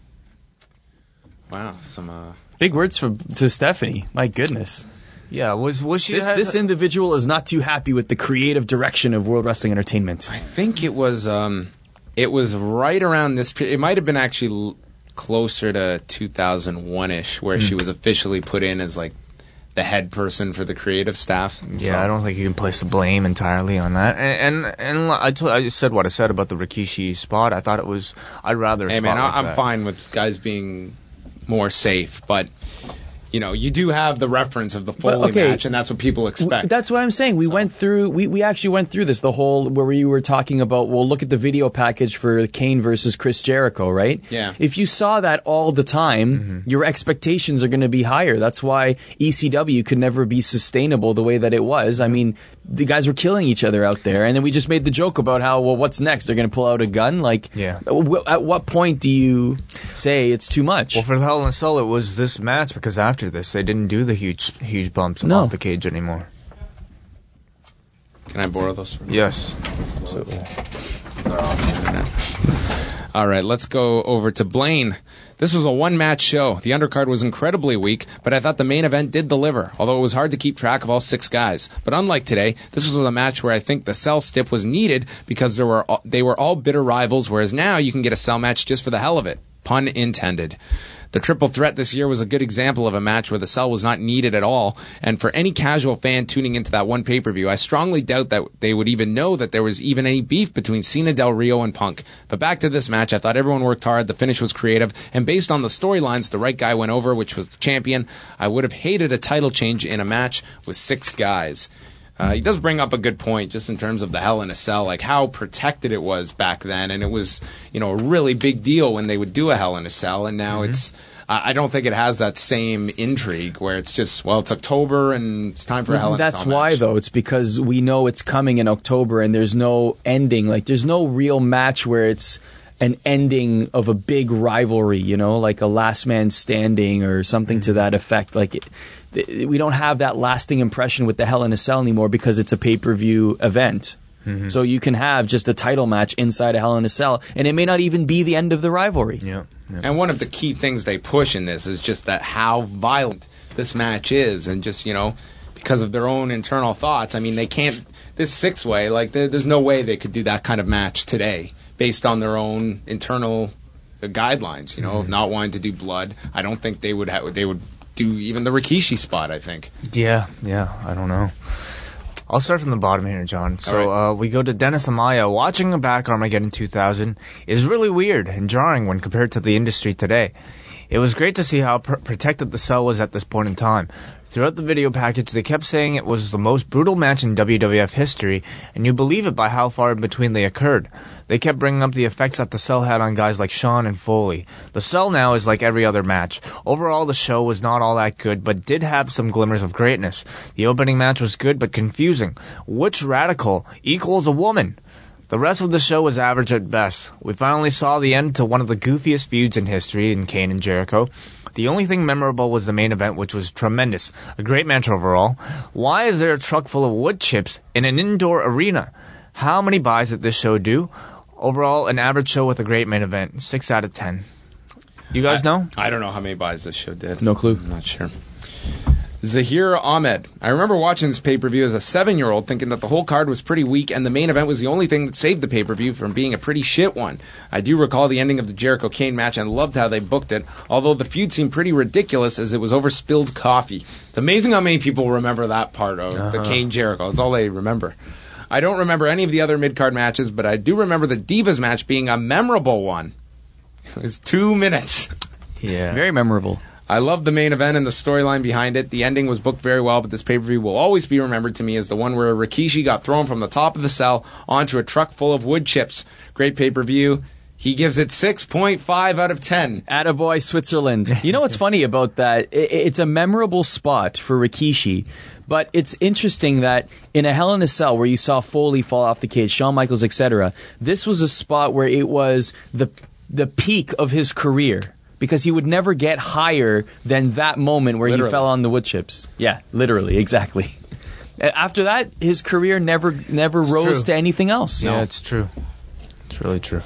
Speaker 6: Wow, some uh,
Speaker 8: Big words from to Stephanie. My goodness.
Speaker 9: Yeah, was was she
Speaker 8: This
Speaker 9: the head-
Speaker 8: this individual is not too happy with the creative direction of World Wrestling Entertainment.
Speaker 6: I think it was um, it was right around this. pe- It might have been actually l- closer to two thousand one ish, where she was officially put in as like the head person for the creative staff.
Speaker 9: Yeah,
Speaker 6: So-
Speaker 9: I don't think you can place the blame entirely on that. And and, and I, told, I just said what I said about the Rikishi spot. I thought it was. I'd rather. A
Speaker 6: Hey
Speaker 9: spot
Speaker 6: man,
Speaker 9: like
Speaker 6: I, I'm
Speaker 9: that.
Speaker 6: fine with guys being more safe, but you know, you do have the reference of the Foley
Speaker 8: But, okay,
Speaker 6: match, and that's what people expect.
Speaker 8: That's what I'm saying. We
Speaker 6: So-
Speaker 8: went through. We, we actually went through this. The whole where you were talking about. Well, look at the video package for Kane versus Chris Jericho, right?
Speaker 6: Yeah.
Speaker 8: If you saw that all the time, your expectations are going to be higher. That's why E C W could never be sustainable the way that it was. I mean, the guys were killing each other out there, and then we just made the joke about how, well, what's next? They're going to pull out a gun. Like,
Speaker 9: Yeah.
Speaker 8: w- at what point do you say it's too much?
Speaker 9: Well, for the Hell in a Cell, it was this match because after this, they didn't do the huge, huge bumps
Speaker 8: No.
Speaker 9: off the cage anymore.
Speaker 6: Can I borrow those from you?
Speaker 9: Yes.
Speaker 8: Absolutely.
Speaker 6: They're awesome, internet. All right, let's go over to Blaine. This was a one-match show. The undercard was incredibly weak, but I thought the main event did deliver, although it was hard to keep track of all six guys. But unlike today, this was a match where I think the cell stip was needed because there were they were all bitter rivals, whereas now you can get a cell match just for the hell of it. Pun intended. The triple threat this year was a good example of a match where the cell was not needed at all, and for any casual fan tuning into that one pay-per-view, I strongly doubt that they would even know that there was even any beef between Cena, Del Rio, and Punk. But back to this match, I thought everyone worked hard, the finish was creative, and based on the storylines, the right guy went over, which was the champion. I would have hated a title change in a match with six guys. Uh, he does bring up a good point just in terms of the Hell in a Cell, like how protected it was back then, and it was, you know, a really big deal when they would do a Hell in a Cell, and now it's, uh, I don't think it has that same intrigue where it's just, well, it's October and it's time for a Hell in a Cell
Speaker 8: That's why,
Speaker 6: match.
Speaker 8: though. It's because we know it's coming in October and there's no ending. Like, there's no real match where it's an ending of a big rivalry, you know, like a last man standing or something to that effect. Like it, th- we don't have that lasting impression with the Hell in a Cell anymore because it's a pay-per-view event. Mm-hmm. So you can have just a title match inside a Hell in a Cell, and it may not even be the end of the rivalry.
Speaker 9: Yeah, yeah.
Speaker 6: And one of the key things they push in this is just that how violent this match is, and just, you know, because of their own internal thoughts. I mean, they can't, this six-way, like, there, there's no way they could do that kind of match today based on their own internal uh, guidelines, you know, mm-hmm. of not wanting to do blood. I don't think they would ha- they would do even the Rikishi spot, I think.
Speaker 9: Yeah, yeah, I don't know. I'll start from the bottom here, John. So
Speaker 6: right.
Speaker 9: uh, we go to Dennis Amaya. Watching back Armageddon two thousand is really weird and jarring when compared to the industry today. It was great to see how pr- protected the cell was at this point in time. Throughout the video package, they kept saying it was the most brutal match in W W F history, and you believe it by how far in between they occurred. They kept bringing up the effects that the cell had on guys like Shawn and Foley. The cell now is like every other match. Overall, the show was not all that good, but did have some glimmers of greatness. The opening match was good, but confusing. Which radical equals a woman? The rest of the show was average at best. We finally saw the end to one of the goofiest feuds in history in Kane and Jericho. The only thing memorable was the main event, which was tremendous. A great match overall. Why is there a truck full of wood chips in an indoor arena? How many buys did this show do? Overall, an average show with a great main event. Six out of ten. You guys
Speaker 6: I,
Speaker 9: know?
Speaker 6: I don't know how many buys this show did.
Speaker 8: No clue.
Speaker 6: I'm not sure. Zahir Ahmed. I remember watching this pay-per-view as a seven-year-old thinking that the whole card was pretty weak and the main event was the only thing that saved the pay-per-view from being a pretty shit one. I do recall the ending of the Jericho-Kane match and loved how they booked it, although the feud seemed pretty ridiculous as it was over spilled coffee. It's amazing how many people remember that part of uh-huh. the Kane-Jericho. It's all they remember. I don't remember any of the other mid-card matches, but I do remember the Divas match being a memorable one. It was two minutes.
Speaker 9: Yeah.
Speaker 8: Very memorable.
Speaker 6: I love the main event and the storyline behind it. The ending was booked very well, but this pay-per-view will always be remembered to me as the one where Rikishi got thrown from the top of the cell onto a truck full of wood chips. Great pay-per-view. He gives it six point five out of ten.
Speaker 8: Attaboy, Switzerland. You know what's funny about that? It's a memorable spot for Rikishi, but it's interesting that in a Hell in a Cell where you saw Foley fall off the cage, Shawn Michaels, et cetera, this was a spot where it was the the peak of his career. Because he would never get higher than that moment where literally. He fell on the wood chips. Yeah, literally, exactly. After that, his career never never it's rose true. to anything else.
Speaker 9: Yeah,
Speaker 8: no.
Speaker 9: it's true. It's really true.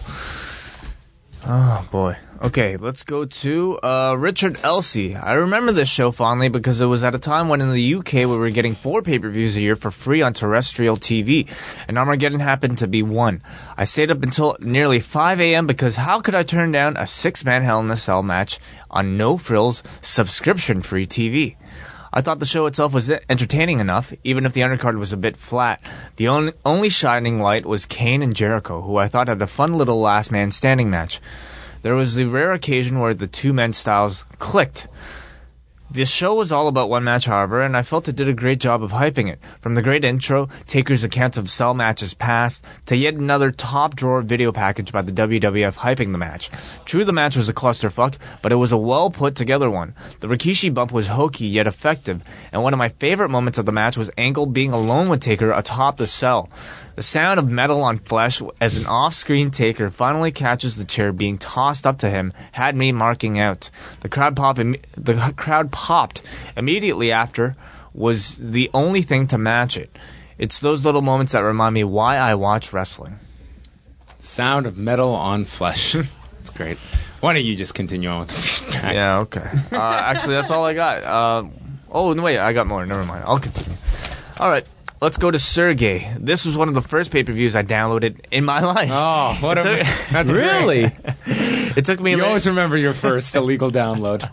Speaker 9: Oh, boy. Okay, let's go to uh, Richard Elsey. I remember this show fondly because it was at a time when in the U K we were getting four pay-per-views a year for free on terrestrial T V, and Armageddon happened to be one. I stayed up until nearly five a.m. because how could I turn down a six-man Hell in a Cell match on No Frills subscription-free T V? I thought the show itself was entertaining enough, even if the undercard was a bit flat. The only, only shining light was Kane and Jericho, who I thought had a fun little last man standing match. There was the rare occasion where the two men's styles clicked. The show was all about one match, however, and I felt it did a great job of hyping it. From the great intro, Taker's accounts of Cell matches past, to yet another top-drawer video package by the W W F hyping the match. True, the match was a clusterfuck, but it was a well-put-together one. The Rikishi bump was hokey yet effective, and one of my favorite moments of the match was Angle being alone with Taker atop the Cell. The sound of metal on flesh as an off-screen Taker finally catches the chair being tossed up to him had me marking out. The crowd pop im- the crowd popped immediately after was the only thing to match it. It's those little moments that remind me why I watch wrestling.
Speaker 6: Sound of metal on flesh. That's great. Why don't you just continue on with the feedback?
Speaker 9: Yeah, okay. Uh, actually, that's all I got. Uh, oh, no, wait, I got more. Never mind. I'll continue. All right. Let's go to Sergey. This was one of the first pay-per-views I downloaded in my life.
Speaker 6: Oh, what a...
Speaker 9: Took,
Speaker 6: that's
Speaker 8: really?
Speaker 9: It took me...
Speaker 6: You
Speaker 9: like,
Speaker 6: always remember your first illegal download.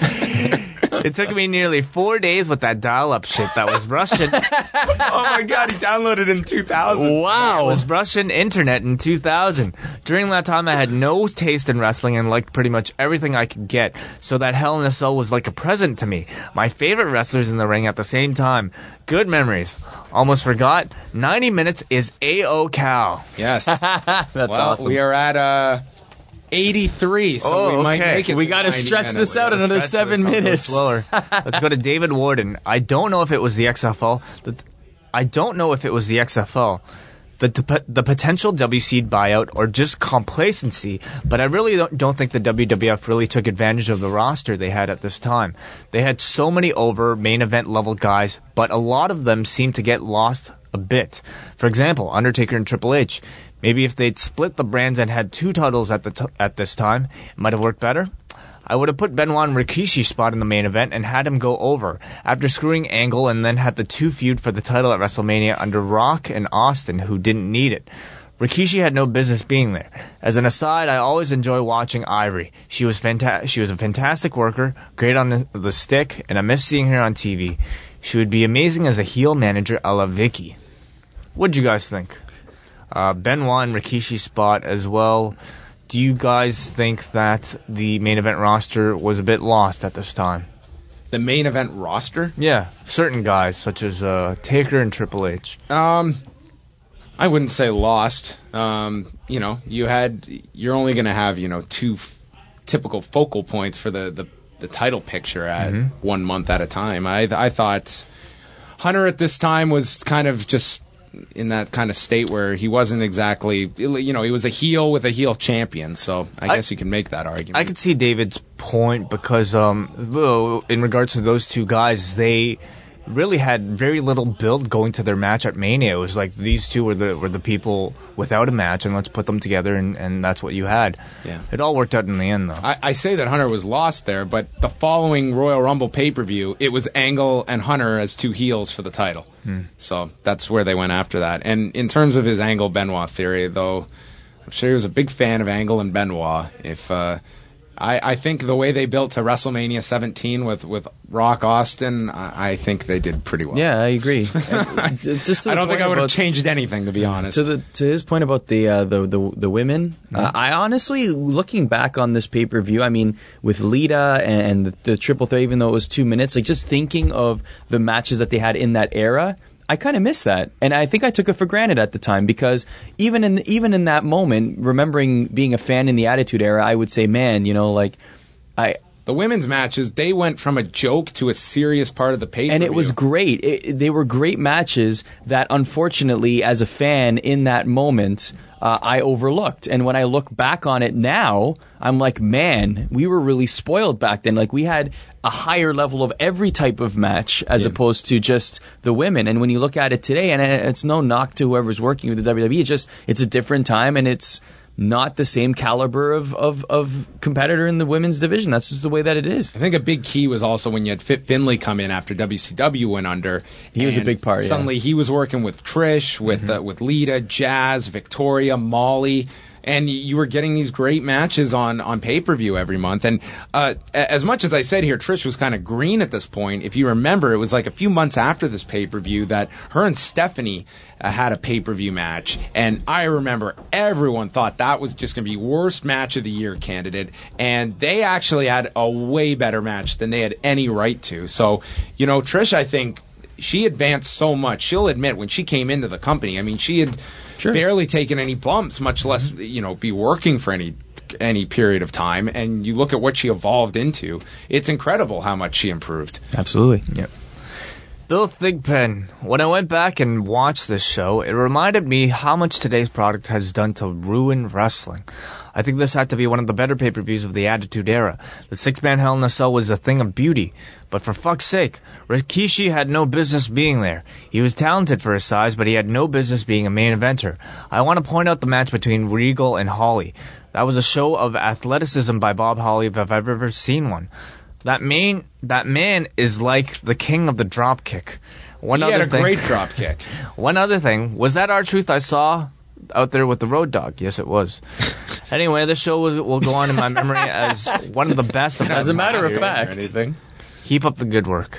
Speaker 9: It took me nearly four days with that dial-up shit that was Russian.
Speaker 6: Oh my god, he downloaded in two thousand.
Speaker 9: Wow. It was Russian internet in two thousand. During that time, I had no taste in wrestling and liked pretty much everything I could get, so that Hell in a Cell was like a present to me. My favorite wrestlers in the ring at the same time. Good memories. Almost forgot, ninety minutes is A-O-Cal.
Speaker 6: Yes.
Speaker 8: That's
Speaker 6: well,
Speaker 8: awesome.
Speaker 6: We are at... uh eighty-three, so
Speaker 9: oh,
Speaker 6: we might
Speaker 9: okay.
Speaker 6: make it.
Speaker 8: We got to stretch
Speaker 6: minutes.
Speaker 8: this out another seven
Speaker 9: this.
Speaker 8: minutes.
Speaker 9: Slower. Let's go to David Warden. I don't know if it was the X F L. I don't know if it was the X F L. the the, the potential W C buyout or just complacency, but I really don't, don't think the W W F really took advantage of the roster they had at this time. They had so many over main event level guys, but a lot of them seemed to get lost a bit. For example, Undertaker and Triple H. Maybe if they'd split the brands and had two titles at the t- at this time, it might have worked better. I would have put Benoit and Rikishi's spot in the main event and had him go over after screwing Angle, and then had the two feud for the title at WrestleMania under Rock and Austin, who didn't need it. Rikishi had no business being there. As an aside, I always enjoy watching Ivory. She was fanta- She was a fantastic worker, great on the, the stick, and I miss seeing her on T V. She would be amazing as a heel manager a la Vicky. What'd you guys think? Uh, Benoit and Rikishi's spot as well. Do you guys think that the main event roster was a bit lost at this time?
Speaker 6: The main event roster?
Speaker 9: Yeah, certain guys such as uh, Taker and Triple H.
Speaker 6: Um, I wouldn't say lost. Um, you know, you had you're only going to have you know two f- typical focal points for the, the, the title picture at mm-hmm. one month at a time. I I thought Hunter at this time was kind of just in that kind of state where he wasn't exactly, you know, he was a heel with a heel champion, so I, I guess you can make that argument.
Speaker 9: I could see David's point because, um, in regards to those two guys, they really had very little build going to their match at Mania. It was like these two were the were the people without a match, and let's put them together, and, and that's what you had.
Speaker 6: Yeah.
Speaker 9: It all worked out in the end, though.
Speaker 6: I, I say that Hunter was lost there, but the following Royal Rumble pay-per-view, it was Angle and Hunter as two heels for the title.
Speaker 9: Hmm.
Speaker 6: So that's where they went after that. And in terms of his Angle-Benoit theory, though, I'm sure he was a big fan of Angle and Benoit. If uh, I, I think the way they built to WrestleMania seventeen with, with Rock Austin, I, I think they did pretty well.
Speaker 8: Yeah, I agree. Just to
Speaker 6: I don't think I would have
Speaker 8: about,
Speaker 6: changed anything, to be honest.
Speaker 8: To the to his point about the uh, the, the the women,
Speaker 6: Mm-hmm.
Speaker 8: uh, I honestly, looking back on this pay per view, I mean, with Lita and the, the triple threat, even though it was two minutes, like just thinking of the matches that they had in that era. I kind of miss that, and I think I took it for granted at the time because even in even in that moment, remembering being a fan in the Attitude Era, I would say, man, you know, like I.
Speaker 6: The women's matches, they went from a joke to a serious part of the pay-per-view.
Speaker 8: And it was great. It, they were great matches that, unfortunately, as a fan in that moment, uh, I overlooked. And when I look back on it now, I'm like, man, we were really spoiled back then. Like, we had a higher level of every type of match as yeah. opposed to just the women. And when you look at it today, and it's no knock to whoever's working with the W W E, it's just it's a different time, and it's not the same caliber of, of, of competitor in the women's division. That's just the way that it is.
Speaker 6: I think a big key was also when you had Fit Finlay come in after W C W went under.
Speaker 8: He was a big part,
Speaker 6: Suddenly
Speaker 8: yeah.
Speaker 6: he was working with Trish, with mm-hmm. uh, with Lita, Jazz, Victoria, Molly. And you were getting these great matches on, on pay-per-view every month. And uh, as much as I said here, Trish was kind of green at this point. If you remember, it was like a few months after this pay-per-view that her and Stephanie uh, had a pay-per-view match. And I remember everyone thought that was just going to be worst match of the year candidate. And they actually had a way better match than they had any right to. So, you know, Trish, I think, she advanced so much. She'll admit when she came into the company, I mean, she had Sure. barely taken any bumps, much less, you know, be working for any any period of time. And you look at what she evolved into. It's incredible how much she improved.
Speaker 8: Absolutely.
Speaker 9: Yep. Bill Thigpen, when I went back and watched this show, it reminded me how much today's product has done to ruin wrestling. I think this had to be one of the better pay-per-views of the Attitude Era. The six-man Hell in a Cell was a thing of beauty. But for fuck's sake, Rikishi had no business being there. He was talented for his size, but he had no business being a main eventer. I want to point out the match between Regal and Holly. That was a show of athleticism by Bob Holly if I've ever seen one. That man, that man is like the king of the drop kick. One
Speaker 6: he
Speaker 9: other
Speaker 6: had a
Speaker 9: thing,
Speaker 6: great drop kick.
Speaker 9: One other thing, was that R-Truth I saw out there with the Road Dogg? Yes, it was. Anyway, this show will, will go on in my memory as one of the best. Of
Speaker 8: as a matter of fact,
Speaker 6: anything.
Speaker 9: Keep up the good work.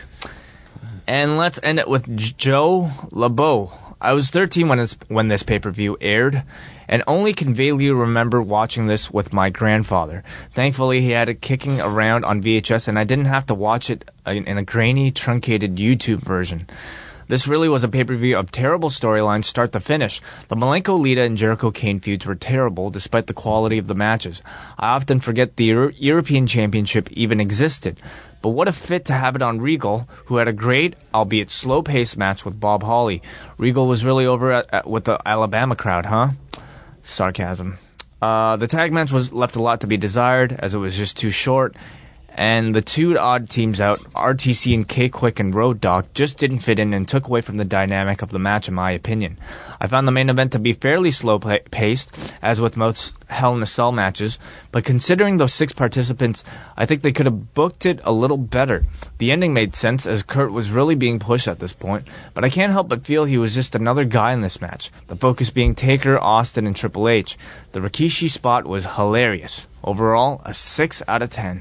Speaker 9: And let's end it with Joe LeBeau. I was thirteen when, it's, when this pay-per-view aired, and only can vaguely remember watching this with my grandfather. Thankfully, he had it kicking around on V H S, and I didn't have to watch it in, in a grainy, truncated YouTube version. This really was a pay-per-view of terrible storylines start to finish. The Malenko, Lita, and Jericho Kane feuds were terrible despite the quality of the matches. I often forget the Euro- European Championship even existed. But what a fit to have it on Regal, who had a great, albeit slow-paced match with Bob Holly. Regal was really over at, at, with the Alabama crowd, huh? Sarcasm. Uh, the tag match was left a lot to be desired, as it was just too short. And the two odd teams out, R T C and K-Quick and Road Dogg, just didn't fit in and took away from the dynamic of the match, in my opinion. I found the main event to be fairly slow-paced, as with most Hell in a Cell matches, but considering those six participants, I think they could have booked it a little better. The ending made sense, as Kurt was really being pushed at this point, but I can't help but feel he was just another guy in this match, the focus being Taker, Austin, and Triple H. The Rikishi spot was hilarious. Overall, a six out of ten.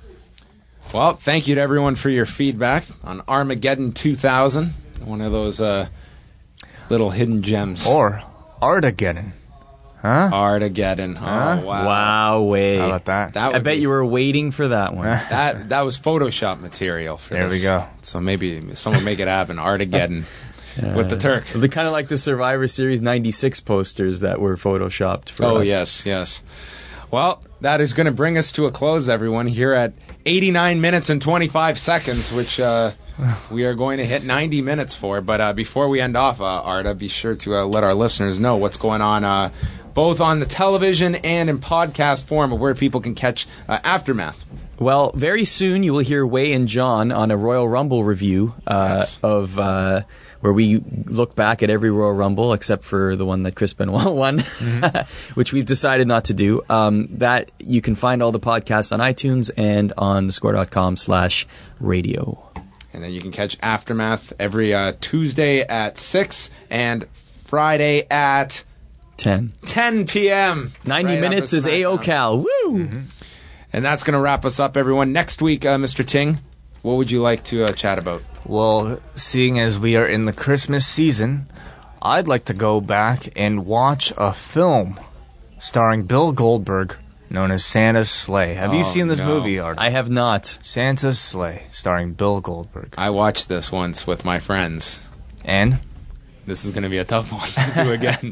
Speaker 6: Well, thank you to everyone for your feedback on Armageddon two thousand, one of those uh, little hidden gems.
Speaker 9: Or Artageddon. Huh?
Speaker 6: Artageddon. Oh,
Speaker 9: Huh?
Speaker 6: wow.
Speaker 8: Wow, way.
Speaker 9: How about that?
Speaker 6: That
Speaker 8: I
Speaker 6: would
Speaker 8: bet
Speaker 6: be-
Speaker 8: you were waiting for that one.
Speaker 6: That that was Photoshop material for
Speaker 9: There
Speaker 6: this.
Speaker 9: we go.
Speaker 6: So maybe someone make it happen. Artageddon with the Turk.
Speaker 8: They're kind of like the Survivor Series ninety-six posters that were photoshopped for
Speaker 6: Oh,
Speaker 8: us.
Speaker 6: yes, yes. Well, that is going to bring us to a close, everyone, here at eighty-nine minutes and twenty-five seconds, which uh, we are going to hit ninety minutes for. But uh, before we end off, uh, Arta, be sure to uh, let our listeners know what's going on uh, both on the television and in podcast form of where people can catch uh, Aftermath.
Speaker 8: Well, very soon you will hear Way and John on a Royal Rumble review uh,
Speaker 6: Yes.
Speaker 8: of uh, where we look back at every Royal Rumble except for the one that Chris Benoit won, which we've decided not to do. Um, that you can find all the podcasts on iTunes and on thescore.com slash radio.
Speaker 6: And then you can catch Aftermath every uh, Tuesday at six and Friday at
Speaker 8: ten.
Speaker 6: ten p.m.
Speaker 8: ninety
Speaker 6: right
Speaker 8: minutes
Speaker 6: after
Speaker 8: is
Speaker 6: SmackDown.
Speaker 8: A O Cal. Woo!
Speaker 6: And that's going to wrap us up, everyone. Next week, uh, Mister Ting, what would you like to uh, chat about?
Speaker 9: Well, seeing as we are in the Christmas season, I'd like to go back and watch a film starring Bill Goldberg known as Santa's Sleigh. Have you
Speaker 6: Oh,
Speaker 9: seen this
Speaker 6: no.
Speaker 9: movie, Art?
Speaker 8: I have not.
Speaker 9: Santa's Sleigh, starring Bill Goldberg.
Speaker 6: I watched this once with my friends.
Speaker 9: And?
Speaker 6: This is going to be a tough one to do again.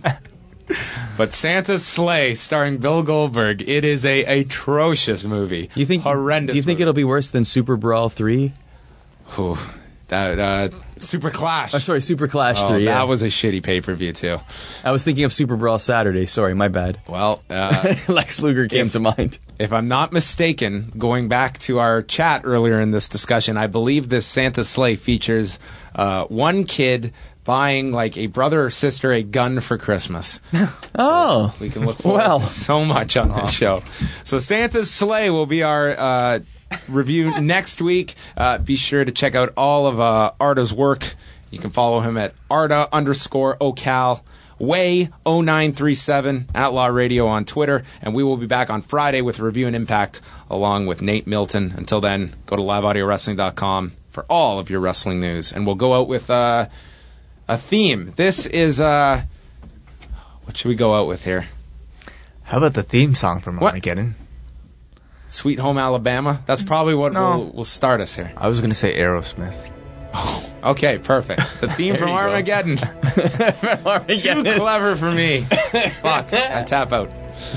Speaker 6: But Santa's Sleigh, starring Bill Goldberg, it is a atrocious movie.
Speaker 8: You think
Speaker 6: Horrendous
Speaker 8: Do you think
Speaker 6: movie.
Speaker 8: it'll be worse than Super Brawl three?
Speaker 6: Ooh, that uh, Super Clash.
Speaker 8: Oh, sorry, Super Clash
Speaker 6: Oh,
Speaker 8: three. Yeah,
Speaker 6: that was a shitty pay-per-view, too.
Speaker 8: I was thinking of Super Brawl Saturday. Sorry, my bad.
Speaker 6: Well, uh,
Speaker 8: Lex Luger came
Speaker 6: if-
Speaker 8: to mind.
Speaker 6: if I'm not mistaken, going back to our chat earlier in this discussion, I believe this Santa's Sleigh features uh, one kid buying, like, a brother or sister a gun for Christmas.
Speaker 8: Oh,
Speaker 6: We can look forward
Speaker 8: well.
Speaker 6: to so much on this show. So Santa's Sleigh will be our uh, review next week. Uh, be sure to check out all of uh, Arta's work. You can follow him at Arta underscore Ocal. Way oh nine three seven, Outlaw Radio on Twitter, and we will be back on Friday with Review and Impact along with Nate Milton. Until then, go to live audio wrestling dot com for all of your wrestling news, and we'll go out with uh, a theme. This is, uh, what should we go out with here?
Speaker 9: How about the theme song from
Speaker 6: What?
Speaker 9: Armageddon?
Speaker 6: Sweet Home Alabama? That's probably what
Speaker 9: No.
Speaker 6: will, will start us here.
Speaker 9: I was going to say Aerosmith.
Speaker 6: Okay, perfect. The theme from
Speaker 8: you go.
Speaker 6: Armageddon. Too clever for me. Fuck, I tap out.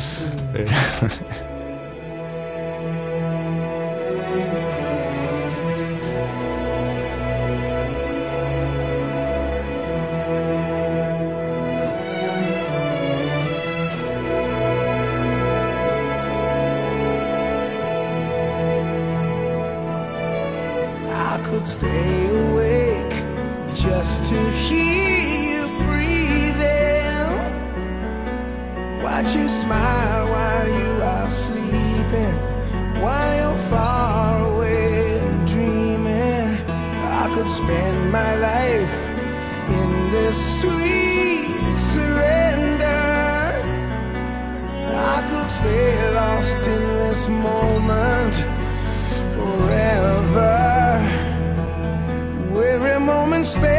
Speaker 1: I could stay awake just to hear you breathing. Watch you smile while you are sleeping, while you're far away and dreaming. I could spend my life in this sweet surrender. I could stay lost in this moment forever. Every moment spent